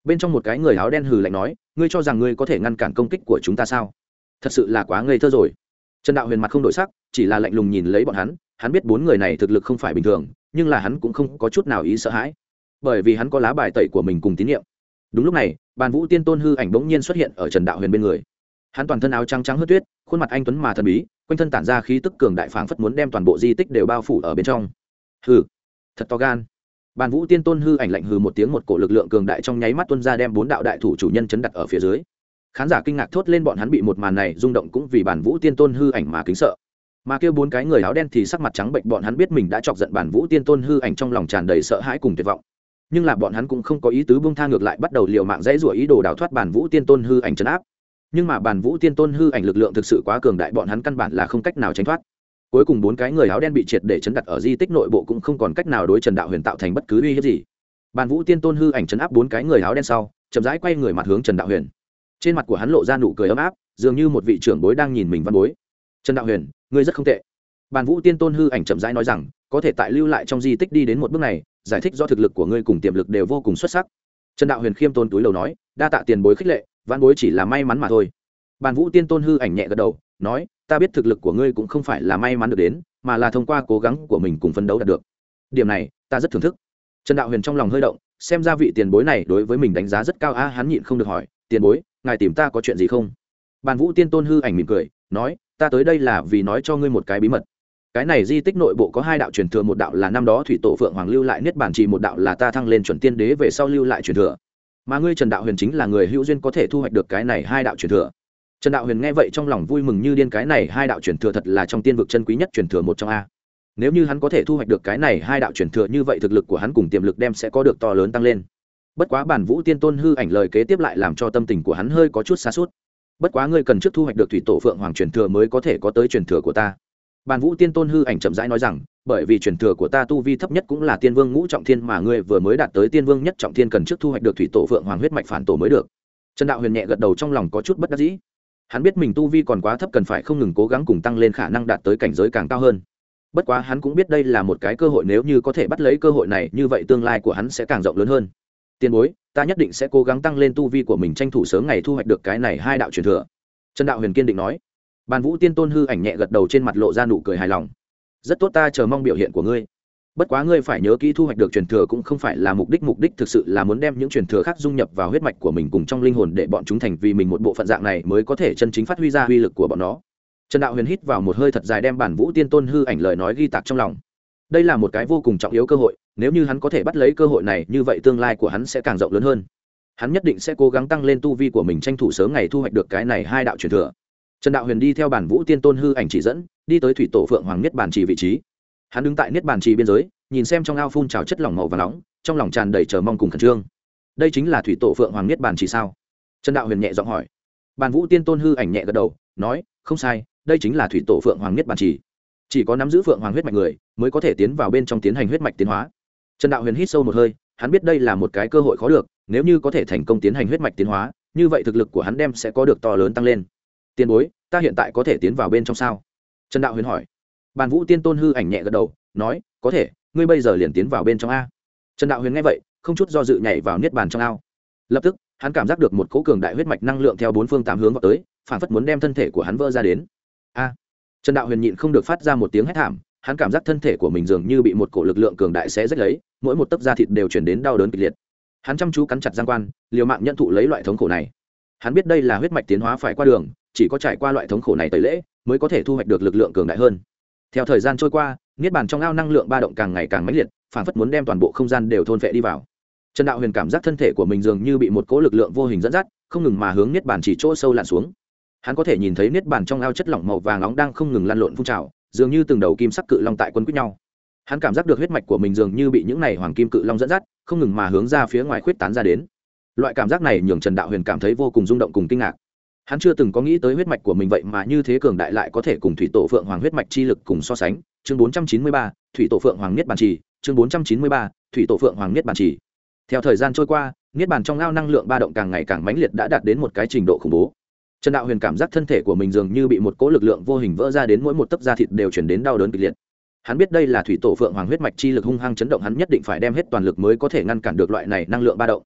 bên trong một cái người áo đen hừ lạnh nói, ngươi cho rằng ngươi có thể ngăn cản công kích của chúng ta sao? Thật sự là quá ngây thơ rồi. Trần Đạo Huyền mặt không đổi sắc, chỉ là lạnh lùng nhìn lấy bọn hắn. Hắn biết bốn người này thực lực không phải bình thường, nhưng là hắn cũng không có chút nào ý sợ hãi, bởi vì hắn có lá bài tẩy của mình cùng tín nhiệm. Đúng lúc này, Bàn Vũ Tiên Tôn hư ảnh bỗng nhiên xuất hiện ở Trần Đạo Huyền bên người. Hắn toàn thân áo trắng trắng hớt tuyết, khuôn mặt anh tuấn mà thần bí, quanh thân tản ra khí tức cường đại phảng phất muốn đem toàn bộ di tích đều bao phủ ở bên trong. Hừ, thật to gan. Bàn Vũ Tiên Tôn hư ảnh lạnh hừ một tiếng, một cổ lực lượng cường đại trong nháy mắt tuôn ra đem bốn đạo đại thủ chủ nhân chấn đặt ở phía dưới. Khán giả kinh ngạc thốt lên, bọn hắn bị một màn này rung động cũng vì Bàn Vũ Tiên Tôn hư ảnh mà kính sợ. Mà kêu bốn cái người áo đen thì sắc mặt trắng bệnh, bọn hắn biết mình đã chọc giận Bàn Vũ Tiên Tôn hư ảnh, trong lòng tràn đầy sợ hãi cùng tuyệt vọng. Nhưng là bọn hắn cũng không có ý tứ buông tha, ngược lại bắt đầu liều mạng dãy rủa ý đồ đào thoát Bàn Vũ Tiên Tôn hư ảnh trấn áp. Nhưng mà Bàn Vũ Tiên Tôn hư ảnh lực lượng thực sự quá cường đại, bọn hắn căn bản là không cách nào tránh thoát. Cuối cùng bốn cái người áo đen bị triệt để chấn đặt ở di tích nội bộ, cũng không còn cách nào đối Trần Đạo Huyền tạo thành bất cứ uy hiếp gì. Bàn Vũ Tiên Tôn hư ảnh chấn áp bốn cái người áo đen sau, chậm rãi quay người mặt hướng Trần Đạo Huyền. Trên mặt của hắn lộ ra nụ cười ấm áp, dường như một vị trưởng bối đang nhìn mình văn bối. Trần Đạo Huyền, ngươi rất không tệ. Bàn Vũ Tiên Tôn hư ảnh chậm rãi nói rằng, có thể tại lưu lại trong di tích đi đến một bước này, giải thích do thực lực của ngươi cùng tiềm lực đều vô cùng xuất sắc. Trần Đạo Huyền khiêm tốn túi lầu nói, đa tạ tiền bối khích lệ, văn bối chỉ là may mắn mà thôi. Bàn Vũ Tiên Tôn hư ảnh nhẹ gật đầu, nói, ta biết thực lực của ngươi cũng không phải là may mắn được đến, mà là thông qua cố gắng của mình cùng phấn đấu đạt được. Điểm này, ta rất thưởng thức. Trần Đạo Huyền trong lòng hơi động, xem ra vị tiền bối này đối với mình đánh giá rất cao a. Hắn nhịn không được hỏi, tiền bối, ngài tìm ta có chuyện gì không? Bàn Vũ Tiên Tôn hư ảnh mỉm cười, nói, ta tới đây là vì nói cho ngươi một cái bí mật. Cái này di tích nội bộ có hai đạo truyền thừa, một đạo là năm đó thủy tổ Phượng Hoàng lưu lại niết bàn trì, một đạo là ta thăng lên chuẩn tiên đế về sau lưu lại truyền thừa. Mà ngươi Trần Đạo Huyền chính là người hữu duyên có thể thu hoạch được cái này hai đạo truyền thừa. Trần Đạo Huyền nghe vậy trong lòng vui mừng như điên, cái này hai đạo truyền thừa thật là trong tiên vực chân quý nhất truyền thừa một trong a. Nếu như hắn có thể thu hoạch được cái này hai đạo truyền thừa, như vậy thực lực của hắn cùng tiềm lực đem sẽ có được to lớn tăng lên. Bất quá Bản Vũ Tiên Tôn hư ảnh lời kế tiếp lại làm cho tâm tình của hắn hơi có chút xa suốt. Bất quá ngươi cần trước thu hoạch được thủy tổ Phượng Hoàng truyền thừa mới có thể có tới truyền thừa của ta. Bản Vũ Tiên Tôn hư ảnh chậm rãi nói rằng, bởi vì truyền thừa của ta tu vi thấp nhất cũng là tiên vương ngũ trọng thiên, mà ngươi vừa mới đạt tới tiên vương nhất trọng thiên, cần trước thu hoạch được thủy tổ Phượng Hoàng huyết mạch phản tổ mới được. Trần Đạo Huyền nhẹ gật đầu, trong lòng có chút bất đắc dĩ. Hắn biết mình tu vi còn quá thấp, cần phải không ngừng cố gắng cùng tăng lên khả năng đạt tới cảnh giới càng cao hơn. Bất quá hắn cũng biết đây là một cái cơ hội, nếu như có thể bắt lấy cơ hội này, như vậy tương lai của hắn sẽ càng rộng lớn hơn. Tiền bối, ta nhất định sẽ cố gắng tăng lên tu vi của mình, tranh thủ sớm ngày thu hoạch được cái này hai đạo truyền thừa. Trần Đạo Huyền kiên định nói. Bàn Vũ Tiên Tôn hư ảnh nhẹ gật đầu, trên mặt lộ ra nụ cười hài lòng. Rất tốt, ta chờ mong biểu hiện của ngươi. Bất quá ngươi phải nhớ kỹ, thu hoạch được truyền thừa cũng không phải là mục đích, mục đích thực sự là muốn đem những truyền thừa khác dung nhập vào huyết mạch của mình cùng trong linh hồn, để bọn chúng thành vì mình một bộ phận, dạng này mới có thể chân chính phát huy ra uy lực của bọn nó. Trần Đạo Huyền hít vào một hơi thật dài, đem Bản Vũ Tiên Tôn hư ảnh lời nói ghi tạc trong lòng. Đây là một cái vô cùng trọng yếu cơ hội, nếu như hắn có thể bắt lấy cơ hội này, như vậy tương lai của hắn sẽ càng rộng lớn hơn. Hắn nhất định sẽ cố gắng tăng lên tu vi của mình, tranh thủ sớm ngày thu hoạch được cái này hai đạo truyền thừa. Trần Đạo Huyền đi theo Bản Vũ Tiên Tôn hư ảnh chỉ dẫn, đi tới thủy tổ Phượng Hoàng niết bàn trì vị trí. Hắn đứng tại niết bàn trì biên giới, nhìn xem trong ao phun trào chất lỏng màu vàng nóng, trong lòng tràn đầy chờ mong cùng khẩn trương. Đây chính là thủy tổ Phượng Hoàng niết bàn trì sao? Trần Đạo Huyền nhẹ giọng hỏi. Bản Vũ Tiên Tôn hư ảnh nhẹ gật đầu, nói, không sai, đây chính là thủy tổ Phượng Hoàng niết bàn trì. Chỉ có nắm giữ Phượng Hoàng huyết mạch người mới có thể tiến vào bên trong tiến hành huyết mạch tiến hóa. Trần Đạo Huyền hít sâu một hơi, hắn biết đây là một cái cơ hội khó được, nếu như có thể thành công tiến hành huyết mạch tiến hóa, như vậy thực lực của hắn đem sẽ có được to lớn tăng lên. Tiền bối, ta hiện tại có thể tiến vào bên trong sao? Trần Đạo Huyền hỏi. Bàn Vũ Tiên Tôn hư ảnh nhẹ gật đầu, nói, có thể, ngươi bây giờ liền tiến vào bên trong a. Trần Đạo Huyền nghe vậy, không chút do dự nhảy vào niết bàn trong ao. Lập tức, hắn cảm giác được một cỗ cường đại huyết mạch năng lượng theo bốn phương tám hướng vào tới, phản phất muốn đem thân thể của hắn vỡ ra đến. A! Trần Đạo Huyền nhịn không được phát ra một tiếng hét thảm, hắn cảm giác thân thể của mình dường như bị một cỗ lực lượng cường đại xé rách lấy, mỗi một tấc da thịt đều truyền đến đau đớn kịch liệt. Hắn chăm chú cắn chặt răng quan, liều mạng nhận thụ lấy loại thống khổ này. Hắn biết đây là huyết mạch tiến hóa phải qua đường, chỉ có trải qua loại thống khổ này tẩy lễ, mới có thể thu hoạch được lực lượng cường đại hơn. Theo thời gian trôi qua, niết bàn trong ao năng lượng ba động càng ngày càng mãnh liệt, phản phất muốn đem toàn bộ không gian đều thôn phệ đi vào. Trần Đạo Huyền cảm giác thân thể của mình dường như bị một cỗ lực lượng vô hình dẫn dắt, không ngừng mà hướng niết bàn chỉ chỗ sâu lặn xuống. Hắn có thể nhìn thấy niết bàn trong ao chất lỏng màu vàng nóng đang không ngừng lăn lộn phun trào, dường như từng đầu kim sắc cự long tại quấn quýt nhau. Hắn cảm giác được huyết mạch của mình dường như bị những này hoàng kim cự long dẫn dắt, không ngừng mà hướng ra phía ngoài khuyết tán ra đến. Loại cảm giác này nhường Trần Đạo Huyền cảm thấy vô cùng rung động cùng kinh ngạc. Hắn chưa từng có nghĩ tới huyết mạch của mình vậy mà như thế cường đại, lại có thể cùng thủy tổ Phượng Hoàng huyết mạch chi lực cùng so sánh. Chương bốn trăm chín mươi ba, thủy tổ Phượng Hoàng niết bàn trì. Chương bốn trăm chín mươi ba, thủy tổ Phượng Hoàng niết bàn trì. Theo thời gian trôi qua, niết bàn trong ao năng lượng ba động càng ngày càng mãnh liệt, đã đạt đến một cái trình độ khủng bố. Trần Đạo Huyền cảm giác thân thể của mình dường như bị một cỗ lực lượng vô hình vỡ ra đến, mỗi một tấc da thịt đều truyền đến đau đớn kịch liệt. Hắn biết đây là thủy tổ Phượng Hoàng huyết mạch chi lực hung hăng chấn động, hắn nhất định phải đem hết toàn lực mới có thể ngăn cản được loại này năng lượng ba động.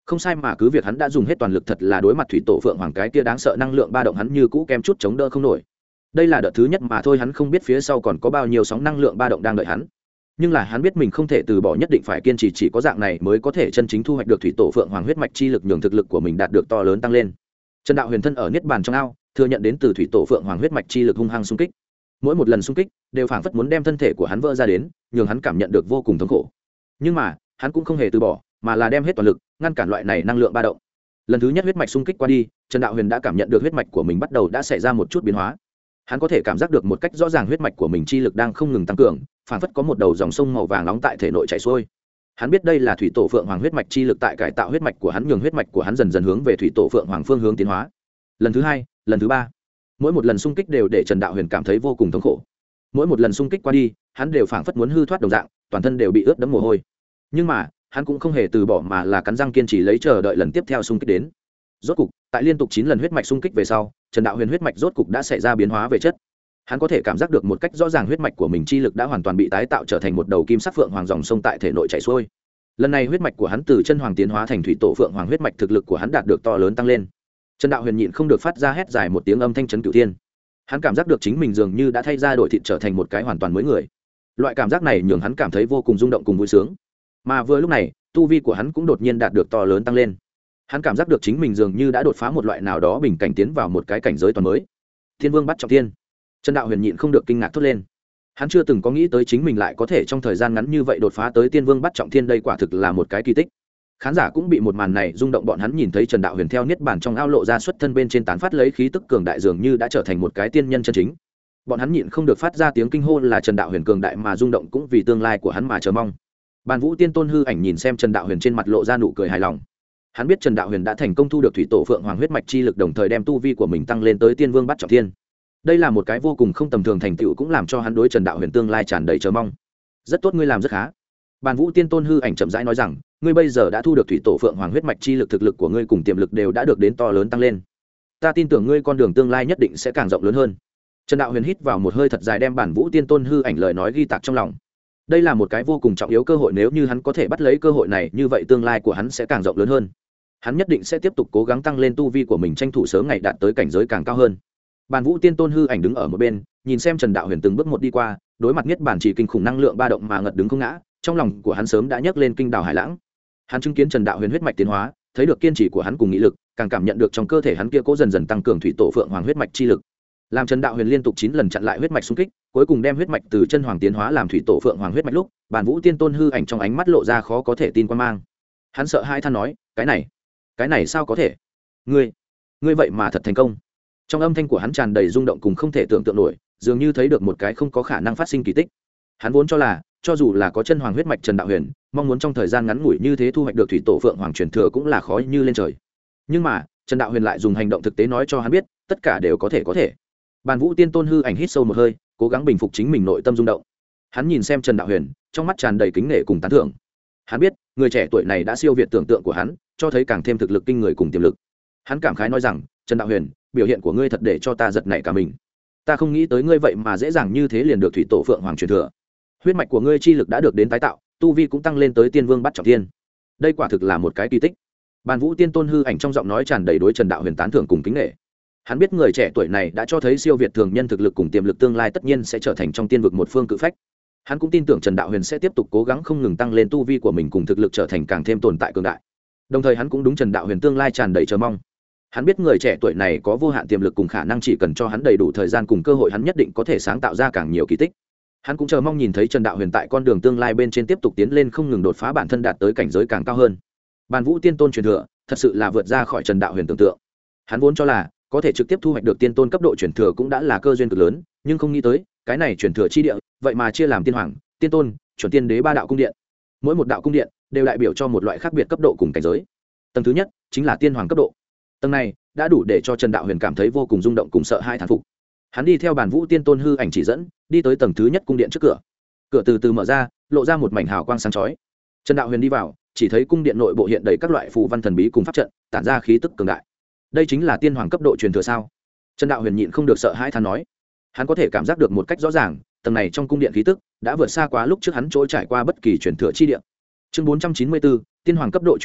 không sai, mà cứ việc hắn đã dùng hết toàn lực, thật là đối mặt thủy tổ phượng hoàng cái kia đáng sợ năng lượng ba động, hắn như cũ kém chút chống đỡ không nổi. Đây là đợt thứ nhất mà thôi, hắn không biết phía sau còn có bao nhiêu sóng năng lượng ba động đang đợi hắn, nhưng là hắn biết mình không thể từ bỏ, nhất định phải kiên trì, chỉ có dạng này mới có thể chân chính thu hoạch được thủy tổ phượng hoàng huyết mạch chi lực, nhường thực lực của mình đạt được to lớn tăng lên. Trần Đạo Huyền thân ở niết bàn trong ao, thừa nhận đến từ thủy tổ phượng hoàng huyết mạch chi lực hung hăng xung kích, mỗi một lần xung kích đều phảng phất muốn đem thân thể của hắn vỡ ra đến, nhường hắn cảm nhận được vô cùng thống khổ. Nhưng mà hắn cũng không hề từ bỏ, mà là đem hết toàn lực ngăn cản loại này năng lượng ba động. Lần thứ nhất huyết mạch xung kích qua đi, Trần Đạo Huyền đã cảm nhận được huyết mạch của mình bắt đầu đã xảy ra một chút biến hóa. Hắn có thể cảm giác được một cách rõ ràng huyết mạch của mình chi lực đang không ngừng tăng cường, phảng phất có một đầu dòng sông màu vàng nóng tại thể nội chảy xuôi. Hắn biết đây là thủy tổ phượng hoàng huyết mạch chi lực tại cải tạo huyết mạch của hắn, nhường huyết mạch của hắn dần dần hướng về thủy tổ phượng hoàng phương hướng tiến hóa. Lần thứ hai, lần thứ ba, mỗi một lần xung kích đều để Trần Đạo Huyền cảm thấy vô cùng thống khổ. Mỗi một lần xung kích qua đi, hắn đều phảng phất muốn hư thoát đồng dạng, toàn thân đều bị ướt đẫm mồ hôi. Nhưng mà hắn cũng không hề từ bỏ, mà là cắn răng kiên trì lấy chờ đợi lần tiếp theo xung kích đến. Rốt cục, tại liên tục chín lần huyết mạch xung kích về sau, Trần Đạo Huyền huyết mạch rốt cục đã xảy ra biến hóa về chất. Hắn có thể cảm giác được một cách rõ ràng huyết mạch của mình chi lực đã hoàn toàn bị tái tạo, trở thành một đầu kim sắc phượng hoàng dòng sông tại thể nội chảy xuôi. Lần này huyết mạch của hắn từ chân hoàng tiến hóa thành thủy tổ phượng hoàng huyết mạch, thực lực của hắn đạt được to lớn tăng lên. Trần Đạo Huyền nhịn không được phát ra hét dài một tiếng âm thanh chấn cửu thiên. Hắn cảm giác được chính mình dường như đã thay ra đổi thịt, trở thành một cái hoàn toàn mới người. Loại cảm giác này nhường hắn cảm thấy vô cùng rung động cùng vui sướng. Mà vừa lúc này, tu vi của hắn cũng đột nhiên đạt được to lớn tăng lên. Hắn cảm giác được chính mình dường như đã đột phá một loại nào đó bình cảnh, tiến vào một cái cảnh giới toàn mới. Thiên Vương bắt trọng thiên. Trần Đạo Huyền nhịn không được kinh ngạc thốt lên. Hắn chưa từng có nghĩ tới chính mình lại có thể trong thời gian ngắn như vậy đột phá tới Tiên Vương bắt trọng thiên, đây quả thực là một cái kỳ tích. Khán giả cũng bị một màn này rung động, bọn hắn nhìn thấy Trần Đạo Huyền theo niết bàn trong ao lộ ra xuất thân bên trên tán phát lấy khí tức cường đại, dường như đã trở thành một cái tiên nhân chân chính. Bọn hắn nhịn không được phát ra tiếng kinh hô, là Trần Đạo Huyền cường đại mà rung động, cũng vì tương lai của hắn mà chờ mong. Bàn Vũ Tiên Tôn hư ảnh nhìn xem Trần Đạo Huyền, trên mặt lộ ra nụ cười hài lòng. Hắn biết Trần Đạo Huyền đã thành công thu được thủy tổ phượng hoàng huyết mạch chi lực, đồng thời đem tu vi của mình tăng lên tới Tiên Vương bắt trọng thiên. Đây là một cái vô cùng không tầm thường thành tựu, cũng làm cho hắn đối Trần Đạo Huyền tương lai tràn đầy chờ mong. Rất tốt, ngươi làm rất khá. Bàn Vũ Tiên Tôn hư ảnh chậm rãi nói rằng, ngươi bây giờ đã thu được thủy tổ phượng hoàng huyết mạch chi lực, thực lực của ngươi cùng tiềm lực đều đã được đến to lớn tăng lên. Ta tin tưởng ngươi con đường tương lai nhất định sẽ càng rộng lớn hơn. Trần Đạo Huyền hít vào một hơi thật dài, đem Bàn Vũ Tiên Tôn hư ảnh lời nói ghi tạc trong lòng. Đây là một cái vô cùng trọng yếu cơ hội, nếu như hắn có thể bắt lấy cơ hội này, như vậy tương lai của hắn sẽ càng rộng lớn hơn. Hắn nhất định sẽ tiếp tục cố gắng tăng lên tu vi của mình, tranh thủ sớm ngày đạt tới cảnh giới càng cao hơn. Bàn Vũ Tiên Tôn hư ảnh đứng ở một bên, nhìn xem Trần Đạo Huyền từng bước một đi qua, đối mặt niết bàn chỉ kinh khủng năng lượng ba động mà ngật đứng không ngã, trong lòng của hắn sớm đã nhấc lên kinh đào hải lãng. Hắn chứng kiến Trần Đạo Huyền huyết mạch tiến hóa, thấy được kiên trì của hắn cùng nghị lực, càng cảm nhận được trong cơ thể hắn kia cố dần dần tăng cường thủy tổ phượng hoàng huyết mạch chi lực. Làm Trần Đạo Huyền liên tục chín lần chặn lại huyết mạch xung kích, cuối cùng đem huyết mạch từ chân hoàng tiến hóa làm thủy tổ phượng hoàng huyết mạch lúc, Bàn Vũ Tiên Tôn hư ảnh trong ánh mắt lộ ra khó có thể tin quan mang. Hắn sợ hãi than nói, cái này, cái này sao có thể? Ngươi, ngươi vậy mà thật thành công. Trong âm thanh của hắn tràn đầy rung động cùng không thể tưởng tượng nổi, dường như thấy được một cái không có khả năng phát sinh kỳ tích. Hắn vốn cho là, cho dù là có chân hoàng huyết mạch Trần Đạo Huyền, mong muốn trong thời gian ngắn ngủi như thế thu hoạch được thủy tổ phượng hoàng truyền thừa cũng là khó như lên trời. Nhưng mà, Trần Đạo Huyền lại dùng hành động thực tế nói cho hắn biết, tất cả đều có thể có thể. Bàn Vũ Tiên Tôn hư ảnh hít sâu một hơi, cố gắng bình phục chính mình nội tâm rung động. Hắn nhìn xem Trần Đạo Huyền, trong mắt tràn đầy kính nể cùng tán thưởng. Hắn biết, người trẻ tuổi này đã siêu việt tưởng tượng của hắn, cho thấy càng thêm thực lực kinh người cùng tiềm lực. Hắn cảm khái nói rằng, Trần Đạo Huyền, biểu hiện của ngươi thật để cho ta giật nảy cả mình. Ta không nghĩ tới ngươi vậy mà dễ dàng như thế liền được thủy tổ phượng hoàng truyền thừa. Huyết mạch của ngươi chi lực đã được đến tái tạo, tu vi cũng tăng lên tới Tiên Vương bắt trọng thiên. Đây quả thực là một cái kỳ tích. Bàn Vũ Tiên Tôn hư ảnh trong giọng nói tràn đầy đối Trần Đạo Huyền tán thưởng cùng kính nể. Hắn biết người trẻ tuổi này đã cho thấy siêu việt thường nhân thực lực cùng tiềm lực, tương lai tất nhiên sẽ trở thành trong tiên vực một phương cự phách. Hắn cũng tin tưởng Trần Đạo Huyền sẽ tiếp tục cố gắng không ngừng tăng lên tu vi của mình cùng thực lực, trở thành càng thêm tồn tại cường đại. Đồng thời hắn cũng đúng Trần Đạo Huyền tương lai tràn đầy chờ mong. Hắn biết người trẻ tuổi này có vô hạn tiềm lực cùng khả năng, chỉ cần cho hắn đầy đủ thời gian cùng cơ hội, hắn nhất định có thể sáng tạo ra càng nhiều kỳ tích. Hắn cũng chờ mong nhìn thấy Trần Đạo Huyền tại con đường tương lai bên trên tiếp tục tiến lên, không ngừng đột phá bản thân, đạt tới cảnh giới càng cao hơn. Bàn Vũ Tiên Tôn truyền thừa thật sự là vượt ra khỏi Trần Đạo Huyền tưởng tượng. Hắn vốn cho là có thể trực tiếp thu hoạch được tiên tôn cấp độ truyền thừa cũng đã là cơ duyên cực lớn, nhưng không nghĩ tới cái này truyền thừa chi địa vậy mà chia làm tiên hoàng, tiên tôn, chuẩn tiên đế ba đạo cung điện. Mỗi một đạo cung điện đều đại biểu cho một loại khác biệt cấp độ cùng cảnh giới. Tầng thứ nhất chính là tiên hoàng cấp độ. Tầng này đã đủ để cho Trần Đạo Huyền cảm thấy vô cùng rung động cùng sợ hãi thán phục. Hắn đi theo Bàn Vũ Tiên Tôn hư ảnh chỉ dẫn, đi tới tầng thứ nhất cung điện trước cửa. Cửa từ từ mở ra, lộ ra một mảnh hào quang sáng chói. Trần Đạo Huyền đi vào, chỉ thấy cung điện nội bộ hiện đầy các loại phù văn thần bí cùng pháp trận, tản ra khí tức cường đại. Đây chính là tiên hoàng cấp độ truyền thừa sao? Trần Đạo Huyền nhịn không được sợ hãi than nói. Hắn có thể cảm giác được một cách rõ ràng, tầng này trong cung điện khí tức đã vượt xa quá lúc trước hắn trôi trải qua bất kỳ truyền thừa chi địa. Chương bốn trăm chín mươi bốn, tiên hoàng cấp độ truyền thừa,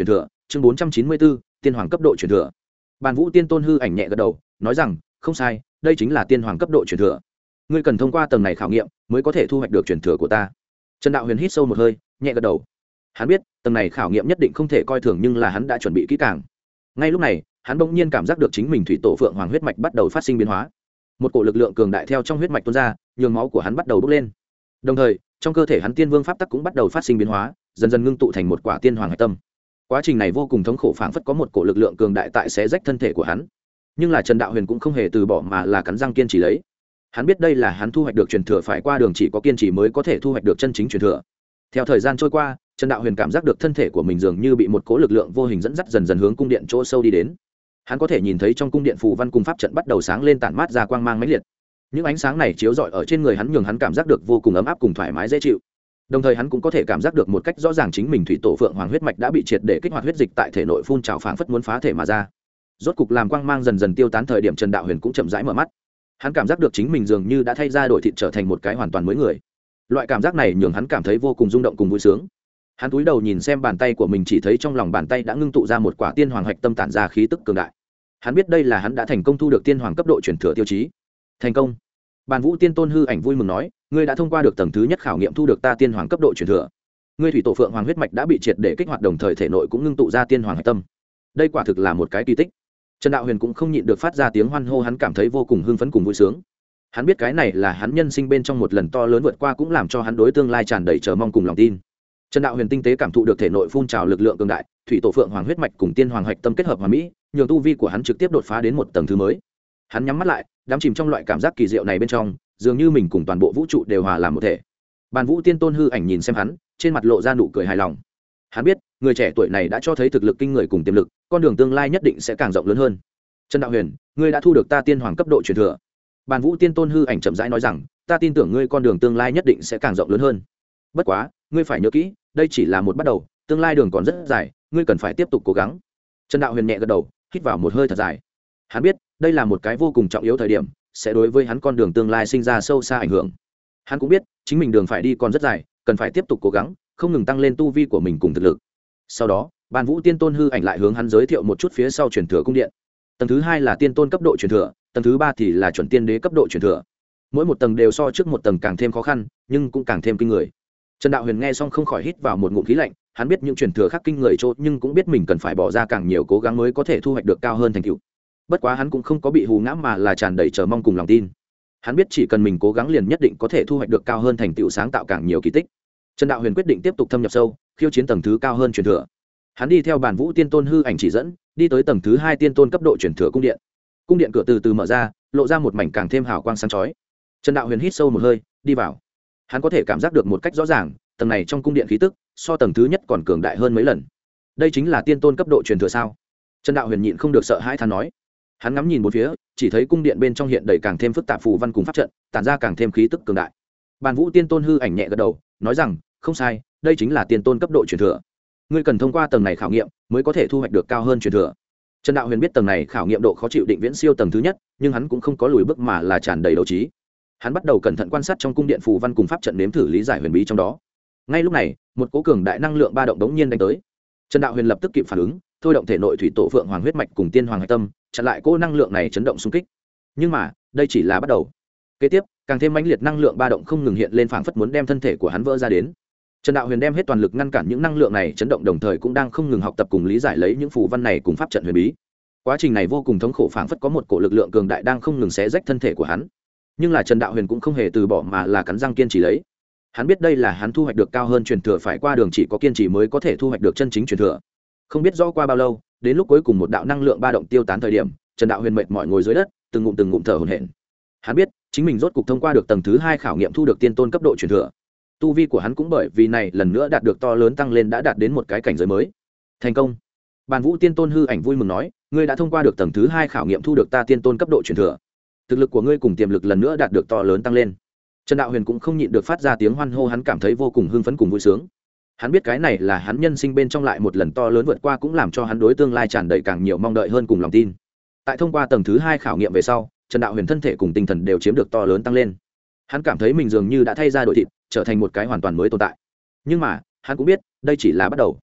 chương bốn trăm chín mươi bốn, tiên hoàng cấp độ truyền thừa. Bàn Vũ Tiên Tôn hư ảnh nhẹ gật đầu, nói rằng, không sai, đây chính là tiên hoàng cấp độ truyền thừa. Ngươi cần thông qua tầng này khảo nghiệm mới có thể thu hoạch được truyền thừa của ta. Trần Đạo Huyền hít sâu một hơi, nhẹ gật đầu. Hắn biết, tầng này khảo nghiệm nhất định không thể coi thường, nhưng là hắn đã chuẩn bị kỹ càng. Ngay lúc này, hắn bỗng nhiên cảm giác được chính mình thủy tổ phượng hoàng huyết mạch bắt đầu phát sinh biến hóa. Một cổ lực lượng cường đại theo trong huyết mạch tuôn ra, nhường máu của hắn bắt đầu bốc lên. Đồng thời, trong cơ thể hắn tiên vương pháp tắc cũng bắt đầu phát sinh biến hóa, dần dần ngưng tụ thành một quả tiên hoàng hải tâm. Quá trình này vô cùng thống khổ, phảng phất có một cổ lực lượng cường đại tại xé rách thân thể của hắn. Nhưng là Trần Đạo Huyền cũng không hề từ bỏ, mà là cắn răng kiên trì lấy. Hắn biết đây là hắn thu hoạch được truyền thừa phải qua đường chỉ có kiên trì mới có thể thu hoạch được chân chính truyền thừa. Theo thời gian trôi qua, Trần Đạo Huyền cảm giác được thân thể của mình dường như bị một cỗ lực lượng vô hình dẫn dắt dần dần hướng cung điện chỗ sâu đi đến. Hắn có thể nhìn thấy trong cung điện phù văn cùng pháp trận bắt đầu sáng lên, tản mát ra quang mang mãnh liệt. Những ánh sáng này chiếu rọi ở trên người hắn, nhường hắn cảm giác được vô cùng ấm áp cùng thoải mái dễ chịu. Đồng thời hắn cũng có thể cảm giác được một cách rõ ràng chính mình thủy tổ phượng hoàng huyết mạch đã bị triệt để kích hoạt, huyết dịch tại thể nội phun trào, phảng phất muốn phá thể mà ra. Rốt cục làm quang mang dần dần tiêu tán thời điểm, Trần Đạo Huyền cũng chậm rãi mở mắt. Hắn cảm giác được chính mình dường như đã thay ra đổi thịt, trở thành một cái hoàn toàn mới người. Loại cảm giác này nhường hắn cảm thấy vô cùng rung động cùng vui sướng. Hắn cúi đầu nhìn xem bàn tay của mình, chỉ thấy trong lòng bàn tay đã ngưng tụ ra một quả tiên hoàng hạch tâm, tản ra khí tức cường đại. Hắn biết đây là hắn đã thành công thu được tiên hoàng cấp độ truyền thừa tiêu chí. Thành công. Bàn Vũ Tiên Tôn hư ảnh vui mừng nói, ngươi đã thông qua được tầng thứ nhất khảo nghiệm, thu được ta tiên hoàng cấp độ truyền thừa. Ngươi thủy tổ phượng hoàng huyết mạch đã bị triệt để kích hoạt, đồng thời thể nội cũng ngưng tụ ra tiên hoàng hạch tâm. Đây quả thực là một cái kỳ tích. Trần Đạo Huyền cũng không nhịn được phát ra tiếng hoan hô, hắn cảm thấy vô cùng hưng phấn cùng vui sướng. Hắn biết cái này là hắn nhân sinh bên trong một lần to lớn vượt qua, cũng làm cho hắn đối tương lai tràn đầy chờ mong cùng lòng tin. Trần Đạo Huyền tinh tế cảm thụ được thể nội phun trào lực lượng cường đại, thủy tổ phượng hoàng huyết mạch cùng tiên hoàng hạch tâm kết hợp hoàn mỹ, nhường tu vi của hắn trực tiếp đột phá đến một tầng thứ mới. Hắn nhắm mắt lại, đắm chìm trong loại cảm giác kỳ diệu này bên trong, dường như mình cùng toàn bộ vũ trụ đều hòa làm một thể. Bàn Vũ Tiên Tôn hư ảnh nhìn xem hắn, trên mặt lộ ra nụ cười hài lòng. Hắn biết, người trẻ tuổi này đã cho thấy thực lực kinh người cùng tiềm lực, con đường tương lai nhất định sẽ càng rộng lớn hơn. Trần Đạo Huyền, ngươi đã thu được ta tiên hoàng cấp độ truyền thừa. Bàn Vũ Tiên Tôn hư ảnh chậm rãi nói rằng, ta tin tưởng ngươi con đường tương lai nhất định sẽ càng rộng lớn hơn. Bất quá, ngươi phải nhớ kỹ, đây chỉ là một bắt đầu, tương lai đường còn rất dài, ngươi cần phải tiếp tục cố gắng. Trần Đạo Huyền nhẹ gật đầu, hít vào một hơi thật dài. Hắn biết, đây là một cái vô cùng trọng yếu thời điểm, sẽ đối với hắn con đường tương lai sinh ra sâu xa ảnh hưởng. Hắn cũng biết, chính mình đường phải đi còn rất dài, cần phải tiếp tục cố gắng, không ngừng tăng lên tu vi của mình cùng thực lực. Sau đó, Bàn Vũ Tiên Tôn hư ảnh lại hướng hắn giới thiệu một chút phía sau truyền thừa cung điện. Tầng thứ hai là tiên tôn cấp độ truyền thừa, tầng thứ ba thì là chuẩn tiên đế cấp độ truyền thừa. Mỗi một tầng đều so trước một tầng càng thêm khó khăn, nhưng cũng càng thêm kinh người. Trần Đạo Huyền nghe xong không khỏi hít vào một ngụm khí lạnh, hắn biết những truyền thừa khác kinh người chỗ, nhưng cũng biết mình cần phải bỏ ra càng nhiều cố gắng mới có thể thu hoạch được cao hơn thành tựu. Bất quá hắn cũng không có bị hù ngã, mà là tràn đầy chờ mong cùng lòng tin. Hắn biết chỉ cần mình cố gắng liền nhất định có thể thu hoạch được cao hơn thành tựu, sáng tạo càng nhiều kỳ tích. Trần Đạo Huyền quyết định tiếp tục thâm nhập sâu, khiêu chiến tầng thứ cao hơn truyền thừa. Hắn đi theo Bàn Vũ Tiên Tôn hư ảnh chỉ dẫn, đi tới tầng thứ hai tiên tôn cấp độ truyền thừa cung điện. Cung điện cửa từ từ mở ra, lộ ra một mảnh càng thêm hào quang sáng chói. Trần Đạo Huyền hít sâu một hơi, đi vào. Hắn có thể cảm giác được một cách rõ ràng, tầng này trong cung điện khí tức so tầng thứ nhất còn cường đại hơn mấy lần. Đây chính là tiên tôn cấp độ truyền thừa sao? Trần Đạo Huyền nhịn không được sợ hãi than nói. Hắn ngắm nhìn bốn phía, chỉ thấy cung điện bên trong hiện đầy càng thêm phức tạp phù văn cùng pháp trận, tản ra càng thêm khí tức cường đại. Bàn Vũ Tiên Tôn hư ảnh nhẹ gật đầu, nói rằng, không sai, đây chính là tiên tôn cấp độ truyền thừa. Ngươi cần thông qua tầng này khảo nghiệm mới có thể thu hoạch được cao hơn truyền thừa. Trần Đạo Huyền biết tầng này khảo nghiệm độ khó chịu định viễn siêu tầng thứ nhất, nhưng hắn cũng không có lùi bước, mà là tràn đầy đấu trí. Hắn bắt đầu cẩn thận quan sát trong cung điện phù văn cùng pháp trận, nếm thử lý giải huyền bí trong đó. Ngay lúc này, một cỗ cường đại năng lượng ba động đống nhiên đánh tới. Trần Đạo Huyền lập tức kịp phản ứng, thôi động thể nội thủy tổ phượng hoàng huyết mạch cùng tiên hoàng hải tâm, chặn lại cỗ năng lượng này chấn động xung kích. Nhưng mà, đây chỉ là bắt đầu. Kế tiếp, càng thêm mãnh liệt năng lượng ba động không ngừng hiện lên, phảng phất muốn đem thân thể của hắn vỡ ra đến. Trần Đạo Huyền đem hết toàn lực ngăn cản những năng lượng này chấn động, đồng thời cũng đang không ngừng học tập cùng lý giải lấy những phù văn này cùng pháp trận huyền bí. Quá trình này vô cùng thống khổ, phảng phất có một cổ lực lượng cường đại đang không ngừng xé rách thân thể của hắn. Nhưng là Trần Đạo Huyền cũng không hề từ bỏ, mà là cắn răng kiên trì lấy. Hắn biết đây là hắn thu hoạch được cao hơn truyền thừa phải qua đường chỉ có kiên trì mới có thể thu hoạch được chân chính truyền thừa. Không biết rõ qua bao lâu, đến lúc cuối cùng một đạo năng lượng ba động tiêu tán thời điểm, Trần Đạo Huyền mệt mỏi ngồi dưới đất, từng ngụm từng ngụm thở hổn hển. Hắn biết, chính mình rốt cục thông qua được tầng thứ hai khảo nghiệm, thu được tiên tôn cấp độ truyền thừa. Tu vi của hắn cũng bởi vì này lần nữa đạt được to lớn tăng lên, đã đạt đến một cái cảnh giới mới. Thành công. Bàn Vũ Tiên Tôn hư ảnh vui mừng nói, ngươi đã thông qua được tầng thứ hai khảo nghiệm, thu được ta tiên tôn cấp độ truyền thừa. Thực lực của ngươi cùng tiềm lực lần nữa đạt được to lớn tăng lên. Trần Đạo Huyền cũng không nhịn được phát ra tiếng hoan hô, hắn cảm thấy vô cùng hưng phấn cùng vui sướng. Hắn biết cái này là hắn nhân sinh bên trong lại một lần to lớn vượt qua, cũng làm cho hắn đối tương lai tràn đầy càng nhiều mong đợi hơn cùng lòng tin. Tại thông qua tầng thứ hai khảo nghiệm về sau, Trần Đạo Huyền thân thể cùng tinh thần đều chiếm được to lớn tăng lên. Hắn cảm thấy mình dường như đã thay ra đổi thịt, trở thành một cái hoàn toàn mới tồn tại. Nhưng mà, hắn cũng biết, đây chỉ là bắt đầu.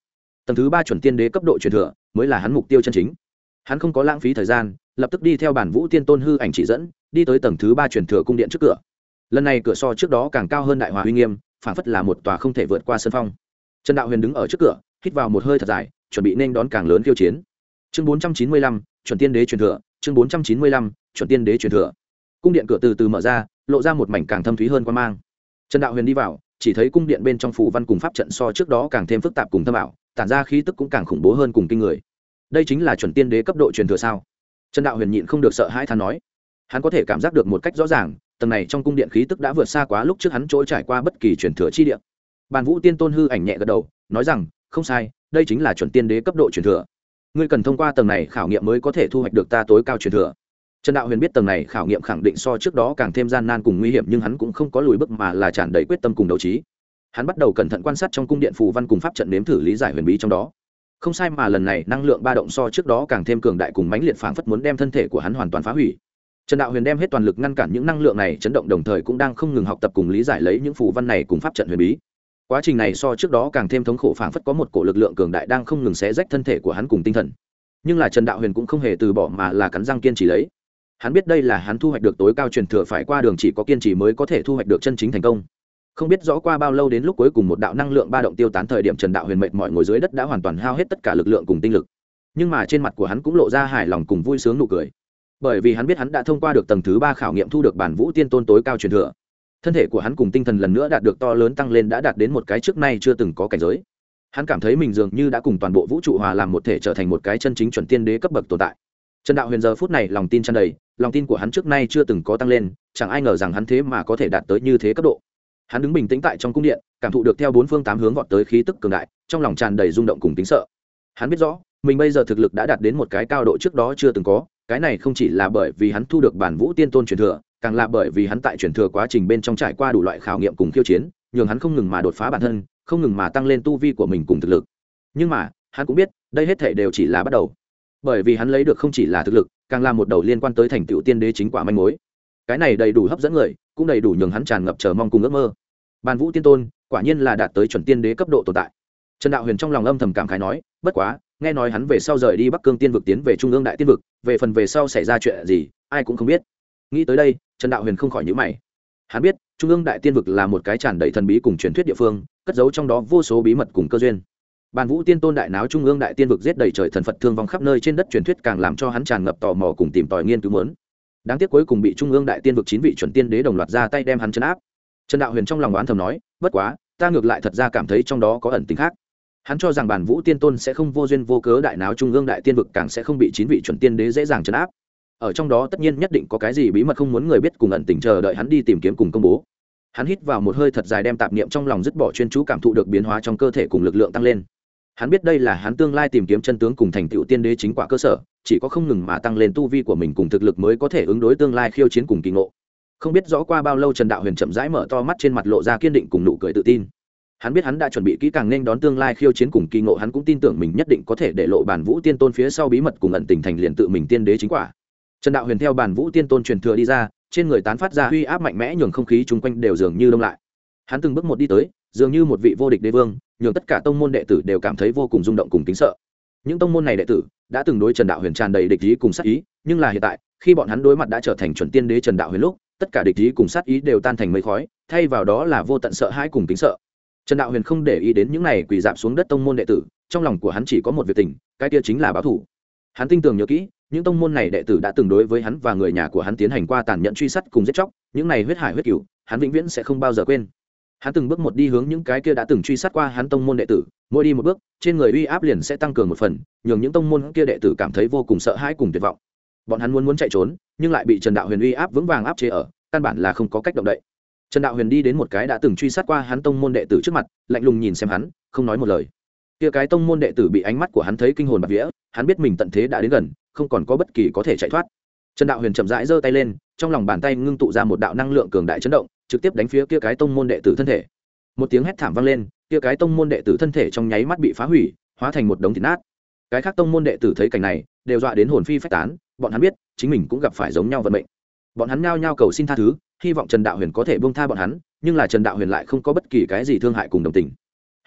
tầng thứ ba chuẩn tiên đế cấp độ truyền thừa mới là hắn mục tiêu chân chính. Hắn không có lãng phí thời gian, lập tức đi theo bản vũ tiên tôn hư ảnh chỉ dẫn, đi tới tầng thứ ba truyền thừa cung điện trước cửa. Lần này cửa so trước đó càng cao hơn đại hòa uy nghiêm, phảng phất là một tòa không thể vượt qua sân phong. Trần Đạo Huyền đứng ở trước cửa, hít vào một hơi thật dài, chuẩn bị nên đón càng lớn khiêu chiến. Chương bốn trăm chín mươi lăm, chuẩn tiên đế truyền thừa, chương bốn trăm chín mươi lăm, chuẩn tiên đế truyền thừa. Cung điện cửa từ từ mở ra, lộ ra một mảnh càng thâm thúy hơn quan mang. Trần Đạo Huyền đi vào, chỉ thấy cung điện bên trong phù văn cùng pháp trận so trước đó càng thêm phức tạp cùng thâm ảo, tản ra khí tức cũng càng khủng bố hơn cùng kinh người. Đây chính là chuẩn tiên đế cấp độ truyền thừa sao? Trần Đạo Huyền nhịn không được sợ hãi than nói. Hắn có thể cảm giác được một cách rõ ràng, tầng này trong cung điện khí tức đã vượt xa quá lúc trước hắn trôi trải qua bất kỳ truyền thừa chi địa. Bàn Vũ Tiên Tôn hư ảnh nhẹ gật đầu, nói rằng, không sai, đây chính là chuẩn tiên đế cấp độ truyền thừa. Ngươi cần thông qua tầng này khảo nghiệm mới có thể thu hoạch được ta tối cao truyền thừa. Trần Đạo Huyền biết tầng này khảo nghiệm khẳng định so trước đó càng thêm gian nan cùng nguy hiểm, nhưng hắn cũng không có lùi bước mà là tràn đầy quyết tâm cùng đấu trí. Hắn bắt đầu cẩn thận quan sát trong cung điện phù văn cùng pháp trận, nếm thử lý giải huyền bí trong đó. Không sai, mà lần này năng lượng ba động so trước đó càng thêm cường đại cùng mãnh liệt, phảng phất muốn đem thân thể của hắn hoàn toàn phá hủy. Trần Đạo Huyền đem hết toàn lực ngăn cản những năng lượng này chấn động, đồng thời cũng đang không ngừng học tập cùng lý giải lấy những phù văn này cùng pháp trận huyền bí. Quá trình này so trước đó càng thêm thống khổ, phảng phất có một cổ lực lượng cường đại đang không ngừng xé rách thân thể của hắn cùng tinh thần. Nhưng là Trần Đạo Huyền cũng không hề từ bỏ mà là cắn răng kiên trì lấy. Hắn biết đây là hắn thu hoạch được tối cao truyền thừa phải qua đường, chỉ có kiên trì mới có thể thu hoạch được chân chính thành công. Không biết rõ qua bao lâu, đến lúc cuối cùng một đạo năng lượng ba động tiêu tán thời điểm, Trần Đạo Huyền mệt mỏi ngồi dưới đất đã hoàn toàn hao hết tất cả lực lượng cùng tinh lực. Nhưng mà trên mặt của hắn cũng lộ ra hài lòng cùng vui sướng nụ cười, bởi vì hắn biết hắn đã thông qua được tầng thứ ba khảo nghiệm, thu được bản Vũ Tiên Tôn tối cao truyền thừa. Thân thể của hắn cùng tinh thần lần nữa đạt được to lớn tăng lên, đã đạt đến một cái trước nay chưa từng có cảnh giới. Hắn cảm thấy mình dường như đã cùng toàn bộ vũ trụ hòa làm một thể, trở thành một cái chân chính chuẩn tiên đế cấp bậc tồn tại. Trần Đạo Huyền giờ phút này lòng tin tràn đầy, lòng tin của hắn trước nay chưa từng có tăng lên, chẳng ai ngờ rằng hắn thế mà có thể đạt tới như thế cấp độ. Hắn đứng bình tĩnh tại trong cung điện, cảm thụ được theo bốn phương tám hướng vọt tới khí tức cường đại, trong lòng tràn đầy rung động cùng kính sợ. Hắn biết rõ, mình bây giờ thực lực đã đạt đến một cái cao độ trước đó chưa từng có, cái này không chỉ là bởi vì hắn thu được bản Vũ Tiên Tôn truyền thừa, càng là bởi vì hắn tại truyền thừa quá trình bên trong trải qua đủ loại khảo nghiệm cùng khiêu chiến, nhường hắn không ngừng mà đột phá bản thân, không ngừng mà tăng lên tu vi của mình cùng thực lực. Nhưng mà, hắn cũng biết, đây hết thảy đều chỉ là bắt đầu. Bởi vì hắn lấy được không chỉ là thực lực, càng là một đầu liên quan tới thành tựu tiên đế chính quả manh mối. Cái này đầy đủ hấp dẫn người, cũng đầy đủ nhường hắn tràn ngập chờ mong cùng ước mơ. Bàn Vũ Tiên Tôn, quả nhiên là đạt tới chuẩn tiên đế cấp độ tồn tại. Trần Đạo Huyền trong lòng âm thầm cảm khái nói, bất quá, nghe nói hắn về sau rời đi Bắc Cương Tiên vực tiến về Trung ương Đại Tiên vực, về phần về sau xảy ra chuyện gì, ai cũng không biết. Nghĩ tới đây, Trần Đạo Huyền không khỏi nhíu mày. Hắn biết, Trung ương Đại Tiên vực là một cái tràn đầy thần bí cùng truyền thuyết địa phương, cất giấu trong đó vô số bí mật cùng cơ duyên. Bàn Vũ Tiên Tôn đại náo Trung ương Đại Tiên vực, giết đầy trời thần Phật thương vong khắp nơi trên đất, truyền thuyết càng làm cho hắn tràn ngập tò mò cùng tìm tòi nghiên cứu muốn. Đáng tiếc cuối cùng bị Trung ương Đại Tiên vực chín vị chuẩn tiên đế đồng loạt ra tay đem hắn trấn áp. Trần Đạo Huyền trong lòng đoán thầm nói, bất quá, ta ngược lại thật ra cảm thấy trong đó có ẩn tình khác. Hắn cho rằng Bàn Vũ Tiên Tôn sẽ không vô duyên vô cớ đại náo Trung ương Đại Tiên vực, càng sẽ không bị chín vị chuẩn tiên đế dễ dàng trấn áp. Ở trong đó tất nhiên nhất định có cái gì bí mật không muốn người biết cùng ẩn tình chờ đợi hắn đi tìm kiếm cùng công bố. Hắn hít vào một hơi thật dài, đem tạp niệm trong lòng dứt bỏ, chuyên chú cảm thụ được biến hóa trong cơ thể cùng lực lượng tăng lên. Hắn biết đây là hắn tương lai tìm kiếm chân tướng cùng thành tựu tiên đế chính quả cơ sở, chỉ có không ngừng mà tăng lên tu vi của mình cùng thực lực mới có thể ứng đối tương lai khiêu chiến cùng kỳ ngộ. Không biết rõ qua bao lâu, Trần Đạo Huyền chậm rãi mở to mắt, trên mặt lộ ra kiên định cùng nụ cười tự tin. Hắn biết hắn đã chuẩn bị kỹ càng nên đón tương lai khiêu chiến cùng kỳ ngộ, hắn cũng tin tưởng mình nhất định có thể để lộ Bàn Vũ Tiên Tôn phía sau bí mật cùng ẩn tình, thành liền tự mình tiên đế chính quả. Trần Đạo Huyền theo Bàn Vũ Tiên Tôn truyền thừa đi ra, trên người tán phát ra uy áp mạnh mẽ, nhường không khí chung quanh đều dường như đông lại. Hắn từng bước một đi tới, dường như một vị vô địch đế vương, nhường tất cả tông môn đệ tử đều cảm thấy vô cùng rung động cùng kính sợ. Những tông môn này đệ tử đã từng đối Trần Đạo Huyền tràn đầy địch ý cùng sát ý, nhưng là hiện tại, khi bọn hắn đối mặt đã trở thành chuẩn tiên đế Trần Đạo Huyền lúc, tất cả địch ý cùng sát ý đều tan thành mây khói, thay vào đó là vô tận sợ hãi cùng kính sợ. Trần Đạo Huyền không để ý đến những này quỳ rạp xuống đất tông môn đệ tử, trong lòng của hắn chỉ có một việc tình, cái kia chính là báo thù. Hắn tin tưởng nhớ kỹ, những tông môn này đệ tử đã từng đối với hắn và người nhà của hắn tiến hành qua tàn nhẫn truy sát cùng giết chóc, những này huyết hải huyết cửu, hắn vĩnh viễn sẽ không bao giờ quên. Hắn từng bước một đi hướng những cái kia đã từng truy sát qua hắn tông môn đệ tử, mỗi đi một bước, trên người uy áp liền sẽ tăng cường một phần, nhường những tông môn kia đệ tử cảm thấy vô cùng sợ hãi cùng tuyệt vọng. Bọn hắn muốn muốn chạy trốn, nhưng lại bị Trần Đạo Huyền uy áp vững vàng áp chế ở, căn bản là không có cách động đậy. Trần Đạo Huyền đi đến một cái đã từng truy sát qua hắn tông môn đệ tử trước mặt, lạnh lùng nhìn xem hắn, không nói một lời. Kia cái tông môn đệ tử bị ánh mắt của hắn thấy kinh hồn bạt vía, hắn biết mình tận thế đã đến gần, không còn có bất kỳ có thể chạy thoát. Trần Đạo Huyền chậm rãi giơ tay lên, trong lòng bàn tay ngưng tụ ra một đạo năng lượng cường đại chấn động, trực tiếp đánh phía kia cái tông môn đệ tử thân thể. Một tiếng hét thảm vang lên, kia cái tông môn đệ tử thân thể trong nháy mắt bị phá hủy, hóa thành một đống thịt nát. Cái khác tông môn đệ tử thấy cảnh này, đều dọa đến hồn phi phách tán, bọn hắn biết, chính mình cũng gặp phải giống nhau vận mệnh. Bọn hắn nhao nhao cầu xin tha thứ, hy vọng Trần Đạo Huyền có thể buông tha bọn hắn, nhưng là Trần Đạo Huyền lại không có bất kỳ cái gì thương hại cùng đồng tình. Hắn biết,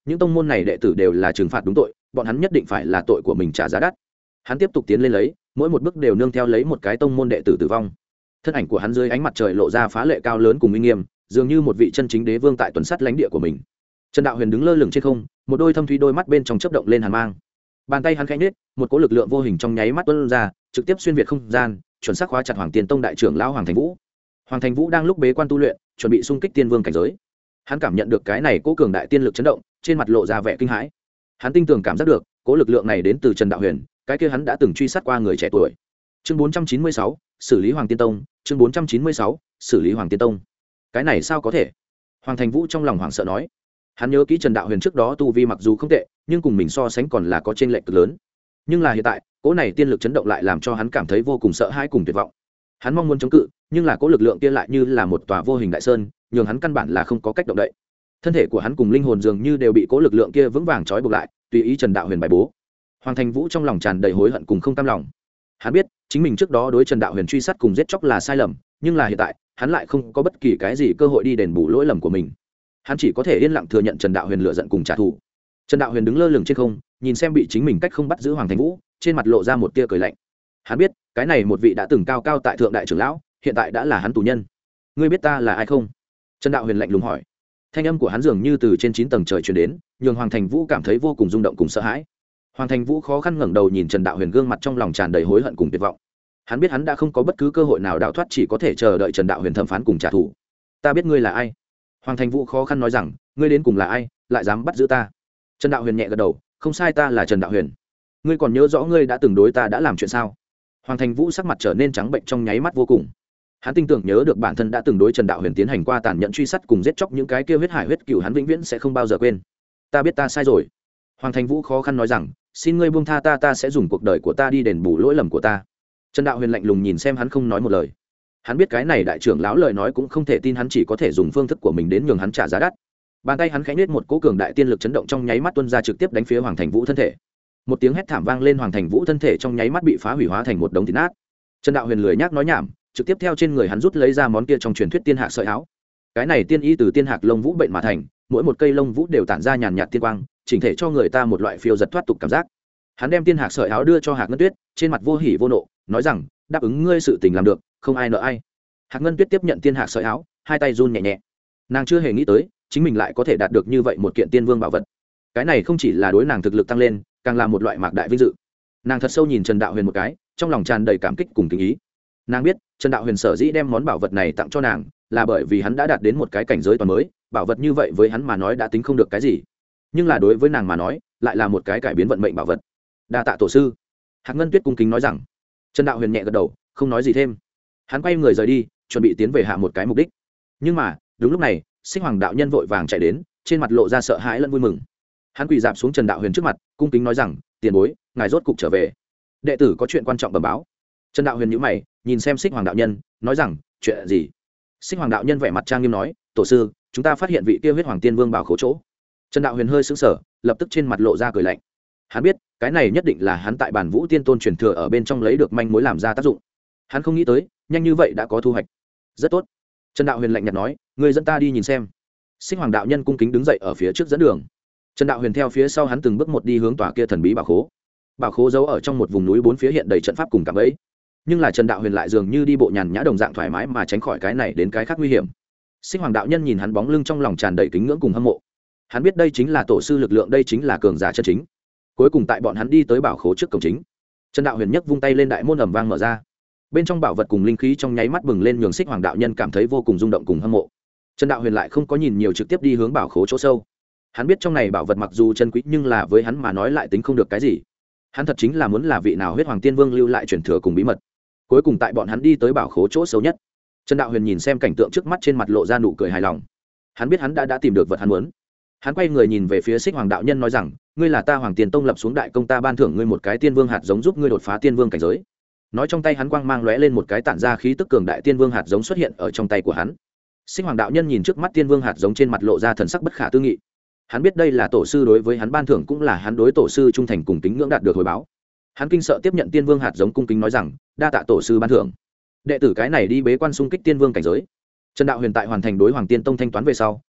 những tông môn này đệ tử đều là trừng phạt đúng tội, bọn hắn nhất định phải là tội của mình trả giá đắt. Hắn tiếp tục tiến lên lấy, mỗi một bước đều nương theo lấy một cái tông môn đệ tử tử vong. Thân ảnh của hắn dưới ánh mặt trời lộ ra phá lệ cao lớn cùng uy nghiêm, dường như một vị chân chính đế vương tại tuần sát lãnh địa của mình. Trần Đạo Huyền đứng lơ lửng trên không, một đôi thâm thúy đôi mắt bên trong chớp động lên hàn mang. Bàn tay hắn khẽ nhếch, một cỗ lực lượng vô hình trong nháy mắt tuôn ra, trực tiếp xuyên việt không gian, chuẩn xác khóa chặt Hoàng Tiên Tông đại trưởng lão Hoàng Thành Vũ. Hoàng Thành Vũ đang lúc bế quan tu luyện, chuẩn bị xung kích tiên vương cảnh giới. Hắn cảm nhận được cái này cỗ cường đại tiên lực chấn động, trên mặt lộ ra vẻ kinh hãi. Hắn tinh tường cảm giác được, cỗ lực lượng này đến từ Trần Đạo Huyền, cái kia hắn đã từng truy sát qua người trẻ tuổi. Chương bốn trăm chín mươi sáu, xử lý Hoàng Tiên Tông, chương bốn trăm chín mươi sáu, xử lý Hoàng Tiên Tông. Cái này sao có thể? Hoàng Thành Vũ trong lòng hoảng sợ nói. Hắn nhớ kỹ Trần Đạo Huyền trước đó tu vi mặc dù không tệ, nhưng cùng mình so sánh còn là có chênh lệch cực lớn. Nhưng là hiện tại, cỗ này tiên lực chấn động lại làm cho hắn cảm thấy vô cùng sợ hãi cùng tuyệt vọng. Hắn mong muốn chống cự, nhưng là cỗ lực lượng kia lại như là một tòa vô hình đại sơn, nhường hắn căn bản là không có cách động đậy. Thân thể của hắn cùng linh hồn dường như đều bị cỗ lực lượng kia vững vàng trói buộc lại, tùy ý Trần Đạo Huyền bài bố. Hoàng Thành Vũ trong lòng tràn đầy hối hận cùng không cam lòng. Hắn biết, chính mình trước đó đối Trần Đạo Huyền truy sát cùng giết chóc là sai lầm, nhưng là hiện tại, hắn lại không có bất kỳ cái gì cơ hội đi đền bù lỗi lầm của mình. Hắn chỉ có thể yên lặng thừa nhận Trần Đạo Huyền lựa giận cùng trả thù. Trần Đạo Huyền đứng lơ lửng trên không, nhìn xem bị chính mình cách không bắt giữ Hoàng Thành Vũ, trên mặt lộ ra một tia cười lạnh. Hắn biết, cái này một vị đã từng cao cao tại thượng đại trưởng lão, hiện tại đã là hắn tù nhân. Ngươi biết ta là ai không? Trần Đạo Huyền lạnh lùng hỏi. Thanh âm của hắn dường như từ trên chín tầng trời truyền đến, nhường Hoàng Thành Vũ cảm thấy vô cùng rung động cùng sợ hãi. Hoàng Thành Vũ khó khăn ngẩng đầu nhìn Trần Đạo Huyền, gương mặt trong lòng tràn đầy hối hận cùng tuyệt vọng. Hắn biết hắn đã không có bất cứ cơ hội nào đào thoát, chỉ có thể chờ đợi Trần Đạo Huyền thẩm phán cùng trả thù. Ta biết ngươi là ai. Hoàng Thành Vũ khó khăn nói rằng, ngươi đến cùng là ai, lại dám bắt giữ ta? Trần Đạo Huyền nhẹ gật đầu, không sai, ta là Trần Đạo Huyền. Ngươi còn nhớ rõ ngươi đã từng đối ta đã làm chuyện sao? Hoàng Thành Vũ sắc mặt trở nên trắng bệnh trong nháy mắt vô cùng. Hắn tin tưởng nhớ được bản thân đã từng đối Trần Đạo Huyền tiến hành qua tàn nhẫn truy sát cùng giết chóc những cái kia huyết hải huyết cừu, hắn vĩnh viễn sẽ không bao giờ quên. Ta biết ta sai rồi. Hoàng Thành Vũ khó khăn nói rằng, xin ngươi buông tha ta, ta sẽ dùng cuộc đời của ta đi đền bù lỗi lầm của ta. Trần Đạo Huyền lạnh lùng nhìn xem hắn, không nói một lời. Hắn biết cái này đại trưởng lão lời nói cũng không thể tin, hắn chỉ có thể dùng phương thức của mình đến nhường hắn trả giá đắt. Bàn tay hắn khẽ nhếch, một cỗ cường đại tiên lực chấn động trong nháy mắt tuôn ra, trực tiếp đánh phía Hoàng Thành Vũ thân thể. Một tiếng hét thảm vang lên, Hoàng Thành Vũ thân thể trong nháy mắt bị phá hủy, hóa thành một đống thịt nát. Trần Đạo Huyền lười nhác nói nhảm, trực tiếp theo trên người hắn rút lấy ra món kia trong truyền thuyết tiên hạc sợi áo. Cái này tiên y từ tiên hạc lông vũ bệnh mà thành, mỗi một cây lông vũ đều tản ra nhàn nhạt tiên quang, chỉnh thể cho người ta một loại phiêu giật thoát tục cảm giác. Hắn đem tiên hạc sợi áo đưa cho Hạc Ngân Tuyết, trên mặt vô hỉ vô nộ, nói rằng, đáp ứng ngươi sự tình làm được, không ai nợ ai. Hạc Ngân Tuyết tiếp nhận tiên hạc sợi áo, hai tay run nhẹ nhẹ. Nàng chưa hề nghĩ tới, chính mình lại có thể đạt được như vậy một kiện tiên vương bảo vật. Cái này không chỉ là đối nàng thực lực tăng lên, càng là một loại mạc đại vinh dự. Nàng thật sâu nhìn Trần Đạo Huyền một cái, trong lòng tràn đầy cảm kích cùng kính ý. Nàng biết, Trần Đạo Huyền sở dĩ đem món bảo vật này tặng cho nàng, là bởi vì hắn đã đạt đến một cái cảnh giới toàn mới, bảo vật như vậy với hắn mà nói đã tính không được cái gì, nhưng là đối với nàng mà nói, lại là một cái cải biến vận mệnh bảo vật. Đa tạ tổ sư. Hạc Ngân Tuyết cung kính nói rằng. Trần Đạo Huyền nhẹ gật đầu, không nói gì thêm. Hắn quay người rời đi, chuẩn bị tiến về hạ một cái mục đích. Nhưng mà đúng lúc này, Xích Hoàng đạo nhân vội vàng chạy đến, trên mặt lộ ra sợ hãi lẫn vui mừng. Hắn quỳ dạp xuống Trần Đạo Huyền trước mặt, cung kính nói rằng, tiền bối, ngài rốt cục trở về, đệ tử có chuyện quan trọng bẩm báo. Trần Đạo Huyền nhíu mày, nhìn xem Xích Hoàng đạo nhân, nói rằng, chuyện gì? Xích Hoàng đạo nhân vẻ mặt trang nghiêm nói, tổ sư, chúng ta phát hiện vị kia huyết hoàng tiên vương bảo khố chỗ. Trần Đạo Huyền hơi sững sờ, lập tức trên mặt lộ ra cười lạnh. Hắn biết, cái này nhất định là hắn tại Bản Vũ Tiên Tôn truyền thừa ở bên trong lấy được manh mối làm ra tác dụng. Hắn không nghĩ tới, nhanh như vậy đã có thu hoạch. Rất tốt. Trần Đạo Huyền lạnh nhạt nói, người dẫn ta đi nhìn xem. Xích Hoàng đạo nhân cung kính đứng dậy ở phía trước dẫn đường. Trần Đạo Huyền theo phía sau hắn từng bước một đi hướng tòa kia thần bí bảo khố. Bảo khố giấu ở trong một vùng núi, bốn phía hiện đầy trận pháp cùng cạm bẫy. Nhưng là Trần Đạo Huyền lại dường như đi bộ nhàn nhã đồng dạng thoải mái mà tránh khỏi cái này đến cái khác nguy hiểm. Xích Hoàng đạo nhân nhìn hắn bóng lưng trong lòng tràn đầy kính ngưỡng cùng hâm mộ. Hắn biết đây chính là tổ sư lực lượng, đây chính là cường giả chân chính. Cuối cùng tại bọn hắn đi tới bảo khố trước cổng chính, Trần Đạo Huyền nhấc vung tay lên, đại môn ầm vang mở ra. Bên trong bảo vật cùng linh khí trong nháy mắt bừng lên, nhường Xích Hoàng đạo nhân cảm thấy vô cùng rung động cùng hâm mộ. Trần Đạo Huyền lại không có nhìn nhiều, trực tiếp đi hướng bảo khố chỗ sâu. Hắn biết trong này bảo vật mặc dù chân quý, nhưng là với hắn mà nói lại tính không được cái gì. Hắn thật chính là muốn là vị nào huyết hoàng tiên vương lưu lại truyền thừa cùng bí mật. Cuối cùng tại bọn hắn đi tới bảo khố chỗ sâu nhất, Trần Đạo Huyền nhìn xem cảnh tượng trước mắt, trên mặt lộ ra nụ cười hài lòng. Hắn biết hắn đã đã tìm được vật hắn muốn. Hắn quay người nhìn về phía Xích Hoàng đạo nhân, nói rằng, ngươi là ta Hoàng Tiền Tông lập xuống đại công, ta ban thưởng ngươi một cái tiên vương hạt giống, giúp ngươi đột phá tiên vương cảnh giới. Nói trong tay hắn quang mang lóe lên, một cái tản ra khí tức cường đại tiên vương hạt giống xuất hiện ở trong tay của hắn. Xích Hoàng đạo nhân nhìn trước mắt tiên vương hạt giống, trên mặt lộ ra thần sắc bất khả tư nghị. Hắn biết đây là tổ sư đối với hắn ban thưởng, cũng là hắn đối tổ sư trung thành cùng kính ngưỡng đạt được hồi báo. Hắn kinh sợ tiếp nhận tiên vương hạt giống, cung kính nói rằng, đa tạ tổ sư ban thưởng, đệ tử cái này đi bế quan xung kích tiên vương cảnh giới. Trần Đạo Huyền tại hoàn thành đối Hoàng Tiên Tông thanh toán về sau,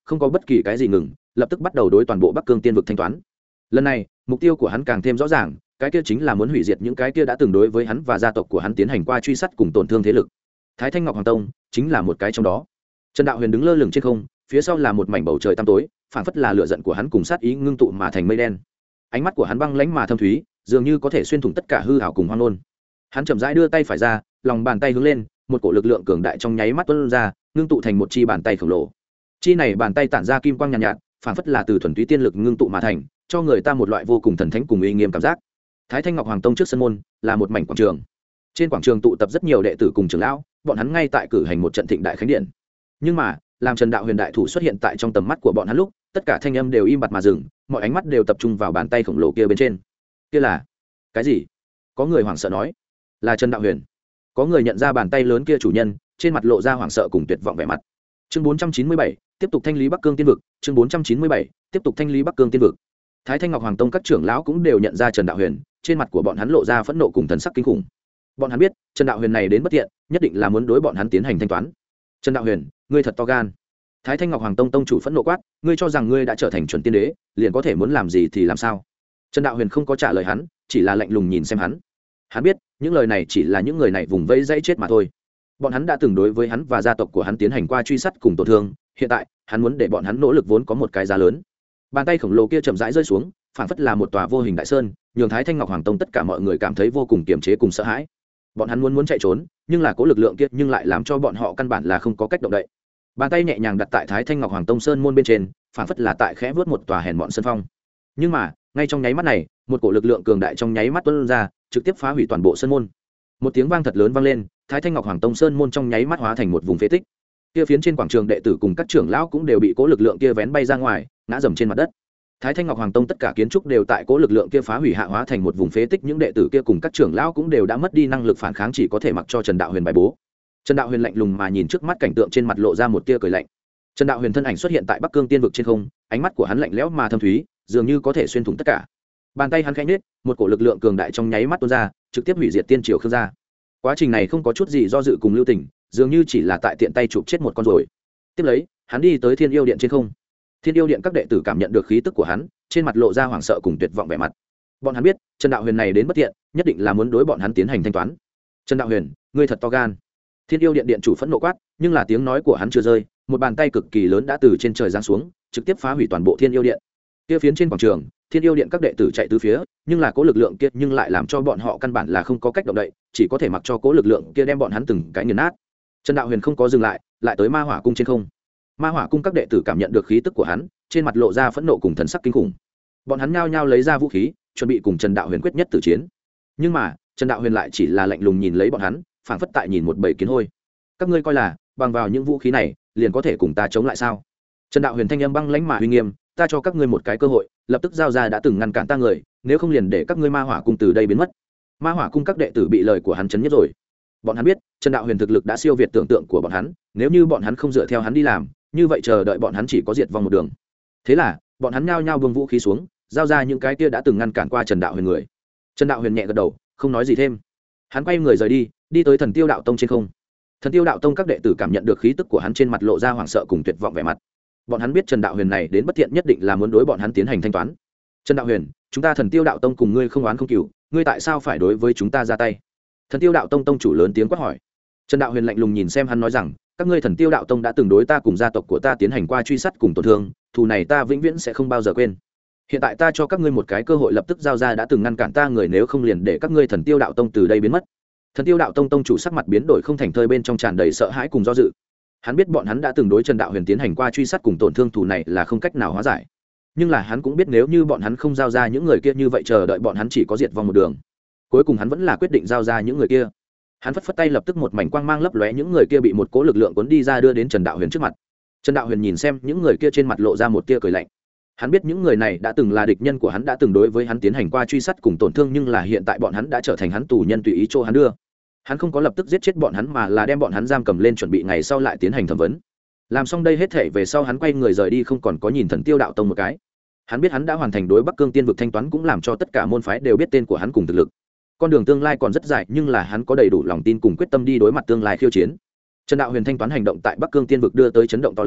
không có bất kỳ cái gì ngừng, lập tức bắt đầu đối toàn bộ Bắc Cương tiên vực thanh toán. Lần này mục tiêu của hắn càng thêm rõ ràng, cái kia chính là muốn hủy diệt những cái kia đã từng đối với hắn và gia tộc của hắn tiến hành qua truy sát cùng tổn thương thế lực. Thái Thanh Ngọc Hoàng Tông chính là một cái trong đó. Trần Đạo Huyền đứng lơ lửng trên không, phía sau là một mảnh bầu trời tăm tối, phảng phất là lửa giận của hắn cùng sát ý ngưng tụ mà thành mây đen. Ánh mắt của hắn băng lãnh mà thâm thúy, dường như có thể xuyên thủng tất cả hư ảo cùng hoang ngôn. Hắn chậm rãi đưa tay phải ra, lòng bàn tay hướng lên, một cổ lực lượng cường đại trong nháy mắt tuôn ra, ngưng tụ thành một chi bàn tay khổng lồ. Chi này bàn tay tản ra kim quang nhàn nhạt, nhạt, phảng phất là từ thuần túy tiên lực ngưng tụ mà thành, cho người ta một loại vô cùng thần thánh cùng uy nghiêm cảm giác. Thái Thanh Ngọc Hoàng Tông trước sân môn là một mảnh quảng trường. Trên quảng trường tụ tập rất nhiều đệ tử cùng trưởng lão, bọn hắn ngay tại cử hành một trận thịnh đại khánh điện. Nhưng mà, làm Trần Đạo Huyền đại thủ xuất hiện tại trong tầm mắt của bọn hắn lúc, tất cả thanh âm đều im bặt mà dừng, mọi ánh mắt đều tập trung vào bàn tay khổng lồ kia bên trên. Kia là cái gì? Có người hoảng sợ nói, là Trần Đạo Huyền. Có người nhận ra bàn tay lớn kia chủ nhân, trên mặt lộ ra hoảng sợ cùng tuyệt vọng vẻ mặt. Chương bốn trăm chín mươi bảy, tiếp tục thanh lý Bắc Cương tiên vực, chương bốn trăm chín mươi bảy, tiếp tục thanh lý Bắc Cương tiên vực. Thái Thanh Ngọc Hoàng Tông các trưởng lão cũng đều nhận ra Trần Đạo Huyền, trên mặt của bọn hắn lộ ra phẫn nộ cùng thần sắc kinh khủng. Bọn hắn biết, Trần Đạo Huyền này đến bất thiện, nhất định là muốn đối bọn hắn tiến hành thanh toán. Trần Đạo Huyền, ngươi thật to gan. Thái Thanh Ngọc Hoàng Tông tông chủ phẫn nộ quát, ngươi cho rằng ngươi đã trở thành chuẩn tiên đế, liền có thể muốn làm gì thì làm sao? Trần Đạo Huyền không có trả lời hắn, chỉ là lạnh lùng nhìn xem hắn. Hắn biết, những lời này chỉ là những người này vùng vẫy dãy chết mà thôi. Bọn hắn đã từng đối với hắn và gia tộc của hắn tiến hành qua truy sát cùng tổn thương, hiện tại, hắn muốn để bọn hắn nỗ lực vốn có một cái giá lớn. Bàn tay khổng lồ kia chậm rãi rơi xuống, phảng phất là một tòa vô hình đại sơn, nhường Thái Thanh Ngọc Hoàng Tông tất cả mọi người cảm thấy vô cùng kiềm chế cùng sợ hãi. Bọn hắn muốn muốn chạy trốn, nhưng là cố lực lượng kia nhưng lại làm cho bọn họ căn bản là không có cách động đậy. Bàn tay nhẹ nhàng đặt tại Thái Thanh Ngọc Hoàng Tông sơn môn bên trên, phảng phất là tại khẽ vớt một tòa hèn mọn sơn phong. Nhưng mà, ngay trong nháy mắt này, một cổ lực lượng cường đại trong nháy mắt tuôn ra, trực tiếp phá hủy toàn bộ sơn môn. Một tiếng vang thật lớn vang lên, Thái Thanh Ngọc Hoàng Tông sơn môn trong nháy mắt hóa thành một vùng phế tích. Kia phiến trên quảng trường đệ tử cùng các trưởng lão cũng đều bị cố lực lượng kia vén bay ra ngoài, ngã dầm trên mặt đất. Thái Thanh Ngọc Hoàng Tông tất cả kiến trúc đều tại cố lực lượng kia phá hủy hạ hóa thành một vùng phế tích, những đệ tử kia cùng các trưởng lão cũng đều đã mất đi năng lực phản kháng, chỉ có thể mặc cho Trần Đạo Huyền bài bố. Trần Đạo Huyền lạnh lùng mà nhìn trước mắt cảnh tượng, trên mặt lộ ra một tia cười lạnh. Trần Đạo Huyền thân ảnh xuất hiện tại Bắc Cương tiên vực trên không, ánh mắt của hắn lạnh lẽo mà thâm thúy, dường như có thể xuyên thủng tất cả. Bàn tay hắn khẽ nhếch, một cổ lực lượng cường đại trong nháy mắt tuôn ra, trực tiếp hủy diệt tiên triều Khương gia. Quá trình này không có chút gì do dự cùng lưu tình, dường như chỉ là tại tiện tay chụp chết một con rồi. Tiếp lấy, hắn đi tới Thiên Yêu Điện trên không. Thiên Yêu Điện các đệ tử cảm nhận được khí tức của hắn, trên mặt lộ ra hoảng sợ cùng tuyệt vọng vẻ mặt. Bọn hắn biết, Trần Đạo Huyền này đến bất thiện, nhất định là muốn đối bọn hắn tiến hành thanh toán. Trần Đạo Huyền, ngươi thật to gan. Thiên Yêu Điện điện chủ phẫn nộ quát, nhưng là tiếng nói của hắn chưa rơi, một bàn tay cực kỳ lớn đã từ trên trời giáng xuống, trực tiếp phá hủy toàn bộ Thiên Yêu Điện. Kia phiến trên quảng trường, Thiên Yêu Điện các đệ tử chạy tứ phía, nhưng là cố lực lượng kia nhưng lại làm cho bọn họ căn bản là không có cách động đậy, chỉ có thể mặc cho cố lực lượng kia đem bọn hắn từng cái nghiền nát. Trần Đạo Huyền không có dừng lại, lại tới Ma Hỏa cung trên không. Ma Hỏa cung các đệ tử cảm nhận được khí tức của hắn, trên mặt lộ ra phẫn nộ cùng thần sắc kinh khủng. Bọn hắn nhao nhao lấy ra vũ khí, chuẩn bị cùng Trần Đạo Huyền quyết nhất tử chiến. Nhưng mà, Trần Đạo Huyền lại chỉ là lạnh lùng nhìn lấy bọn hắn, phảng phất tại nhìn một bầy kiến hôi. Các ngươi coi là bằng vào những vũ khí này, liền có thể cùng ta chống lại sao? Trần Đạo Huyền thanh âm băng lãnh mà uy nghiêm, ta cho các ngươi một cái cơ hội, lập tức giao ra đã từng ngăn cản ta người, nếu không liền để các ngươi Ma Hỏa cung từ đây biến mất. Ma Hỏa cung các đệ tử bị lời của hắn chấn nhất rồi. Bọn hắn biết, Trần Đạo Huyền thực lực đã siêu việt tưởng tượng của bọn hắn, nếu như bọn hắn không dựa theo hắn đi làm, như vậy chờ đợi bọn hắn chỉ có diệt vong một đường. Thế là, bọn hắn nhao nhao buông vũ khí xuống, giao ra những cái kia đã từng ngăn cản qua Trần Đạo Huyền người. Trần Đạo Huyền nhẹ gật đầu, không nói gì thêm. Hắn quay người rời đi, đi tới Thần Tiêu Đạo Tông trên không. Thần Tiêu Đạo Tông các đệ tử cảm nhận được khí tức của hắn, trên mặt lộ ra hoảng sợ cùng tuyệt vọng vẻ mặt. Bọn hắn biết Trần Đạo Huyền này đến bất thiện, nhất định là muốn đối bọn hắn tiến hành thanh toán. Trần Đạo Huyền, chúng ta Thần Tiêu Đạo Tông cùng ngươi không oán không cừu, ngươi tại sao phải đối với chúng ta ra tay? Thần Tiêu Đạo Tông tông chủ lớn tiếng quát hỏi. Trần Đạo Huyền lạnh lùng nhìn xem hắn nói rằng, các ngươi Thần Tiêu Đạo Tông đã từng đối ta cùng gia tộc của ta tiến hành qua truy sát cùng tổn thương, thù này ta vĩnh viễn sẽ không bao giờ quên. Hiện tại ta cho các ngươi một cái cơ hội, lập tức giao ra đã từng ngăn cản ta người, nếu không liền để các ngươi Thần Tiêu Đạo Tông từ đây biến mất. Thần Tiêu Đạo Tông tông chủ sắc mặt biến đổi không thành thơi, bên trong tràn đầy sợ hãi cùng do dự. Hắn biết bọn hắn đã từng đối Trần Đạo Huyền tiến hành qua truy sát cùng tổn thương, thù này là không cách nào hóa giải. Nhưng là hắn cũng biết nếu như bọn hắn không giao ra những người kia, như vậy chờ đợi bọn hắn chỉ có diệt vong một đường. Cuối cùng hắn vẫn là quyết định giao ra những người kia. Hắn phất phất tay, lập tức một mảnh quang mang lấp lóe, những người kia bị một cỗ lực lượng cuốn đi ra, đưa đến Trần Đạo Huyền trước mặt. Trần Đạo Huyền nhìn xem những người kia, trên mặt lộ ra một tia cười lạnh. Hắn biết những người này đã từng là địch nhân của hắn, đã từng đối với hắn tiến hành qua truy sát cùng tổn thương, nhưng là hiện tại bọn hắn đã trở thành hắn tù nhân, tùy ý chỗ hắn đưa. Hắn không có lập tức giết chết bọn hắn, mà là đem bọn hắn giam cầm lên, chuẩn bị ngày sau lại tiến hành thẩm vấn. Làm xong đây hết thể về sau, hắn quay người rời đi, không còn có nhìn Thần Tiêu Đạo Tông một cái. Hắn biết hắn đã hoàn thành đối Bắc Cương tiên vực thanh toán, cũng làm cho tất cả môn phái đều biết tên của hắn cùng thực lực. Con đường tương lai còn rất dài, nhưng là hắn có đầy đủ lòng tin cùng quyết tâm đi đối mặt tương lai khiêu chiến. Trần Đạo Huyền thanh toán hành động tại Bắc Cương tiên vực đưa tới chấn động to lớn,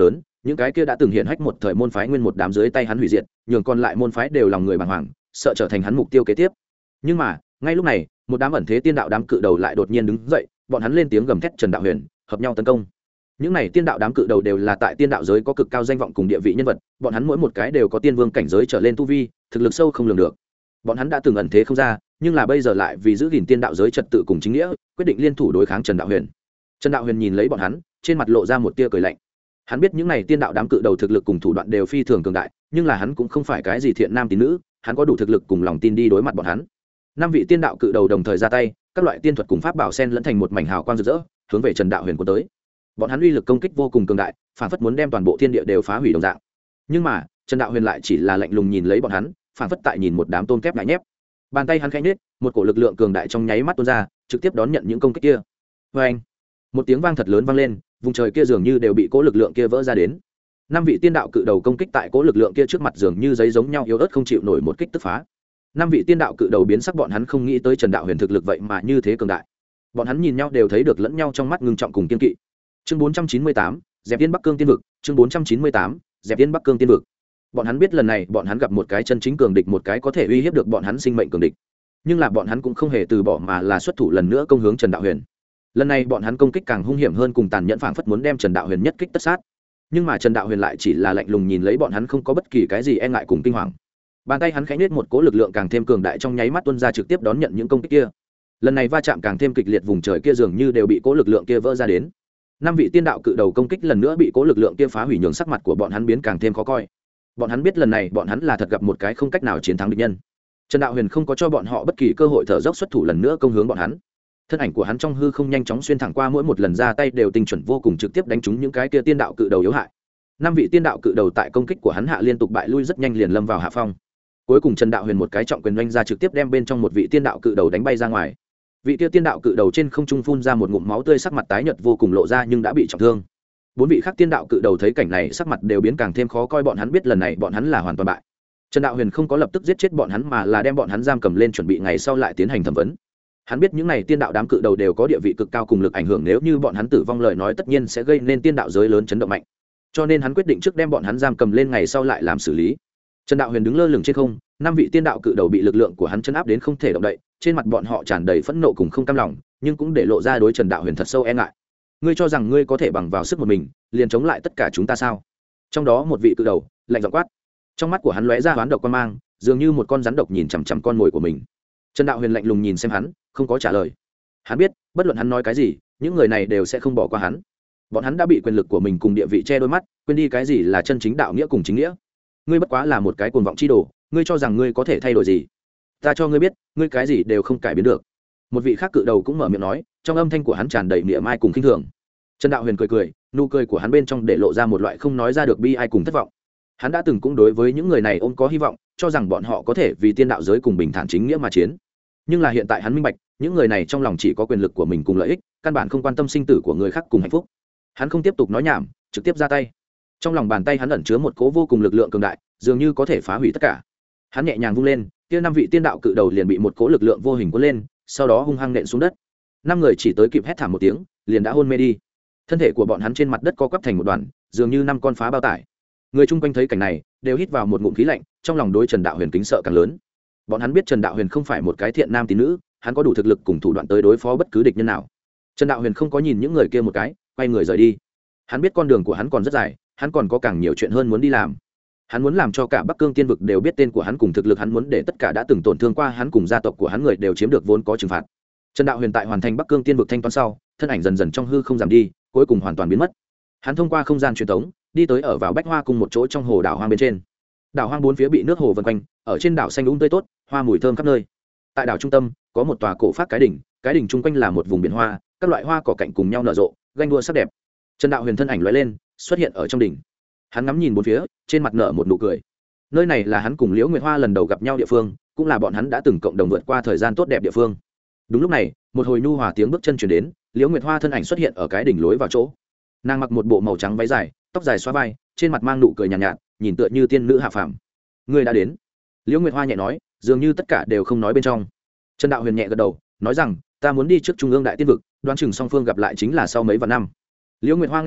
những cái kia đã từng hiện hách một thời môn phái nguyên một đám dưới tay hắn hủy diệt, nhường còn lại môn phái đều lòng người bàng hoàng, sợ trở thành hắn mục tiêu kế tiếp. Nhưng mà ngay lúc này, một đám ẩn thế tiên đạo đám cự đầu lại đột nhiên đứng dậy, bọn hắn lên tiếng gầm thét Trần Đạo Huyền, hợp nhau tấn công. Những này tiên đạo đám cự đầu đều là tại tiên đạo giới có cực cao danh vọng cùng địa vị nhân vật, bọn hắn mỗi một cái đều có tiên vương cảnh giới trở lên tu vi, thực lực sâu không lường được. Bọn hắn đã từng ẩn thế không ra, nhưng là bây giờ lại vì giữ gìn tiên đạo giới trật tự cùng chính nghĩa, quyết định liên thủ đối kháng Trần Đạo Huyền. Trần Đạo Huyền nhìn lấy bọn hắn, trên mặt lộ ra một tia cười lạnh. Hắn biết những này tiên đạo đám cự đầu thực lực cùng thủ đoạn đều phi thường cường đại, nhưng là hắn cũng không phải cái gì thiện nam tín nữ, hắn có đủ thực lực cùng lòng tin đi đối mặt bọn hắn. Năm vị tiên đạo cự đầu đồng thời ra tay, các loại tiên thuật cùng pháp bảo sen lẫn thành một mảnh hào quang rực rỡ, hướng về Trần Đạo Huyền cuốn tới. Bọn hắn uy lực công kích vô cùng cường đại, phản phất muốn đem toàn bộ thiên địa đều phá hủy đồng dạng. Nhưng mà Trần Đạo Huyền lại chỉ là lạnh lùng nhìn lấy bọn hắn, phản phất tại nhìn một đám tôm kép ngại nhép. Bàn tay hắn khẽ nhếch, một cổ lực lượng cường đại trong nháy mắt tuôn ra, trực tiếp đón nhận những công kích kia. Và anh, một tiếng vang thật lớn vang lên, vùng trời kia dường như đều bị cỗ lực lượng kia vỡ ra đến. Năm vị tiên đạo cự đầu công kích tại cỗ lực lượng kia trước mặt dường như giấy giống nhau yếu ớt không chịu nổi một kích tức phá. Năm vị tiên đạo cự đầu biến sắc, bọn hắn không nghĩ tới Trần Đạo Huyền thực lực vậy mà như thế cường đại. Bọn hắn nhìn nhau đều thấy được lẫn nhau trong mắt ngưng trọng cùng kiên kỵ. Chương bốn trăm chín mươi tám, dẹp tiên Bắc Cương tiên vực, chương bốn trăm chín mươi tám, dẹp tiên Bắc Cương tiên vực. Bọn hắn biết lần này bọn hắn gặp một cái chân chính cường địch, một cái có thể uy hiếp được bọn hắn sinh mệnh cường địch. Nhưng là bọn hắn cũng không hề từ bỏ mà là xuất thủ lần nữa công hướng Trần Đạo Huyền. Lần này bọn hắn công kích càng hung hiểm hơn cùng tàn nhẫn, phảng phất muốn đem Trần Đạo Huyền nhất kích tất sát. Nhưng mà Trần Đạo Huyền lại chỉ là lạnh lùng nhìn lấy bọn hắn, không có bất kỳ cái gì e ngại cùng kinh hoàng. Bàn tay hắn khẽ nhếch, một cỗ lực lượng càng thêm cường đại trong nháy mắt tuôn ra, trực tiếp đón nhận những công kích kia. Lần này va chạm càng thêm kịch liệt, vùng trời kia dường như đều bị cỗ lực lượng kia vỡ ra đến. Năm vị tiên đạo cự đầu công kích lần nữa bị cỗ lực lượng kia phá hủy, nhường sắc mặt của bọn hắn biến càng thêm khó coi. Bọn hắn biết lần này bọn hắn là thật gặp một cái không cách nào chiến thắng địch nhân. Trần Đạo Huyền không có cho bọn họ bất kỳ cơ hội thở dốc, xuất thủ lần nữa công hướng bọn hắn. Thân ảnh của hắn trong hư không nhanh chóng xuyên thẳng qua, mỗi một lần ra tay đều tinh chuẩn vô cùng, trực tiếp đánh trúng những cái kia tiên đạo cự đầu yếu hại. Năm vị tiên đạo cự đầu tại công kích của hắn hạ liên tục bại lui, rất nhanh liền lâm vào hạ phong. Cuối cùng Trần Đạo Huyền một cái trọng quyền đánh ra, trực tiếp đem bên trong một vị tiên đạo cự đầu đánh bay ra ngoài. Vị kia tiên đạo cự đầu trên không trung phun ra một ngụm máu tươi, sắc mặt tái nhợt vô cùng lộ ra, nhưng đã bị trọng thương. Bốn vị khác tiên đạo cự đầu thấy cảnh này, sắc mặt đều biến càng thêm khó coi, bọn hắn biết lần này bọn hắn là hoàn toàn bại. Trần Đạo Huyền không có lập tức giết chết bọn hắn, mà là đem bọn hắn giam cầm lên, chuẩn bị ngày sau lại tiến hành thẩm vấn. Hắn biết những này tiên đạo đám cự đầu đều có địa vị cực cao cùng lực ảnh hưởng, nếu như bọn hắn tử vong lời nói tất nhiên sẽ gây nên tiên đạo giới lớn chấn động mạnh. Cho nên hắn quyết định trước đem bọn hắn giam cầm lên, ngày sau lại làm xử lý. Trần Đạo Huyền đứng lơ lửng trên không, năm vị tiên đạo cự đầu bị lực lượng của hắn chấn áp đến không thể động đậy, trên mặt bọn họ tràn đầy phẫn nộ cùng không cam lòng, nhưng cũng để lộ ra đối Trần Đạo Huyền thật sâu e ngại. Ngươi cho rằng ngươi có thể bằng vào sức một mình liền chống lại tất cả chúng ta sao? Trong đó một vị cự đầu lạnh giọng quát, trong mắt của hắn lóe ra oán độc quan mang, dường như một con rắn độc nhìn chằm chằm con mồi của mình. Trần Đạo Huyền lạnh lùng nhìn xem hắn, không có trả lời. Hắn biết bất luận hắn nói cái gì, những người này đều sẽ không bỏ qua hắn. Bọn hắn đã bị quyền lực của mình cùng địa vị che đôi mắt, quên đi cái gì là chân chính đạo nghĩa cùng chính nghĩa. Ngươi bất quá là một cái cuồng vọng chi đồ, ngươi cho rằng ngươi có thể thay đổi gì? Ta cho ngươi biết, ngươi cái gì đều không cải biến được. Một vị khác cự đầu cũng mở miệng nói, trong âm thanh của hắn tràn đầy mỉa mai cùng khinh thường. Trần Đạo Huyền cười cười, nụ cười của hắn bên trong để lộ ra một loại không nói ra được bi ai cùng thất vọng. Hắn đã từng cũng đối với những người này ôm có hy vọng, cho rằng bọn họ có thể vì tiên đạo giới cùng bình thản chính nghĩa mà chiến. Nhưng là hiện tại hắn minh bạch, những người này trong lòng chỉ có quyền lực của mình cùng lợi ích, căn bản không quan tâm sinh tử của người khác cùng hạnh phúc. Hắn không tiếp tục nói nhảm, trực tiếp ra tay. Trong lòng bàn tay hắn ẩn chứa một cỗ vô cùng lực lượng cường đại, dường như có thể phá hủy tất cả. Hắn nhẹ nhàng vung lên, kia năm vị tiên đạo cự đầu liền bị một cỗ lực lượng vô hình cuốn lên, sau đó hung hăng nện xuống đất. Năm người chỉ tới kịp hét thảm một tiếng, liền đã hôn mê đi. Thân thể của bọn hắn trên mặt đất co quắp thành một đoàn, dường như năm con phá bao tải. Người chung quanh thấy cảnh này, đều hít vào một ngụm khí lạnh, trong lòng đối Trần Đạo Huyền kính sợ càng lớn. Bọn hắn biết Trần Đạo Huyền không phải một cái thiện nam tín nữ, hắn có đủ thực lực cùng thủ đoạn tới đối phó bất cứ địch nhân nào. Trần Đạo Huyền không có nhìn những người kia một cái, quay người rời đi. Hắn biết con đường của hắn còn rất dài, hắn còn có càng nhiều chuyện hơn muốn đi làm. Hắn muốn làm cho cả Bắc Cương tiên vực đều biết tên của hắn cùng thực lực hắn, muốn để tất cả đã từng tổn thương qua hắn cùng gia tộc của hắn người đều chiếm được vốn có trừng phạt. Trần Đạo Huyền tại hoàn thành Bắc Cương tiên vực thanh toán sau, thân ảnh dần dần trong hư không giảm đi, cuối cùng hoàn toàn biến mất. Hắn thông qua không gian truyền tống, đi tới ở vào Bách Hoa cùng một chỗ trong hồ đảo hoang bên trên. Đảo hoang bốn phía bị nước hồ vần quanh, ở trên đảo xanh úng tươi tốt, hoa mùi thơm khắp nơi. Tại đảo trung tâm có một tòa cổ phát cái đỉnh, cái đỉnh chung quanh là một vùng biển hoa, các loại hoa cỏ cạnh cùng nhau nở rộ, ganh đua sắc đẹp. Trần Đạo Huyền thân ảnh lóe lên, xuất hiện ở trong đỉnh. Hắn ngắm nhìn bốn phía, trên mặt nở một nụ cười. Nơi này là hắn cùng Liễu Nguyệt Hoa lần đầu gặp nhau địa phương, cũng là bọn hắn đã từng cộng đồng vượt qua thời gian tốt đẹp địa phương. Đúng lúc này, một hồi nhu hòa tiếng bước chân truyền đến, Liễu Nguyệt Hoa thân ảnh xuất hiện ở cái đỉnh lối vào chỗ. Nàng mặc một bộ màu trắng váy dài, tóc dài xóa vai, trên mặt mang nụ cười nhàn nhạt, nhạt, nhìn tựa như tiên nữ hạ phàm. Ngươi đã đến. Liễu Nguyệt Hoa nhẹ nói, dường như tất cả đều không nói bên trong. Trần Đạo Huyền nhẹ gật đầu, nói rằng, ta muốn đi trước Trung ương đại tiên vực, đoán chừng song phương gặp lại chính là sau mấy vạn năm. Liễu Nguyệt Hoa nghe vậy,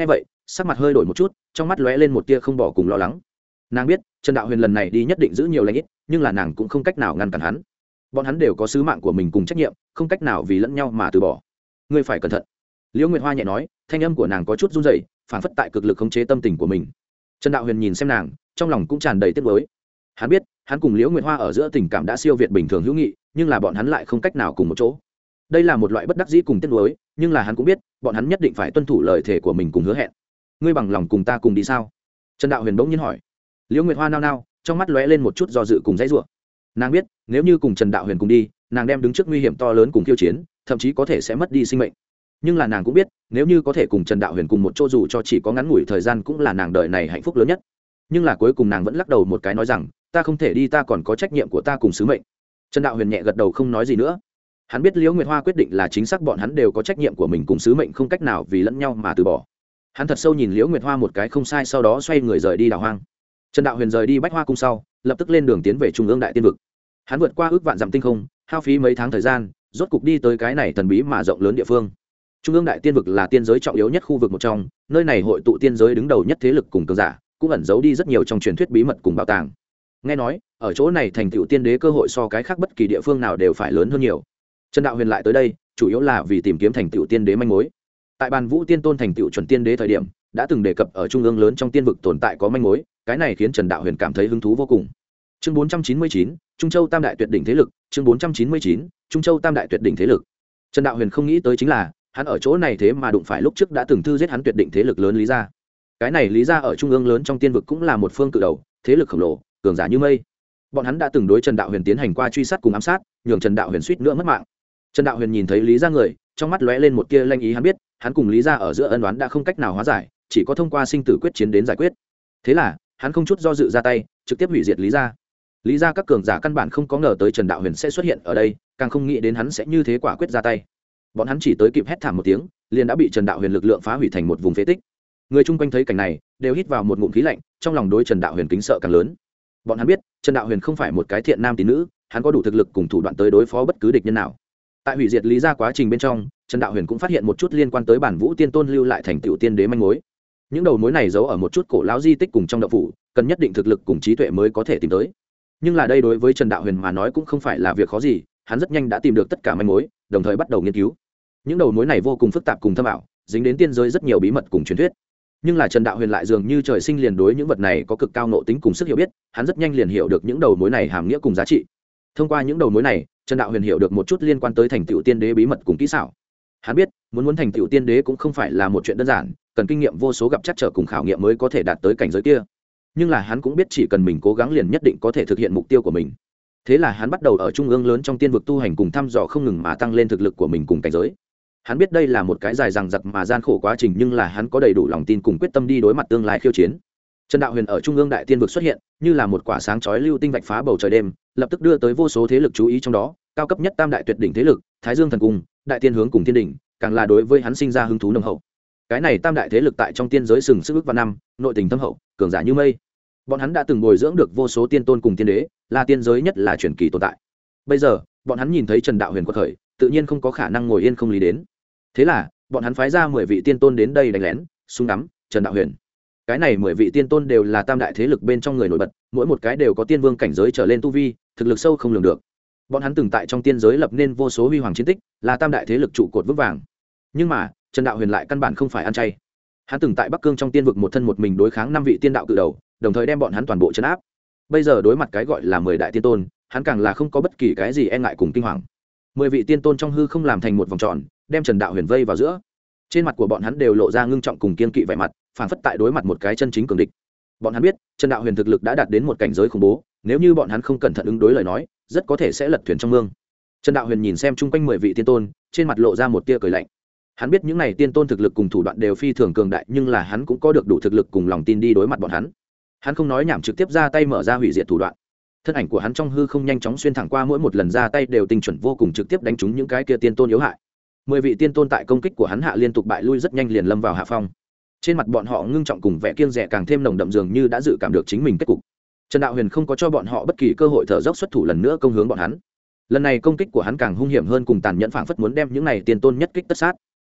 sắc mặt hơi đổi một chút, trong mắt lóe lên một tia không bỏ cùng lo lắng. Nàng biết Trần Đạo Huyền lần này đi nhất định giữ nhiều lãnh ít, nhưng là nàng cũng không cách nào ngăn cản hắn. Bọn hắn đều có sứ mạng của mình cùng trách nhiệm, không cách nào vì lẫn nhau mà từ bỏ. Ngươi phải cẩn thận. Liễu Nguyệt Hoa nhẹ nói, thanh âm của nàng có chút run rẩy, phản phất tại cực lực khống chế tâm tình của mình. Trần Đạo Huyền nhìn xem nàng, trong lòng cũng tràn đầy tiếc nuối. Hắn biết, hắn cùng Liễu Nguyệt Hoa ở giữa tình cảm đã siêu việt bình thường hữu nghị, nhưng là bọn hắn lại không cách nào cùng một chỗ. Đây là một loại bất đắc dĩ cùng tiếc nuối, nhưng là hắn cũng biết, bọn hắn nhất định phải tuân thủ lời thề của mình cùng hứa hẹn. Ngươi bằng lòng cùng ta cùng đi sao? Trần Đạo Huyền bỗng nhiên hỏi. Liễu Nguyệt Hoa nao nao, trong mắt lóe lên một chút do dự cùng dãy rủa. Nàng biết, nếu như cùng Trần Đạo Huyền cùng đi, nàng đem đứng trước nguy hiểm to lớn cùng khiêu chiến, thậm chí có thể sẽ mất đi sinh mệnh. Nhưng là nàng cũng biết, nếu như có thể cùng Trần Đạo Huyền cùng một chỗ dù cho chỉ có ngắn ngủi thời gian cũng là nàng đời này hạnh phúc lớn nhất. Nhưng là cuối cùng nàng vẫn lắc đầu một cái nói rằng, ta không thể đi, ta còn có trách nhiệm của ta cùng sứ mệnh. Trần Đạo Huyền nhẹ gật đầu không nói gì nữa. Hắn biết Liễu Nguyệt Hoa quyết định là chính xác, bọn hắn đều có trách nhiệm của mình cùng sứ mệnh, không cách nào vì lẫn nhau mà từ bỏ. Hắn thật sâu nhìn Liễu Nguyệt Hoa một cái không sai, sau đó xoay người rời đi đào hoang. Trần Đạo Huyền rời đi Bách Hoa cung sau, lập tức lên đường tiến về Trung ương Đại Tiên vực. Hắn vượt qua ước vạn dặm tinh không, hao phí mấy tháng thời gian, rốt cục đi tới cái này thần bí mà rộng lớn địa phương. Trung ương Đại Tiên vực là tiên giới trọng yếu nhất khu vực một trong, nơi này hội tụ tiên giới đứng đầu nhất thế lực cùng cường giả, cũng ẩn giấu đi rất nhiều trong truyền thuyết bí mật cùng bảo tàng. Nghe nói, ở chỗ này thành tựu tiên đế cơ hội so cái khác bất kỳ địa phương nào đều phải lớn hơn nhiều. Trần Đạo Huyền lại tới đây, chủ yếu là vì tìm kiếm thành tựu tiên đế manh mối. Tại Bàn Vũ Tiên Tôn thành tựu chuẩn tiên đế thời điểm, đã từng đề cập ở trung ương lớn trong tiên vực tồn tại có manh mối, cái này khiến Trần Đạo Huyền cảm thấy hứng thú vô cùng. Chương bốn trăm chín mươi chín, Trung Châu Tam đại tuyệt đỉnh thế lực, chương bốn trăm chín mươi chín, Trung Châu Tam đại tuyệt đỉnh thế lực. Trần Đạo Huyền không nghĩ tới chính là, hắn ở chỗ này thế mà đụng phải lúc trước đã từng thư giết hắn tuyệt đỉnh thế lực lớn Lý gia. Cái này Lý gia ở trung ương lớn trong tiên vực cũng là một phương cự đầu, thế lực khổng lồ, cường giả như mây. Bọn hắn đã từng đối Trần Đạo Huyền tiến hành qua truy sát cùng ám sát, nhường Trần Đạo Huyền suýt nữa mất mạng. Trần Đạo Huyền nhìn thấy Lý gia người, trong mắt lóe lên một tia lanh ý, hắn biết, hắn cùng Lý gia ở giữa ân oán đã không cách nào hóa giải, chỉ có thông qua sinh tử quyết chiến đến giải quyết. Thế là, hắn không chút do dự ra tay, trực tiếp hủy diệt Lý gia. Lý gia các cường giả căn bản không có ngờ tới Trần Đạo Huyền sẽ xuất hiện ở đây, càng không nghĩ đến hắn sẽ như thế quả quyết ra tay. Bọn hắn chỉ tới kịp hét thảm một tiếng, liền đã bị Trần Đạo Huyền lực lượng phá hủy thành một vùng phế tích. Người chung quanh thấy cảnh này, đều hít vào một ngụm khí lạnh, trong lòng đối Trần Đạo Huyền kính sợ càng lớn. Bọn hắn biết, Trần Đạo Huyền không phải một cái thiện nam tín nữ, hắn có đủ thực lực cùng thủ đoạn tới đối phó bất cứ địch nhân nào. Tại hủy diệt Lý gia quá trình bên trong, Trần Đạo Huyền cũng phát hiện một chút liên quan tới Bản Vũ Tiên Tôn lưu lại thành tựu tiên đế manh mối. Những đầu mối này giấu ở một chút cổ lão di tích cùng trong động phủ, cần nhất định thực lực cùng trí tuệ mới có thể tìm tới. Nhưng là đây đối với Trần Đạo Huyền mà nói cũng không phải là việc khó gì, hắn rất nhanh đã tìm được tất cả manh mối, đồng thời bắt đầu nghiên cứu. Những đầu mối này vô cùng phức tạp cùng thâm ảo, dính đến tiên giới rất nhiều bí mật cùng truyền thuyết. Nhưng là Trần Đạo Huyền lại dường như trời sinh liền đối những vật này có cực cao nội tính cùng sức hiểu biết, hắn rất nhanh liền hiểu được những đầu mối này hàm nghĩa cùng giá trị. Thông qua những đầu mối này, Trần Đạo Huyền hiểu được một chút liên quan tới thành tựu tiên đế bí mật cùng kỹ xảo. Hắn biết, muốn muốn thành tựu tiên đế cũng không phải là một chuyện đơn giản, cần kinh nghiệm vô số gặp trắc trở cùng khảo nghiệm mới có thể đạt tới cảnh giới kia. Nhưng là hắn cũng biết chỉ cần mình cố gắng liền nhất định có thể thực hiện mục tiêu của mình. Thế là hắn bắt đầu ở trung ương lớn trong tiên vực tu hành cùng thăm dò không ngừng mà tăng lên thực lực của mình cùng cảnh giới. Hắn biết đây là một cái dài dằng dặc mà gian khổ quá trình, nhưng là hắn có đầy đủ lòng tin cùng quyết tâm đi đối mặt tương lai khiêu chiến. Trần Đạo Huyền ở trung ương đại tiên vực xuất hiện, như là một quả sáng chói lưu tinh vạch phá bầu trời đêm, lập tức đưa tới vô số thế lực chú ý, trong đó, cao cấp nhất tam đại tuyệt đỉnh thế lực, Thái Dương thần cung, Đại Tiên hướng cùng Thiên đỉnh, càng là đối với hắn sinh ra hứng thú nồng hậu. Cái này tam đại thế lực tại trong tiên giới sừng sức ước vạn năm, nội tình thâm hậu, cường giả như mây. Bọn hắn đã từng bồi dưỡng được vô số tiên tôn cùng tiên đế, là tiên giới nhất là truyền kỳ tồn tại. Bây giờ, bọn hắn nhìn thấy Trần Đạo Huyền quật khởi, tự nhiên không có khả năng ngồi yên không lý đến. Thế là, bọn hắn phái ra mười vị tiên tôn đến đây đánh lén, xung đắm Trần Đạo Huyền. Cái này mười vị tiên tôn đều là tam đại thế lực bên trong người nổi bật, mỗi một cái đều có tiên vương cảnh giới trở lên tu vi, thực lực sâu không lường được. Bọn hắn từng tại trong tiên giới lập nên vô số huy hoàng chiến tích, là tam đại thế lực trụ cột vững vàng. Nhưng mà, Trần Đạo Huyền lại căn bản không phải ăn chay. Hắn từng tại Bắc Cương trong tiên vực một thân một mình đối kháng năm vị tiên đạo cự đầu, đồng thời đem bọn hắn toàn bộ trấn áp. Bây giờ đối mặt cái gọi là mười đại tiên tôn, hắn càng là không có bất kỳ cái gì e ngại cùng kinh hoàng. Mười vị tiên tôn trong hư không làm thành một vòng tròn, đem Trần Đạo Huyền vây vào giữa. Trên mặt của bọn hắn đều lộ ra ngưng trọng cùng kiên kỵ vẻ mặt, phản phất tại đối mặt một cái chân chính cường địch. Bọn hắn biết, Trần Đạo Huyền thực lực đã đạt đến một cảnh giới khủng bố, nếu như bọn hắn không cẩn thận ứng đối lời nói, rất có thể sẽ lật thuyền trong mương. Trần Đạo Huyền nhìn xem chung quanh mười vị tiên tôn, trên mặt lộ ra một tia cười lạnh. Hắn biết những này tiên tôn thực lực cùng thủ đoạn đều phi thường cường đại, nhưng là hắn cũng có được đủ thực lực cùng lòng tin đi đối mặt bọn hắn. Hắn không nói nhảm, trực tiếp ra tay mở ra hủy diệt thủ đoạn. Thân ảnh của hắn trong hư không nhanh chóng xuyên thẳng qua, mỗi một lần ra tay đều tinh chuẩn vô cùng, trực tiếp đánh trúng những cái kia tiên tôn yếu hại. Mười vị tiên tôn tại công kích của hắn hạ liên tục bại lui, rất nhanh liền lâm vào hạ phong. Trên mặt bọn họ ngưng trọng cùng vẻ kiêng dè càng thêm nồng đậm, dường như đã dự cảm được chính mình kết cục. Trần Đạo Huyền không có cho bọn họ bất kỳ cơ hội thở dốc xuất thủ lần nữa công hướng bọn hắn. Lần này công kích của hắn càng hung hiểm hơn cùng tàn nhẫn, phảng phất muốn đem những này tiên tôn nhất kích tất sát.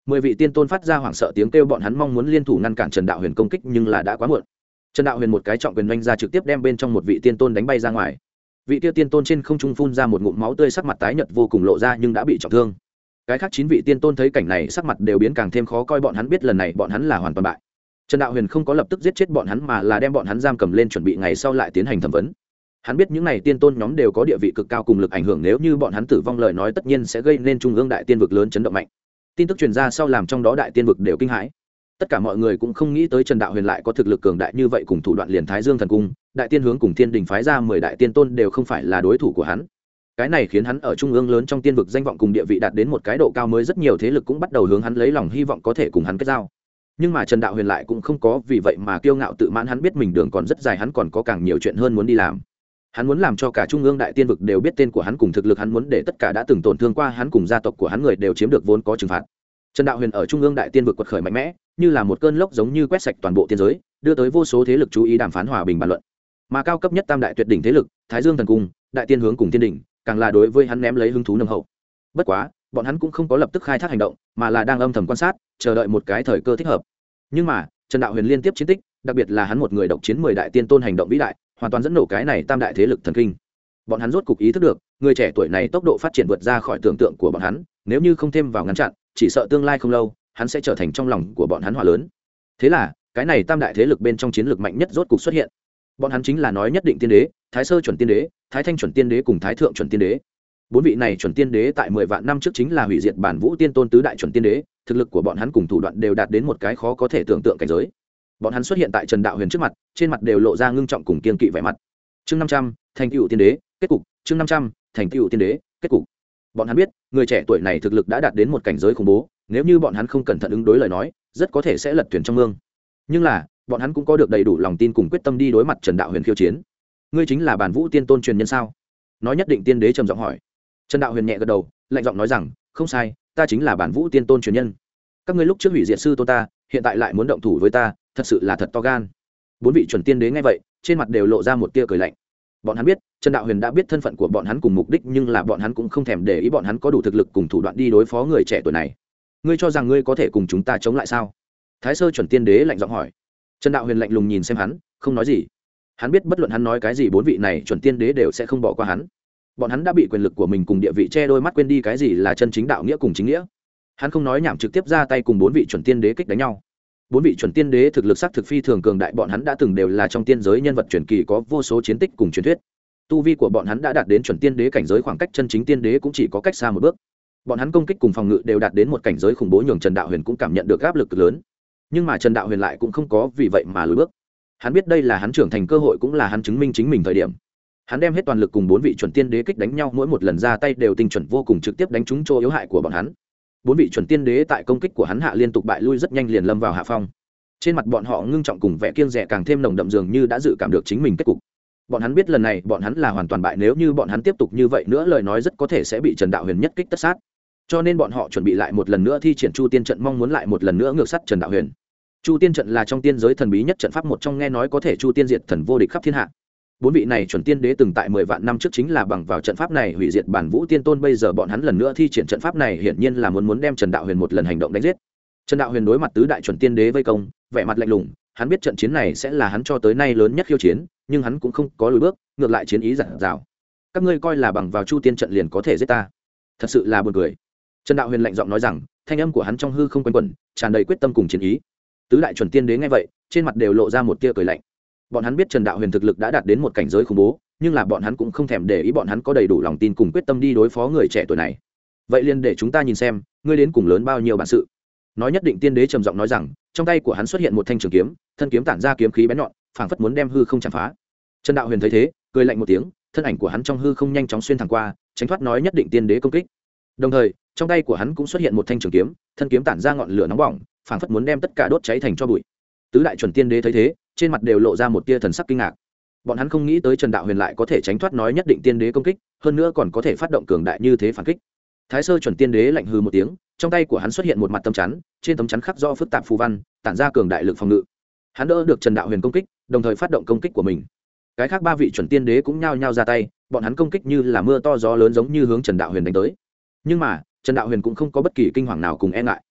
mười vị tiên tôn phát ra hoảng sợ tiếng kêu, bọn hắn mong muốn liên thủ ngăn cản Trần Đạo Huyền công kích nhưng là đã quá muộn. Trần Đạo Huyền một cái trọng quyền đánh ra trực tiếp đem bên trong một vị tiên tôn đánh bay ra ngoài. Vị kia tiên tôn trên không trung phun ra một ngụm máu tươi, sắc mặt tái nhợt vô cùng lộ ra nhưng đã bị trọng thương. Cái khác chín vị tiên tôn thấy cảnh này sắc mặt đều biến càng thêm khó coi, bọn hắn biết lần này bọn hắn là hoàn toàn bại. Trần Đạo Huyền không có lập tức giết chết bọn hắn mà là đem bọn hắn giam cầm lên chuẩn bị ngày sau lại tiến hành thẩm vấn. Hắn biết những này tiên tôn nhóm đều có địa vị cực cao cùng lực ảnh hưởng, nếu như bọn hắn tử vong lời nói tất nhiên sẽ gây nên trung ương đại tiên vực lớn chấn động mạnh. Tin tức truyền ra sau làm trong đó đại tiên vực đều kinh hãi. Tất cả mọi người cũng không nghĩ tới Trần Đạo Huyền lại có thực lực cường đại như vậy, cùng thủ đoạn liền Thái Dương thần cung, đại tiên hướng cùng Thiên Đình phái ra mười đại tiên tôn đều không phải là đối thủ của hắn. Cái này khiến hắn ở trung ương lớn trong tiên vực danh vọng cùng địa vị đạt đến một cái độ cao mới, rất nhiều thế lực cũng bắt đầu hướng hắn lấy lòng, hy vọng có thể cùng hắn kết giao. Nhưng mà Trần Đạo Huyền lại cũng không có vì vậy mà kiêu ngạo tự mãn, hắn biết mình đường còn rất dài, hắn còn có càng nhiều chuyện hơn muốn đi làm. Hắn muốn làm cho cả trung ương đại tiên vực đều biết tên của hắn cùng thực lực, hắn muốn để tất cả đã từng tổn thương qua hắn cùng gia tộc của hắn người đều chiếm được vốn có trừng phạt. Trần Đạo Huyền ở trung ương đại tiên vực quật khởi mạnh mẽ, như là một cơn lốc giống như quét sạch toàn bộ tiên giới, đưa tới vô số thế lực chú ý đàm phán hòa bình bàn luận. Mà cao cấp nhất tam đại tuyệt đỉnh thế lực, Thái Dương thần cung, đại tiên hướng cùng Thiên Đình, càng là đối với hắn ném lấy hứng thú nồng hậu. Bất quá, bọn hắn cũng không có lập tức khai thác hành động, mà là đang âm thầm quan sát, chờ đợi một cái thời cơ thích hợp. Nhưng mà, Trần Đạo Huyền liên tiếp chiến tích, đặc biệt là hắn một người độc chiến mười đại tiên tôn hành động vĩ đại, hoàn toàn dẫn nổ cái này tam đại thế lực thần kinh. Bọn hắn rốt cục ý thức được, người trẻ tuổi này tốc độ phát triển vượt ra khỏi tưởng tượng của bọn hắn, nếu như không thêm vào ngăn chặn, chỉ sợ tương lai không lâu, hắn sẽ trở thành trong lòng của bọn hắn hỏa lớn. Thế là, cái này tam đại thế lực bên trong chiến lược mạnh nhất rốt cục xuất hiện. Bọn hắn chính là nói nhất định tiên đế, Thái Sơ chuẩn tiên đế, Thái Thanh chuẩn tiên đế cùng Thái Thượng chuẩn tiên đế. Bốn vị này chuẩn tiên đế tại mười vạn năm trước chính là hủy diệt bản vũ tiên tôn tứ đại chuẩn tiên đế, thực lực của bọn hắn cùng thủ đoạn đều đạt đến một cái khó có thể tưởng tượng cảnh giới. Bọn hắn xuất hiện tại Trần Đạo Huyền trước mặt, trên mặt đều lộ ra ngưng trọng cùng kiên kỵ vẻ mặt. Chương năm trăm, thành tựu tiên đế, kết cục, chương năm trăm, thành tựu tiên đế, kết cục. Bọn hắn biết, người trẻ tuổi này thực lực đã đạt đến một cảnh giới khủng bố, nếu như bọn hắn không cẩn thận ứng đối lời nói, rất có thể sẽ lật thuyền trong mương. Nhưng là, bọn hắn cũng có được đầy đủ lòng tin cùng quyết tâm đi đối mặt Trần Đạo Huyền khiêu chiến. Ngươi chính là bản vũ tiên tôn truyền nhân sao? Nói nhất định tiên đế trầm giọng hỏi. Trần Đạo Huyền nhẹ gật đầu, lạnh giọng nói rằng, không sai, ta chính là bản vũ tiên tôn truyền nhân. Các ngươi lúc trước hủy diệt sư tôn ta, hiện tại lại muốn động thủ với ta, thật sự là thật to gan. Bốn vị chuẩn tiên đế nghe vậy, trên mặt đều lộ ra một tia cười lạnh. Bọn hắn biết, Trần Đạo Huyền đã biết thân phận của bọn hắn cùng mục đích, nhưng là bọn hắn cũng không thèm để ý bọn hắn có đủ thực lực cùng thủ đoạn đi đối phó người trẻ tuổi này. Ngươi cho rằng ngươi có thể cùng chúng ta chống lại sao? Thái Sơ chuẩn tiên đế lạnh giọng hỏi. Trần Đạo Huyền lạnh lùng nhìn xem hắn, không nói gì. Hắn biết bất luận hắn nói cái gì, bốn vị này chuẩn tiên đế đều sẽ không bỏ qua hắn. Bọn hắn đã bị quyền lực của mình cùng địa vị che đôi mắt, quên đi cái gì là chân chính đạo nghĩa cùng chính nghĩa. Hắn không nói nhảm trực tiếp ra tay cùng bốn vị chuẩn tiên đế kích đánh nhau. Bốn vị chuẩn tiên đế thực lực sắc thực phi thường cường đại, bọn hắn đã từng đều là trong tiên giới nhân vật truyền kỳ, có vô số chiến tích cùng truyền thuyết. Tu vi của bọn hắn đã đạt đến chuẩn tiên đế cảnh giới, khoảng cách chân chính tiên đế cũng chỉ có cách xa một bước. Bọn hắn công kích cùng phòng ngự đều đạt đến một cảnh giới khủng bố, nhường Trần Đạo Huyền cũng cảm nhận được áp lực lớn. Nhưng mà Trần Đạo Huyền lại cũng không có vì vậy mà lùi bước. Hắn biết đây là hắn trưởng thành cơ hội, cũng là hắn chứng minh chính mình thời điểm. Hắn đem hết toàn lực cùng bốn vị chuẩn tiên đế kích đánh nhau, mỗi một lần ra tay đều tinh chuẩn vô cùng, trực tiếp đánh trúng chỗ yếu hại của bọn hắn. Bốn vị chuẩn tiên đế tại công kích của hắn hạ liên tục bại lui, rất nhanh liền lâm vào hạ phong. Trên mặt bọn họ ngưng trọng cùng vẻ kiêng dè càng thêm nồng đậm, dường như đã dự cảm được chính mình kết cục. Bọn hắn biết lần này bọn hắn là hoàn toàn bại, nếu như bọn hắn tiếp tục như vậy nữa lời nói rất có thể sẽ bị Trần Đạo Huyền nhất kích tất sát. Cho nên bọn họ chuẩn bị lại một lần nữa thi triển Chu Tiên trận, mong muốn lại một lần nữa ngược sát Trần Đạo Huyền. Chu Tiên trận là trong tiên giới thần bí nhất trận pháp một trong, nghe nói có thể Chu Tiên diệt thần, vô địch khắp thiên hạ. Bốn vị này chuẩn tiên đế từng tại mười vạn năm trước chính là bằng vào trận pháp này hủy diệt bản vũ tiên tôn, bây giờ bọn hắn lần nữa thi triển trận pháp này, hiển nhiên là muốn muốn đem Trần Đạo Huyền một lần hành động đánh giết. Trần Đạo Huyền đối mặt tứ đại chuẩn tiên đế vây công, vẻ mặt lạnh lùng, hắn biết trận chiến này sẽ là hắn cho tới nay lớn nhất khiêu chiến, nhưng hắn cũng không có lùi bước, ngược lại chiến ý dạt dào. Các ngươi coi là bằng vào Chu Tiên trận liền có thể giết ta? Thật sự là buồn cười. Trần Đạo Huyền lạnh giọng nói rằng, thanh âm của hắn trong hư không quanh quẩn, tràn đầy quyết tâm cùng chiến ý. Tứ đại chuẩn tiên đế nghe vậy, trên mặt đều lộ ra một tia cười lạnh. Bọn hắn biết Trần Đạo Huyền thực lực đã đạt đến một cảnh giới khủng bố, nhưng là bọn hắn cũng không thèm để ý, bọn hắn có đầy đủ lòng tin cùng quyết tâm đi đối phó người trẻ tuổi này. Vậy liền để chúng ta nhìn xem, ngươi đến cùng lớn bao nhiêu bản sự. Nói nhất định tiên đế trầm giọng nói rằng, trong tay của hắn xuất hiện một thanh trường kiếm, thân kiếm tản ra kiếm khí bén nhọn, phảng phất muốn đem hư không chạm phá. Trần Đạo Huyền thấy thế, cười lạnh một tiếng, thân ảnh của hắn trong hư không nhanh chóng xuyên thẳng qua, tránh thoát nói nhất định tiên đế công kích. Đồng thời, trong tay của hắn cũng xuất hiện một thanh trường kiếm, thân kiếm tản ra ngọn lửa nóng bỏng, phảng phất muốn đem tất cả đốt cháy thành tro bụi. Tứ đại chuẩn tiên đế thấy thế, trên mặt đều lộ ra một tia thần sắc kinh ngạc. Bọn hắn không nghĩ tới Trần Đạo Huyền lại có thể tránh thoát nói nhất định tiên đế công kích, hơn nữa còn có thể phát động cường đại như thế phản kích. Thái Sơ chuẩn tiên đế lạnh hừ một tiếng, trong tay của hắn xuất hiện một mặt tấm chắn, trên tấm chắn khắc rõ phức tạp phù văn, tản ra cường đại lực phòng ngự. Hắn đỡ được Trần Đạo Huyền công kích, đồng thời phát động công kích của mình. Cái khác ba vị chuẩn tiên đế cũng nhao nhao ra tay, bọn hắn công kích như là mưa to gió lớn giống như hướng Trần Đạo Huyền đánh tới. Nhưng mà, Trần Đạo Huyền cũng không có bất kỳ kinh hoàng nào cùng e ngại.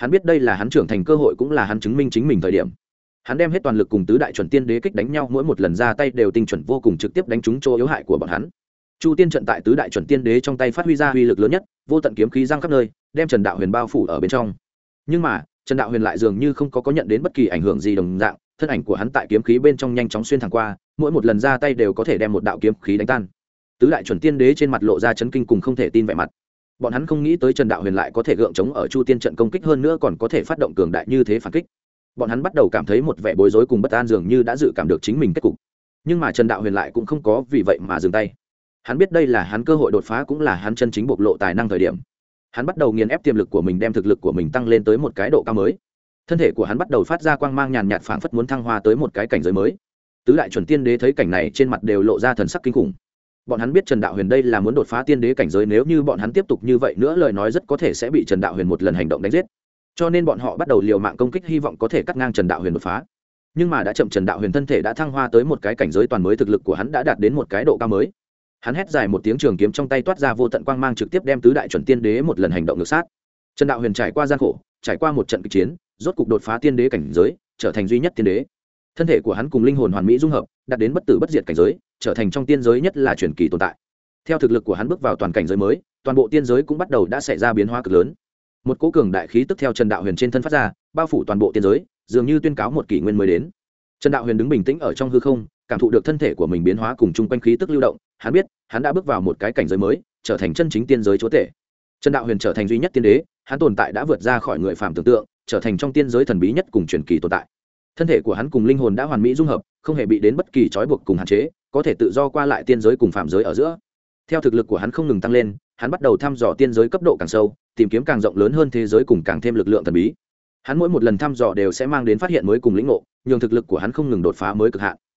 Hắn biết đây là hắn trưởng thành cơ hội, cũng là hắn chứng minh chính mình thời điểm. Hắn đem hết toàn lực cùng tứ đại chuẩn tiên đế kích đánh nhau, mỗi một lần ra tay đều tinh chuẩn vô cùng, trực tiếp đánh trúng chỗ yếu hại của bọn hắn. Chu tiên trận tại tứ đại chuẩn tiên đế trong tay phát huy ra uy lực lớn nhất, vô tận kiếm khí giăng khắp nơi, đem Trần Đạo Huyền bao phủ ở bên trong. Nhưng mà Trần Đạo Huyền lại dường như không có có nhận đến bất kỳ ảnh hưởng gì đồng dạng, thân ảnh của hắn tại kiếm khí bên trong nhanh chóng xuyên thẳng qua, mỗi một lần ra tay đều có thể đem một đạo kiếm khí đánh tan. Tứ đại chuẩn tiên đế trên mặt lộ ra chấn kinh cùng không thể tin vẻ mặt. Bọn hắn không nghĩ tới Trần Đạo Huyền lại có thể gượng chống ở Chu tiên trận công kích, hơn nữa còn có thể phát động cường đại như thế phản kích. Bọn hắn bắt đầu cảm thấy một vẻ bối rối cùng bất an, dường như đã dự cảm được chính mình kết cục. Nhưng mà Trần Đạo Huyền lại cũng không có vì vậy mà dừng tay. Hắn biết đây là hắn cơ hội đột phá, cũng là hắn chân chính bộc lộ tài năng thời điểm. Hắn bắt đầu nghiền ép tiềm lực của mình, đem thực lực của mình tăng lên tới một cái độ cao mới. Thân thể của hắn bắt đầu phát ra quang mang nhàn nhạt, phảng phất muốn thăng hoa tới một cái cảnh giới mới. Tứ đại chuẩn tiên đế thấy cảnh này, trên mặt đều lộ ra thần sắc kinh khủng. Bọn hắn biết Trần Đạo Huyền đây là muốn đột phá tiên đế cảnh giới, nếu như bọn hắn tiếp tục như vậy nữa lời nói, rất có thể sẽ bị Trần Đạo Huyền một lần hành động đánh giết. Cho nên bọn họ bắt đầu liều mạng công kích, hy vọng có thể cắt ngang Trần Đạo Huyền đột phá. Nhưng mà đã chậm, Trần Đạo Huyền thân thể đã thăng hoa tới một cái cảnh giới toàn mới, thực lực của hắn đã đạt đến một cái độ cao mới. Hắn hét dài một tiếng, trường kiếm trong tay toát ra vô tận quang mang, trực tiếp đem tứ đại chuẩn tiên đế một lần hành động ngược sát. Trần Đạo Huyền trải qua gian khổ, trải qua một trận kịch chiến, rốt cục đột phá tiên đế cảnh giới, trở thành duy nhất tiên đế. Thân thể của hắn cùng linh hồn hoàn mỹ dung hợp, đạt đến bất tử bất diệt cảnh giới, trở thành trong tiên giới nhất là truyền kỳ tồn tại. Theo thực lực của hắn bước vào toàn cảnh giới mới, toàn bộ tiên giới cũng bắt đầu đã xảy ra biến hóa cực lớn. Một cỗ cường đại khí tức theo Trần Đạo Huyền trên thân phát ra, bao phủ toàn bộ tiên giới, dường như tuyên cáo một kỷ nguyên mới đến. Trần Đạo Huyền đứng bình tĩnh ở trong hư không, cảm thụ được thân thể của mình biến hóa cùng chung quanh khí tức lưu động, hắn biết, hắn đã bước vào một cái cảnh giới mới, trở thành chân chính tiên giới chúa tể. Trần Đạo Huyền trở thành duy nhất tiên đế, hắn tồn tại đã vượt ra khỏi người phàm tưởng tượng, trở thành trong tiên giới thần bí nhất cùng truyền kỳ tồn tại. Thân thể của hắn cùng linh hồn đã hoàn mỹ dung hợp, không hề bị đến bất kỳ trói buộc cùng hạn chế, có thể tự do qua lại tiên giới cùng phàm giới ở giữa. Theo thực lực của hắn không ngừng tăng lên, hắn bắt đầu thăm dò tiên giới cấp độ càng sâu, tìm kiếm càng rộng lớn hơn thế giới cùng càng thêm lực lượng thần bí. Hắn mỗi một lần thăm dò đều sẽ mang đến phát hiện mới cùng lĩnh ngộ, nhường thực lực của hắn không ngừng đột phá mới cực hạn.